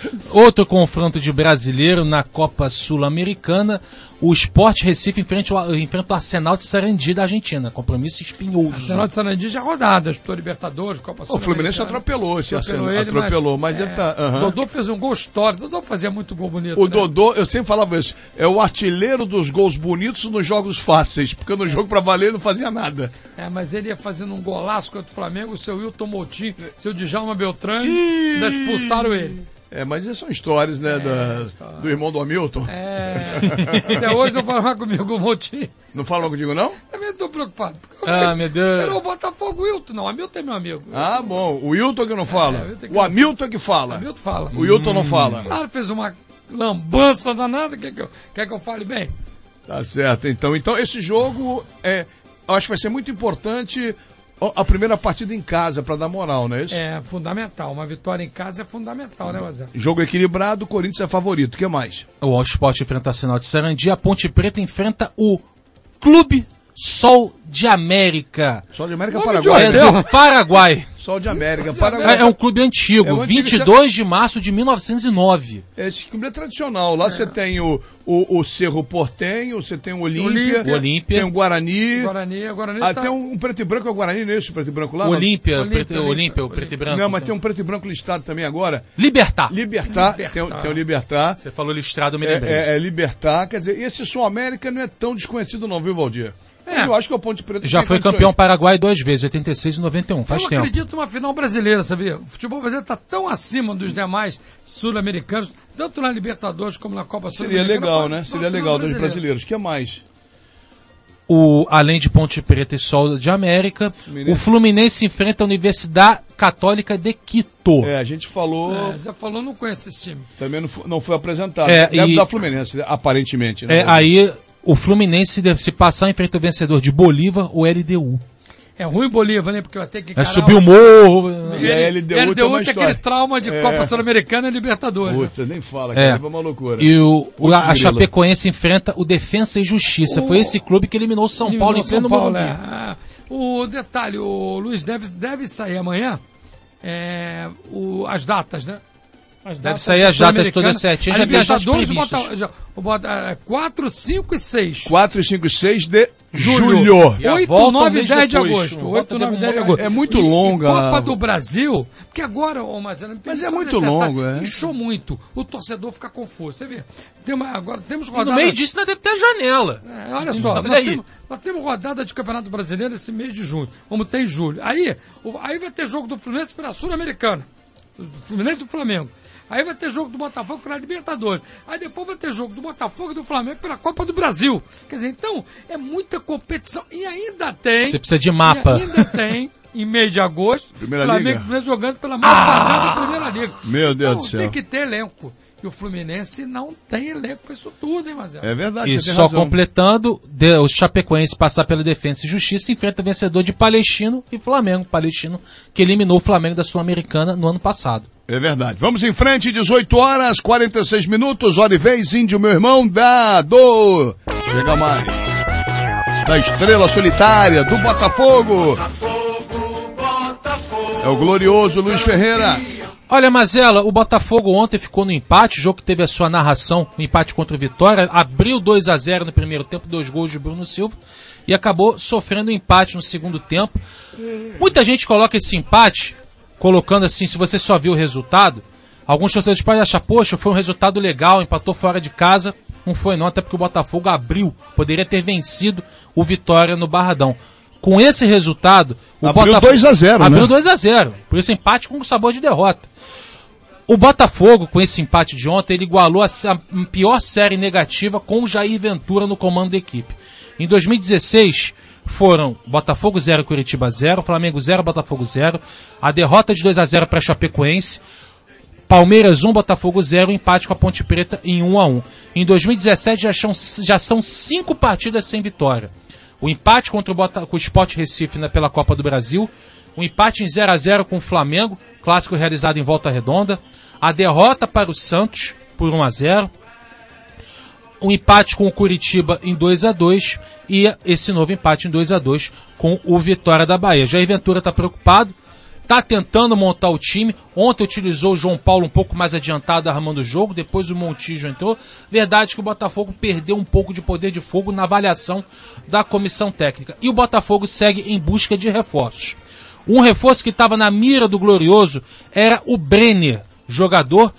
Outro confronto de brasileiro na Copa Sul-Americana. O Sport Recife enfrenta o Arsenal de Sarandi da Argentina. Compromisso espinhoso. Arsenal de Sarandi já rodado, disputou Libertadores, Copa Sul-Americana. O Fluminense atropelou esse Arsenal. Atropelou, mas ele tá... Dodô fez um gol histórico. Dodô fazia muito gol bonito. O Dodô, eu sempre falava isso, é o artilheiro dos gols bonitos nos jogos fáceis, porque no jogo pra valer ele não fazia nada. Mas ele ia fazendo um golaço contra o Flamengo, o seu Wilton Moutinho, seu Djalma Beltrame, ainda expulsaram ele. Mas essas são histórias, né, do irmão do Hamilton. Até hoje não fala mais comigo, o Moutinho. Não fala mais contigo, não? Também estou preocupado. Meu Deus. Era o Botafogo, o Wilton. Não, o Hamilton é meu amigo. Bom. O Wilton que não fala. O Hamilton que fala. O Hamilton fala. O Wilton não fala. Claro, fez uma lambança danada. Quer que eu fale bem? Tá certo, então. Então, esse jogo, eu acho que vai ser muito importante... A primeira partida em casa para dar moral, não é isso? É fundamental. Uma vitória em casa é fundamental, né, Mazé? Jogo equilibrado, o Corinthians é favorito. O que mais? O Sport enfrenta o Arsenal de Sarandi. A Ponte Preta enfrenta o Clube Sol de América. Sol de América, Paraguai. Do Paraguai. Sol de América, Paraguai. É um clube antigo, 22 de março de 1909. Esse clube é tradicional. Lá você tem o Cerro Portenho, você tem o Olímpia, tem o Guarani. Tem um preto e branco, é o Guarani, não é esse preto e branco lá? Olímpia, o preto e branco. Não, mas tem um preto e branco listado também agora. Libertar. Tem o Libertar. Você falou listrado, eu me lembrei. É Libertar, quer dizer, esse Sul América não é tão desconhecido não, viu, Valdir? Eu acho que o Ponte Preta já foi campeão paraguai 2 vezes, 86 e 91, faz tempo. Eu acredito numa final brasileira, sabia? O futebol brasileiro está tão acima dos demais sul-americanos, tanto na Libertadores como na Copa Sul-Americana. Seria legal, né? Seria legal dos brasileiros. O que mais? Além de Ponte Preta e Sol de América, o Fluminense enfrenta a Universidade Católica de Quito. A gente falou... já falou, não conhece esse time. Também não foi apresentado. Deve dar Fluminense, aparentemente. Né? Aí... O Fluminense, se passar, enfrenta o vencedor de Bolívar, o LDU. É ruim Bolívar, né? Porque vai ter que encarar... Subir o morro. E a LDU tem aquele trauma de Copa Sul-Americana e Libertadores. Puta, nem fala, cara. É uma loucura. E a Chapecoense enfrenta o Defensa e Justiça. Foi esse clube que eliminou o São Paulo em pleno Morumbi. O detalhe, o Luiz deve sair amanhã as datas, né? Deve sair as datas todas certinhas. Já tem as datas previstas. 4, 5 e 6. 4, 5 e 6 de julho. 8, 9 e 10 de agosto. 8, 9 e 10 de agosto. É muito longa. Copa do Brasil, porque agora, mas é muito longo, inchou muito. O torcedor fica confuso. Você vê, agora temos rodada... No meio disso ainda deve ter janela. Olha só, nós temos rodada de Campeonato Brasileiro esse mês de junho, como tem em julho. Aí vai ter jogo do Fluminense pela Sul-Americana. Fluminense e do Flamengo. Aí vai ter jogo do Botafogo pela Libertadores. Aí depois vai ter jogo do Botafogo e do Flamengo pela Copa do Brasil. Quer dizer, então, é muita competição. E ainda tem... Você precisa de mapa. E ainda tem, em mês de agosto, Primeira Flamengo Liga. Jogando pela mais da Primeira Liga. Meu Deus do céu. Tem que ter elenco. E o Fluminense não tem elenco para isso tudo, hein, Marcelo? É verdade. E só completando, o Chapecoense passar pela Defensa e Justiça enfrenta o vencedor de Palestino e Flamengo. Palestino que eliminou o Flamengo da Sul-Americana no ano passado. É verdade. Vamos em frente, 18 horas, 46 minutos, hora e vez, Índio, meu irmão, chega mais, da Estrela Solitária, do Botafogo. É o glorioso Luiz Ferreira. Olha, Mazela, o Botafogo ontem ficou no empate, o jogo que teve a sua narração, o empate contra o Vitória, abriu 2-0 no primeiro tempo, 2 gols de Bruno Silva, e acabou sofrendo um empate no segundo tempo. Muita gente coloca esse empate, colocando assim, se você só viu o resultado, alguns torcedores podem achar, poxa, foi um resultado legal, empatou fora de casa, não foi não, até porque o Botafogo abriu, poderia ter vencido o Vitória no Barradão. Com esse resultado, o abriu Botafogo 2-0, né? Abriu 2-0, por isso empate com sabor de derrota. O Botafogo, com esse empate de ontem, ele igualou a pior série negativa com o Jair Ventura no comando da equipe. Em 2016, foram Botafogo 0, Curitiba 0, Flamengo 0, Botafogo 0, a derrota de 2-0 para Chapecoense, Palmeiras 1, Botafogo 0, empate com a Ponte Preta em 1-1. Em 2017 já são 5 partidas sem vitória. O empate contra o Sport Recife pela Copa do Brasil, o empate em 0-0 com o Flamengo, clássico realizado em Volta Redonda, a derrota para o Santos por 1-0, um empate com o Curitiba em 2-2 e esse novo empate em 2-2 com o Vitória da Bahia. Jair Ventura está preocupado, tá tentando montar o time. Ontem utilizou o João Paulo um pouco mais adiantado, armando o jogo. Depois o Montijo entrou. Verdade que o Botafogo perdeu um pouco de poder de fogo na avaliação da comissão técnica. E o Botafogo segue em busca de reforços. Um reforço que estava na mira do Glorioso era o Brenner, jogador,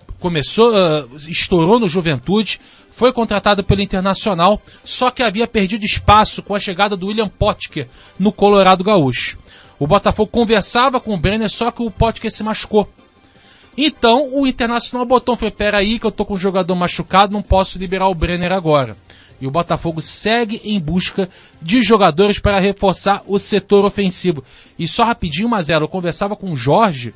estourou no Juventude, foi contratado pelo Internacional, só que havia perdido espaço com a chegada do William Potker no Colorado Gaúcho. O Botafogo conversava com o Brenner, só que o Potker se machucou. Então o Internacional botou, falou, peraí que eu tô com um jogador machucado, não posso liberar o Brenner agora. E o Botafogo segue em busca de jogadores para reforçar o setor ofensivo. E só rapidinho, Mazela, eu conversava com o Jorge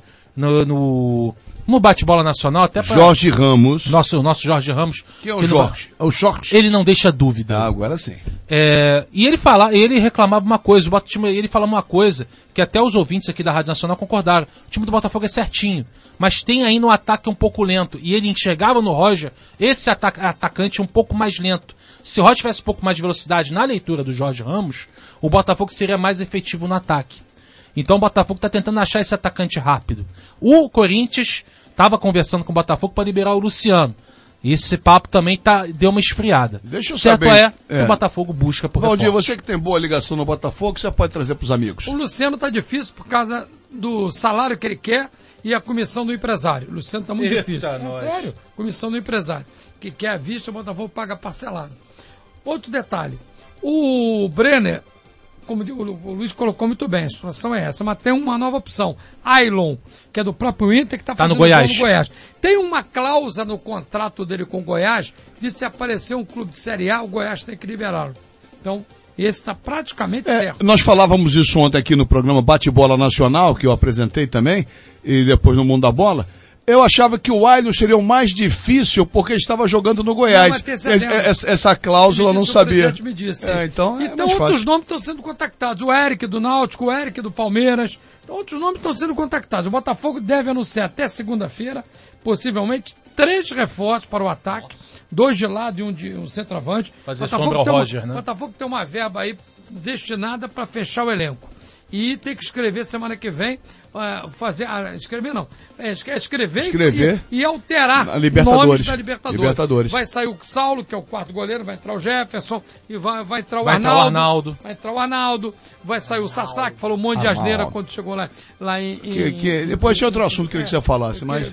no bate-bola nacional, até para Jorge Ramos. Nosso Jorge Ramos. Quem é o Jorge? É o Jorge. Ele não deixa dúvida. Ah, agora sim. E ele reclamava uma coisa, ele falava uma coisa que até os ouvintes aqui da Rádio Nacional concordaram. O time do Botafogo é certinho, mas tem ainda um ataque um pouco lento. E ele enxergava no Roger esse atacante um pouco mais lento. Se o Roger tivesse um pouco mais de velocidade na leitura do Jorge Ramos, o Botafogo seria mais efetivo no ataque. Então o Botafogo está tentando achar esse atacante rápido. O Corinthians estava conversando com o Botafogo para liberar o Luciano. E esse papo também deu uma esfriada. Deixa eu certo saber. Que o Botafogo busca por Valdir, reforços. você que tem boa ligação no Botafogo, você pode trazer para os amigos. O Luciano está difícil por causa do salário que ele quer e a comissão do empresário. O Luciano está muito difícil. Sério, comissão do empresário. Que quer a vista, o Botafogo paga parcelado. Outro detalhe. O Brenner, como o Luiz colocou muito bem, a situação é essa, mas tem uma nova opção. Ailon, que é do próprio Inter, que está fazendo no Goiás. no Goiás. Tem uma cláusula no contrato dele com o Goiás, de se aparecer um clube de Série A, o Goiás tem que liberá-lo. Então, esse está praticamente certo. Nós falávamos isso ontem aqui no programa Bate-Bola Nacional, que eu apresentei também, e depois no Mundo da Bola. Eu achava que o Ailon seria o mais difícil porque ele estava jogando no Goiás. Essa cláusula eu não sabia. Me disse. Então outros nomes estão sendo contactados. O Eric do Náutico, o Eric do Palmeiras. Então outros nomes estão sendo contactados. O Botafogo deve anunciar até segunda-feira, possivelmente, 3 reforços para o ataque. 2 de lado e um de um centroavante. Fazer sombra ao Roger, né? O Botafogo tem uma verba aí destinada para fechar o elenco. E tem que escrever semana que vem, escrever e alterar nomes da Libertadores. Vai sair o Saulo, que é o 4º goleiro, vai entrar o Jefferson, e vai entrar o Arnaldo. Vai entrar o Arnaldo, vai sair o Sassá, que falou um monte de asneira quando chegou lá em... Depois tinha outro assunto que eu queria que você falasse, mas...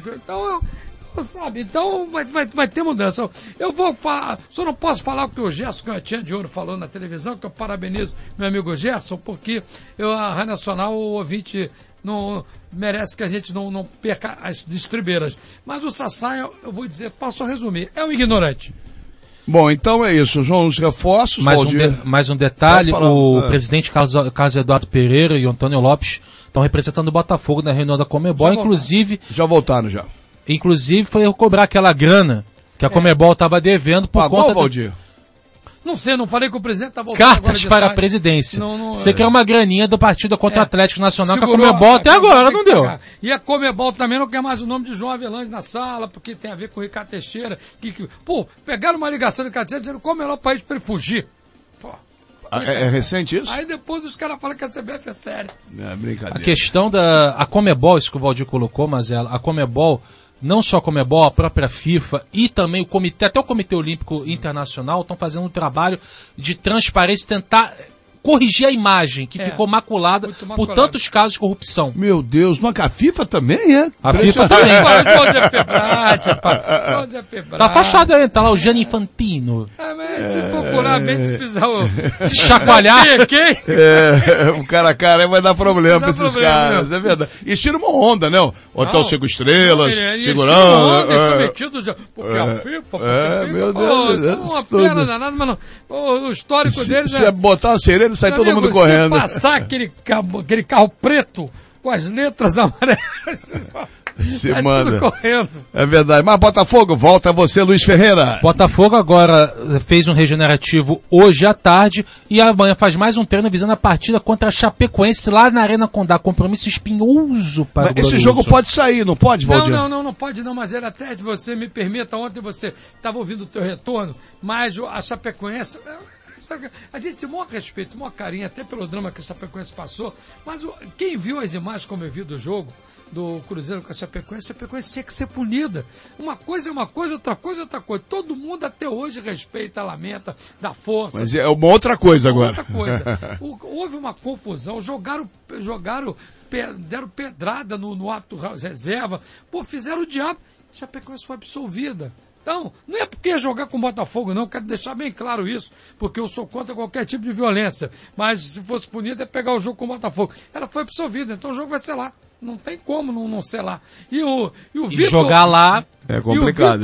Então vai ter mudança. Eu vou falar, só não posso falar o que o Gerson Cantinha de Ouro falou na televisão, que eu parabenizo meu amigo Gerson, porque a Rádio Nacional, o ouvinte não merece que a gente não perca as distribeiras. Mas o Sassá, eu vou dizer, posso resumir, é um ignorante. Bom, então é isso, João, os reforços. Mais um detalhe, o presidente Carlos Eduardo Pereira e o Antônio Lopes estão representando o Botafogo na reunião da Conmebol, Já voltaram já. Inclusive foi cobrar aquela grana que a Conmebol estava devendo por conta Valdir? Não sei, não falei que o presidente está voltando cartas para a presidência. Você quer uma graninha do partido contra o Atlético Nacional, que a Conmebol até agora não deu. E a Conmebol também não quer mais o nome de João Avelange na sala, porque tem a ver com o Ricardo Teixeira. Pegaram uma ligação do Ricardo Teixeira dizendo como é o melhor país para ele fugir. É recente isso? Aí depois os caras falam que a CBF é séria. É brincadeira. A questão a Conmebol, isso que o Valdir colocou, mas a Conmebol, não só a Conmebol, a própria FIFA e também o comitê, até o Comitê Olímpico Internacional estão fazendo um trabalho de transparência, tentar corrigir a imagem que ficou maculada por tantos casos de corrupção. Meu Deus, mas a FIFA também é? A FIFA também. Tá fachado aí, tá lá o Gianni Infantino. Se procurar bem, se fizer se chacoalhar. O cara a cara vai dar problema pra esses caras, é verdade. E tira uma onda, né? O Hotel 5 Estrelas, segurando. Eles são metidos, porque a FIFA, meu Deus. É uma pena danada, mas o histórico deles se botar uma sereia, sai todo mundo correndo. Se passar aquele carro preto com as letras amarelas, se manda. Tudo correndo. É verdade. Mas Botafogo, volta você, Luiz Ferreira. Botafogo agora fez um regenerativo hoje à tarde e amanhã faz mais um treino visando a partida contra a Chapecoense lá na Arena Condá. Compromisso espinhoso para o esse jogo pode sair, não pode, Valdir? Não pode não, mas era até de você me permita, ontem você estava ouvindo o teu retorno, mas a Chapecoense A gente tem o maior respeito, o maior carinho, até pelo drama que a Chapecoense passou, mas quem viu as imagens, como eu vi do jogo, do Cruzeiro com a Chapecoense tinha que ser punida. Uma coisa é uma coisa, outra coisa é outra coisa. Todo mundo até hoje respeita, lamenta, dá força. Mas é uma outra coisa agora. Outra coisa. Houve uma confusão, deram pedrada no ato reserva, fizeram o diabo, a Chapecoense foi absolvida. Então, não é porque ia jogar com o Botafogo, não, quero deixar bem claro isso, porque eu sou contra qualquer tipo de violência, mas se fosse punido é pegar o jogo com o Botafogo. Ela foi absolvida, então o jogo vai ser lá. Não tem como não ser lá. E o Vitor, jogar lá é complicado.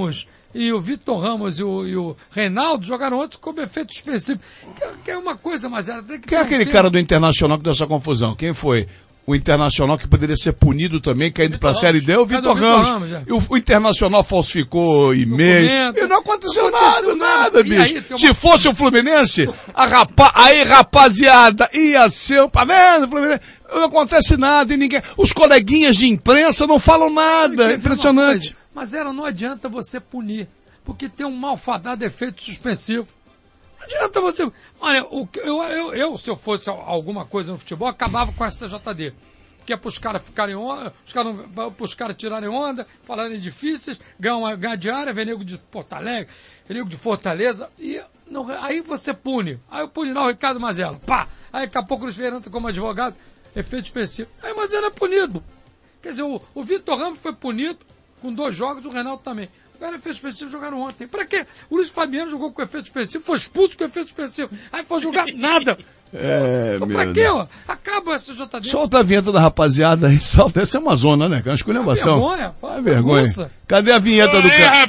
E o Vitor Ramos e o Reinaldo jogaram ontem como efeito específico. Que é uma coisa, mas ela tem que... Quem é aquele cara do Internacional que deu essa confusão? Quem foi? O Internacional que poderia ser punido também, caindo para a Série D, o Vitor Ramos. O Internacional falsificou e-mail. E não aconteceu nada, bicho. Se fosse o Fluminense, aí, rapaziada, ia ser... Tá vendo, Fluminense? Não acontece nada e ninguém... Os coleguinhas de imprensa não falam nada. É impressionante. Mas não adianta você punir, porque tem um malfadado efeito suspensivo. Não adianta você... Olha, se eu fosse alguma coisa no futebol, acabava com a STJD. Que é para os caras ficarem onda, para os caras tirarem onda, falarem difíceis, ganhar diária, ver nego de Porto Alegre, nego de Fortaleza, e aí você pune. Aí eu pune lá o Ricardo Mazella, pá! Aí daqui a pouco eles entra como advogado, efeito específico. Aí Mazella é punido. Quer dizer, o Vitor Ramos foi punido com 2 jogos, o Reinaldo também. Agora, efeito específico jogaram ontem. Pra quê? O Luiz Fabiano jogou com efeito específico, foi expulso com efeito específico. Aí foi jogar nada. Então, pra quê, ó? Acaba essa JD. Solta a vinheta da rapaziada aí, solta. Essa é uma zona, né? Que é uma esculhambação. É vergonha. Nossa. Cadê a vinheta do cara?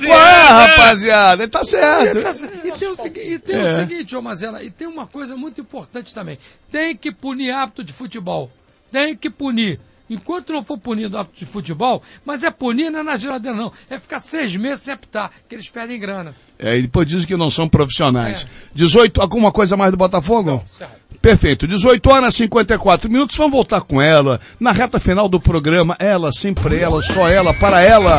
Rapaziada? Ele tá certo. E tem o seguinte, ô Mazella, e tem uma coisa muito importante também. Tem que punir hábito de futebol. Tem que punir. Enquanto não for punido hábito de futebol, mas punir não é na geladeira não, é ficar 6 meses sem apitar, que eles perdem grana. E depois dizem que não são profissionais. 18, alguma coisa mais do Botafogo? Não, certo. Perfeito, 18 horas e 54 minutos, vamos voltar com ela, na reta final do programa, ela, sempre ela, só ela, para ela.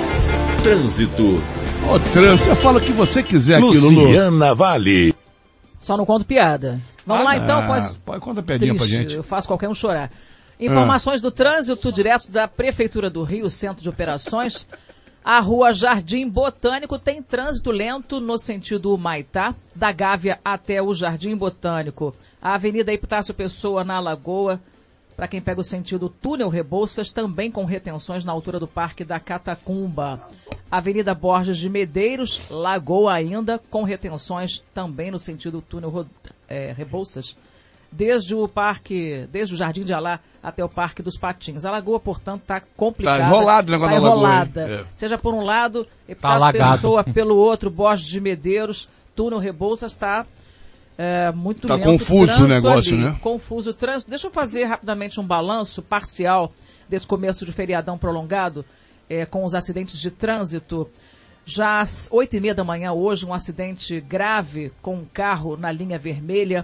Trânsito. Trânsito, você fala o que você quiser aqui, Lulu. Luciana Vale. Só não conto piada. Vamos lá então, pode contar piadinha pra gente. Eu faço qualquer um chorar. Informações do trânsito direto da Prefeitura do Rio, Centro de Operações. A rua Jardim Botânico tem trânsito lento no sentido Humaitá, da Gávea até o Jardim Botânico. A Avenida Epitácio Pessoa, na Lagoa, para quem pega o sentido Túnel Rebouças, também com retenções na altura do Parque da Catacumba. Avenida Borges de Medeiros, Lagoa ainda, com retenções também no sentido Túnel Rebouças. Desde o Jardim de Alá até o Parque dos Patins. A Lagoa, portanto, está complicada. Está enrolado o negócio da Lagoa. Enrolada. Seja por um lado, Epitácio Pessoa, pelo outro, Borges de Medeiros, Túnel Rebouças, está muito lento. Está confuso o negócio, ali, né? Confuso o trânsito. Deixa eu fazer rapidamente um balanço parcial desse começo de feriadão prolongado com os acidentes de trânsito. Já às 8h30 da manhã hoje, um acidente grave com um carro na linha vermelha.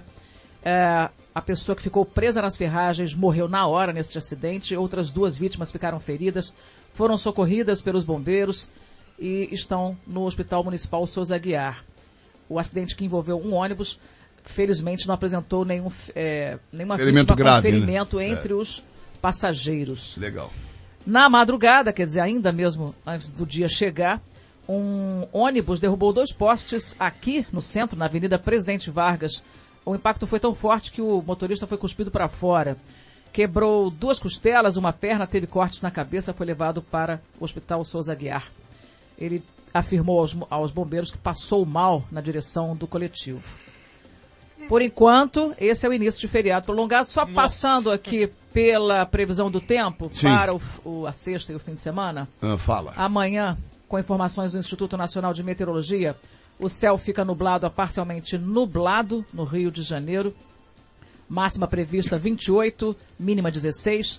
A pessoa que ficou presa nas ferragens morreu na hora nesse acidente. Outras 2 vítimas ficaram feridas, foram socorridas pelos bombeiros e estão no Hospital Municipal Souza Aguiar. O acidente que envolveu um ônibus, felizmente, não apresentou nenhuma vítima com ferimento entre os passageiros. Legal. Na madrugada, quer dizer, ainda mesmo antes do dia chegar, um ônibus derrubou 2 postes aqui no centro, na Avenida Presidente Vargas. O impacto foi tão forte que o motorista foi cuspido para fora. Quebrou 2 costelas, uma perna, teve cortes na cabeça, foi levado para o Hospital Souza Aguiar. Ele afirmou aos bombeiros que passou mal na direção do coletivo. Por enquanto, esse é o início de feriado prolongado. Só passando aqui pela previsão do tempo para a sexta e o fim de semana. Fala. Amanhã, com informações do Instituto Nacional de Meteorologia, o céu fica nublado a parcialmente nublado no Rio de Janeiro. Máxima prevista 28, mínima 16.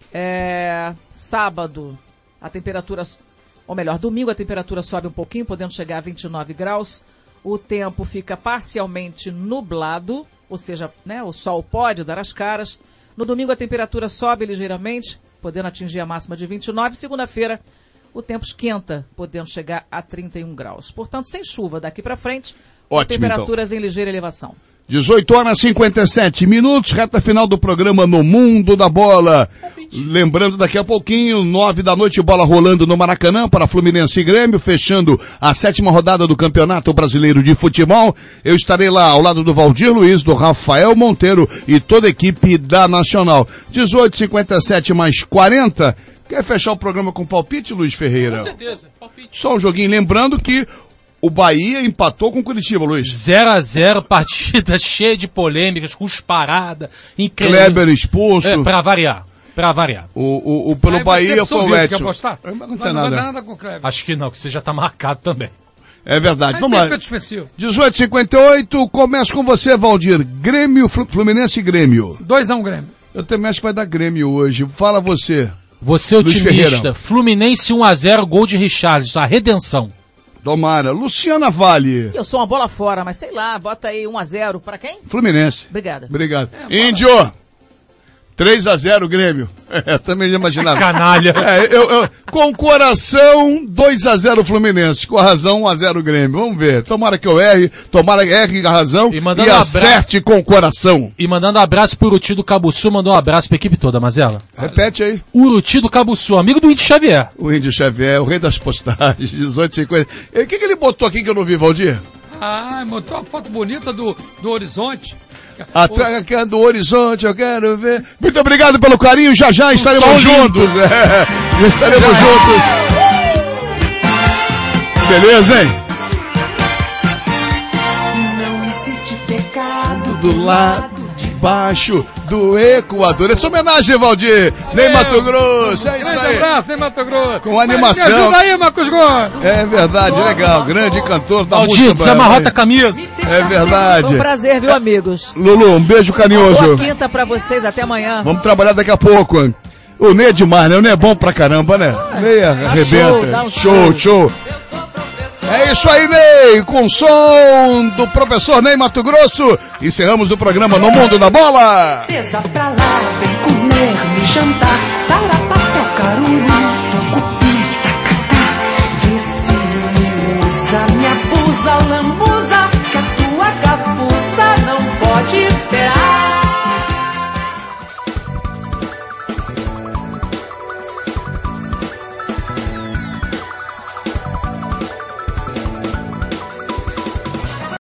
Sábado, domingo a temperatura sobe um pouquinho, podendo chegar a 29 graus. O tempo fica parcialmente nublado, ou seja, o sol pode dar as caras. No domingo a temperatura sobe ligeiramente, podendo atingir a máxima de 29. Segunda-feira, o tempo esquenta, podendo chegar a 31 graus. Portanto, sem chuva daqui para frente, Ótimo, temperaturas em ligeira elevação. 18h57, reta final do programa No Mundo da Bola. Lembrando, daqui a pouquinho, 9 da noite, bola rolando no Maracanã para Fluminense e Grêmio, fechando a 7ª rodada do Campeonato Brasileiro de Futebol. Eu estarei lá ao lado do Valdir Luiz, do Rafael Monteiro e toda a equipe da Nacional. 18h57 mais 40. Quer fechar o programa com palpite, Luiz Ferreira? Com certeza, palpite. Só um joguinho, lembrando que o Bahia empatou com o Curitiba, Luiz. 0x0, partida cheia de polêmicas, cusparada, incrível. Kleber expulso. Pra variar. Pelo aí Bahia foi o Edson. Quer apostar? Não vai Não acontecer vai nada. nada com o Kleber. Acho que não, que você já tá marcado também. É verdade, Aí vamos tem lá. efeito especial. 18h58, começa com você, Valdir. Grêmio, Fluminense e Grêmio. 2x1 Grêmio. Eu também acho que vai dar Grêmio hoje. Fala você. Você Luiz otimista. Ferreira. Fluminense 1x0, gol de Richarlison, a redenção. Tomara. Luciana Vale. Eu sou uma bola fora, mas sei lá, bota aí 1x0 pra quem? Fluminense. Obrigada. Obrigado. Índio. 3x0 Grêmio. Também já imaginava. Canalha. Com o coração, 2x0 Fluminense. Com a razão, 1x0 Grêmio. Vamos ver. Tomara que eu erre, tomara que erre a razão e acerte com o coração. E mandando abraço pro Uruti do Cabuçu, mandou um abraço pra equipe toda, Mazela. Repete aí. Uruti do Cabuçu, amigo do Índio Xavier. O Índio Xavier, o rei das postagens, 18h50. O que ele botou aqui que eu não vi, Valdir? Botou uma foto bonita do Horizonte. Atrás do horizonte, eu quero ver. Muito obrigado pelo carinho, já estaremos juntos. Estaremos juntos. Beleza, hein? Não existe pecado Do lado de baixo do Equador. Essa homenagem, Valdir. Ney Mato Grosso. É isso Grande aí. abraço, Ney Mato Grosso. Com animação. Me ajuda aí, Marcos Gomes. É verdade, legal. Grande cantor da Valdir, música. desamarrota a camisa. É verdade. Foi um prazer, viu, amigos? Lulu, um beijo carinhoso. Boa quinta pra vocês, até amanhã. Vamos trabalhar daqui a pouco. O Ney é demais, né? O Ney é bom pra caramba, né? Ney arrebenta. Show. É isso aí, Ney, com o som do professor Ney Mato Grosso. Encerramos o programa No Mundo da Bola. Mesa pra lá, vem comer, me jantar, sarapá.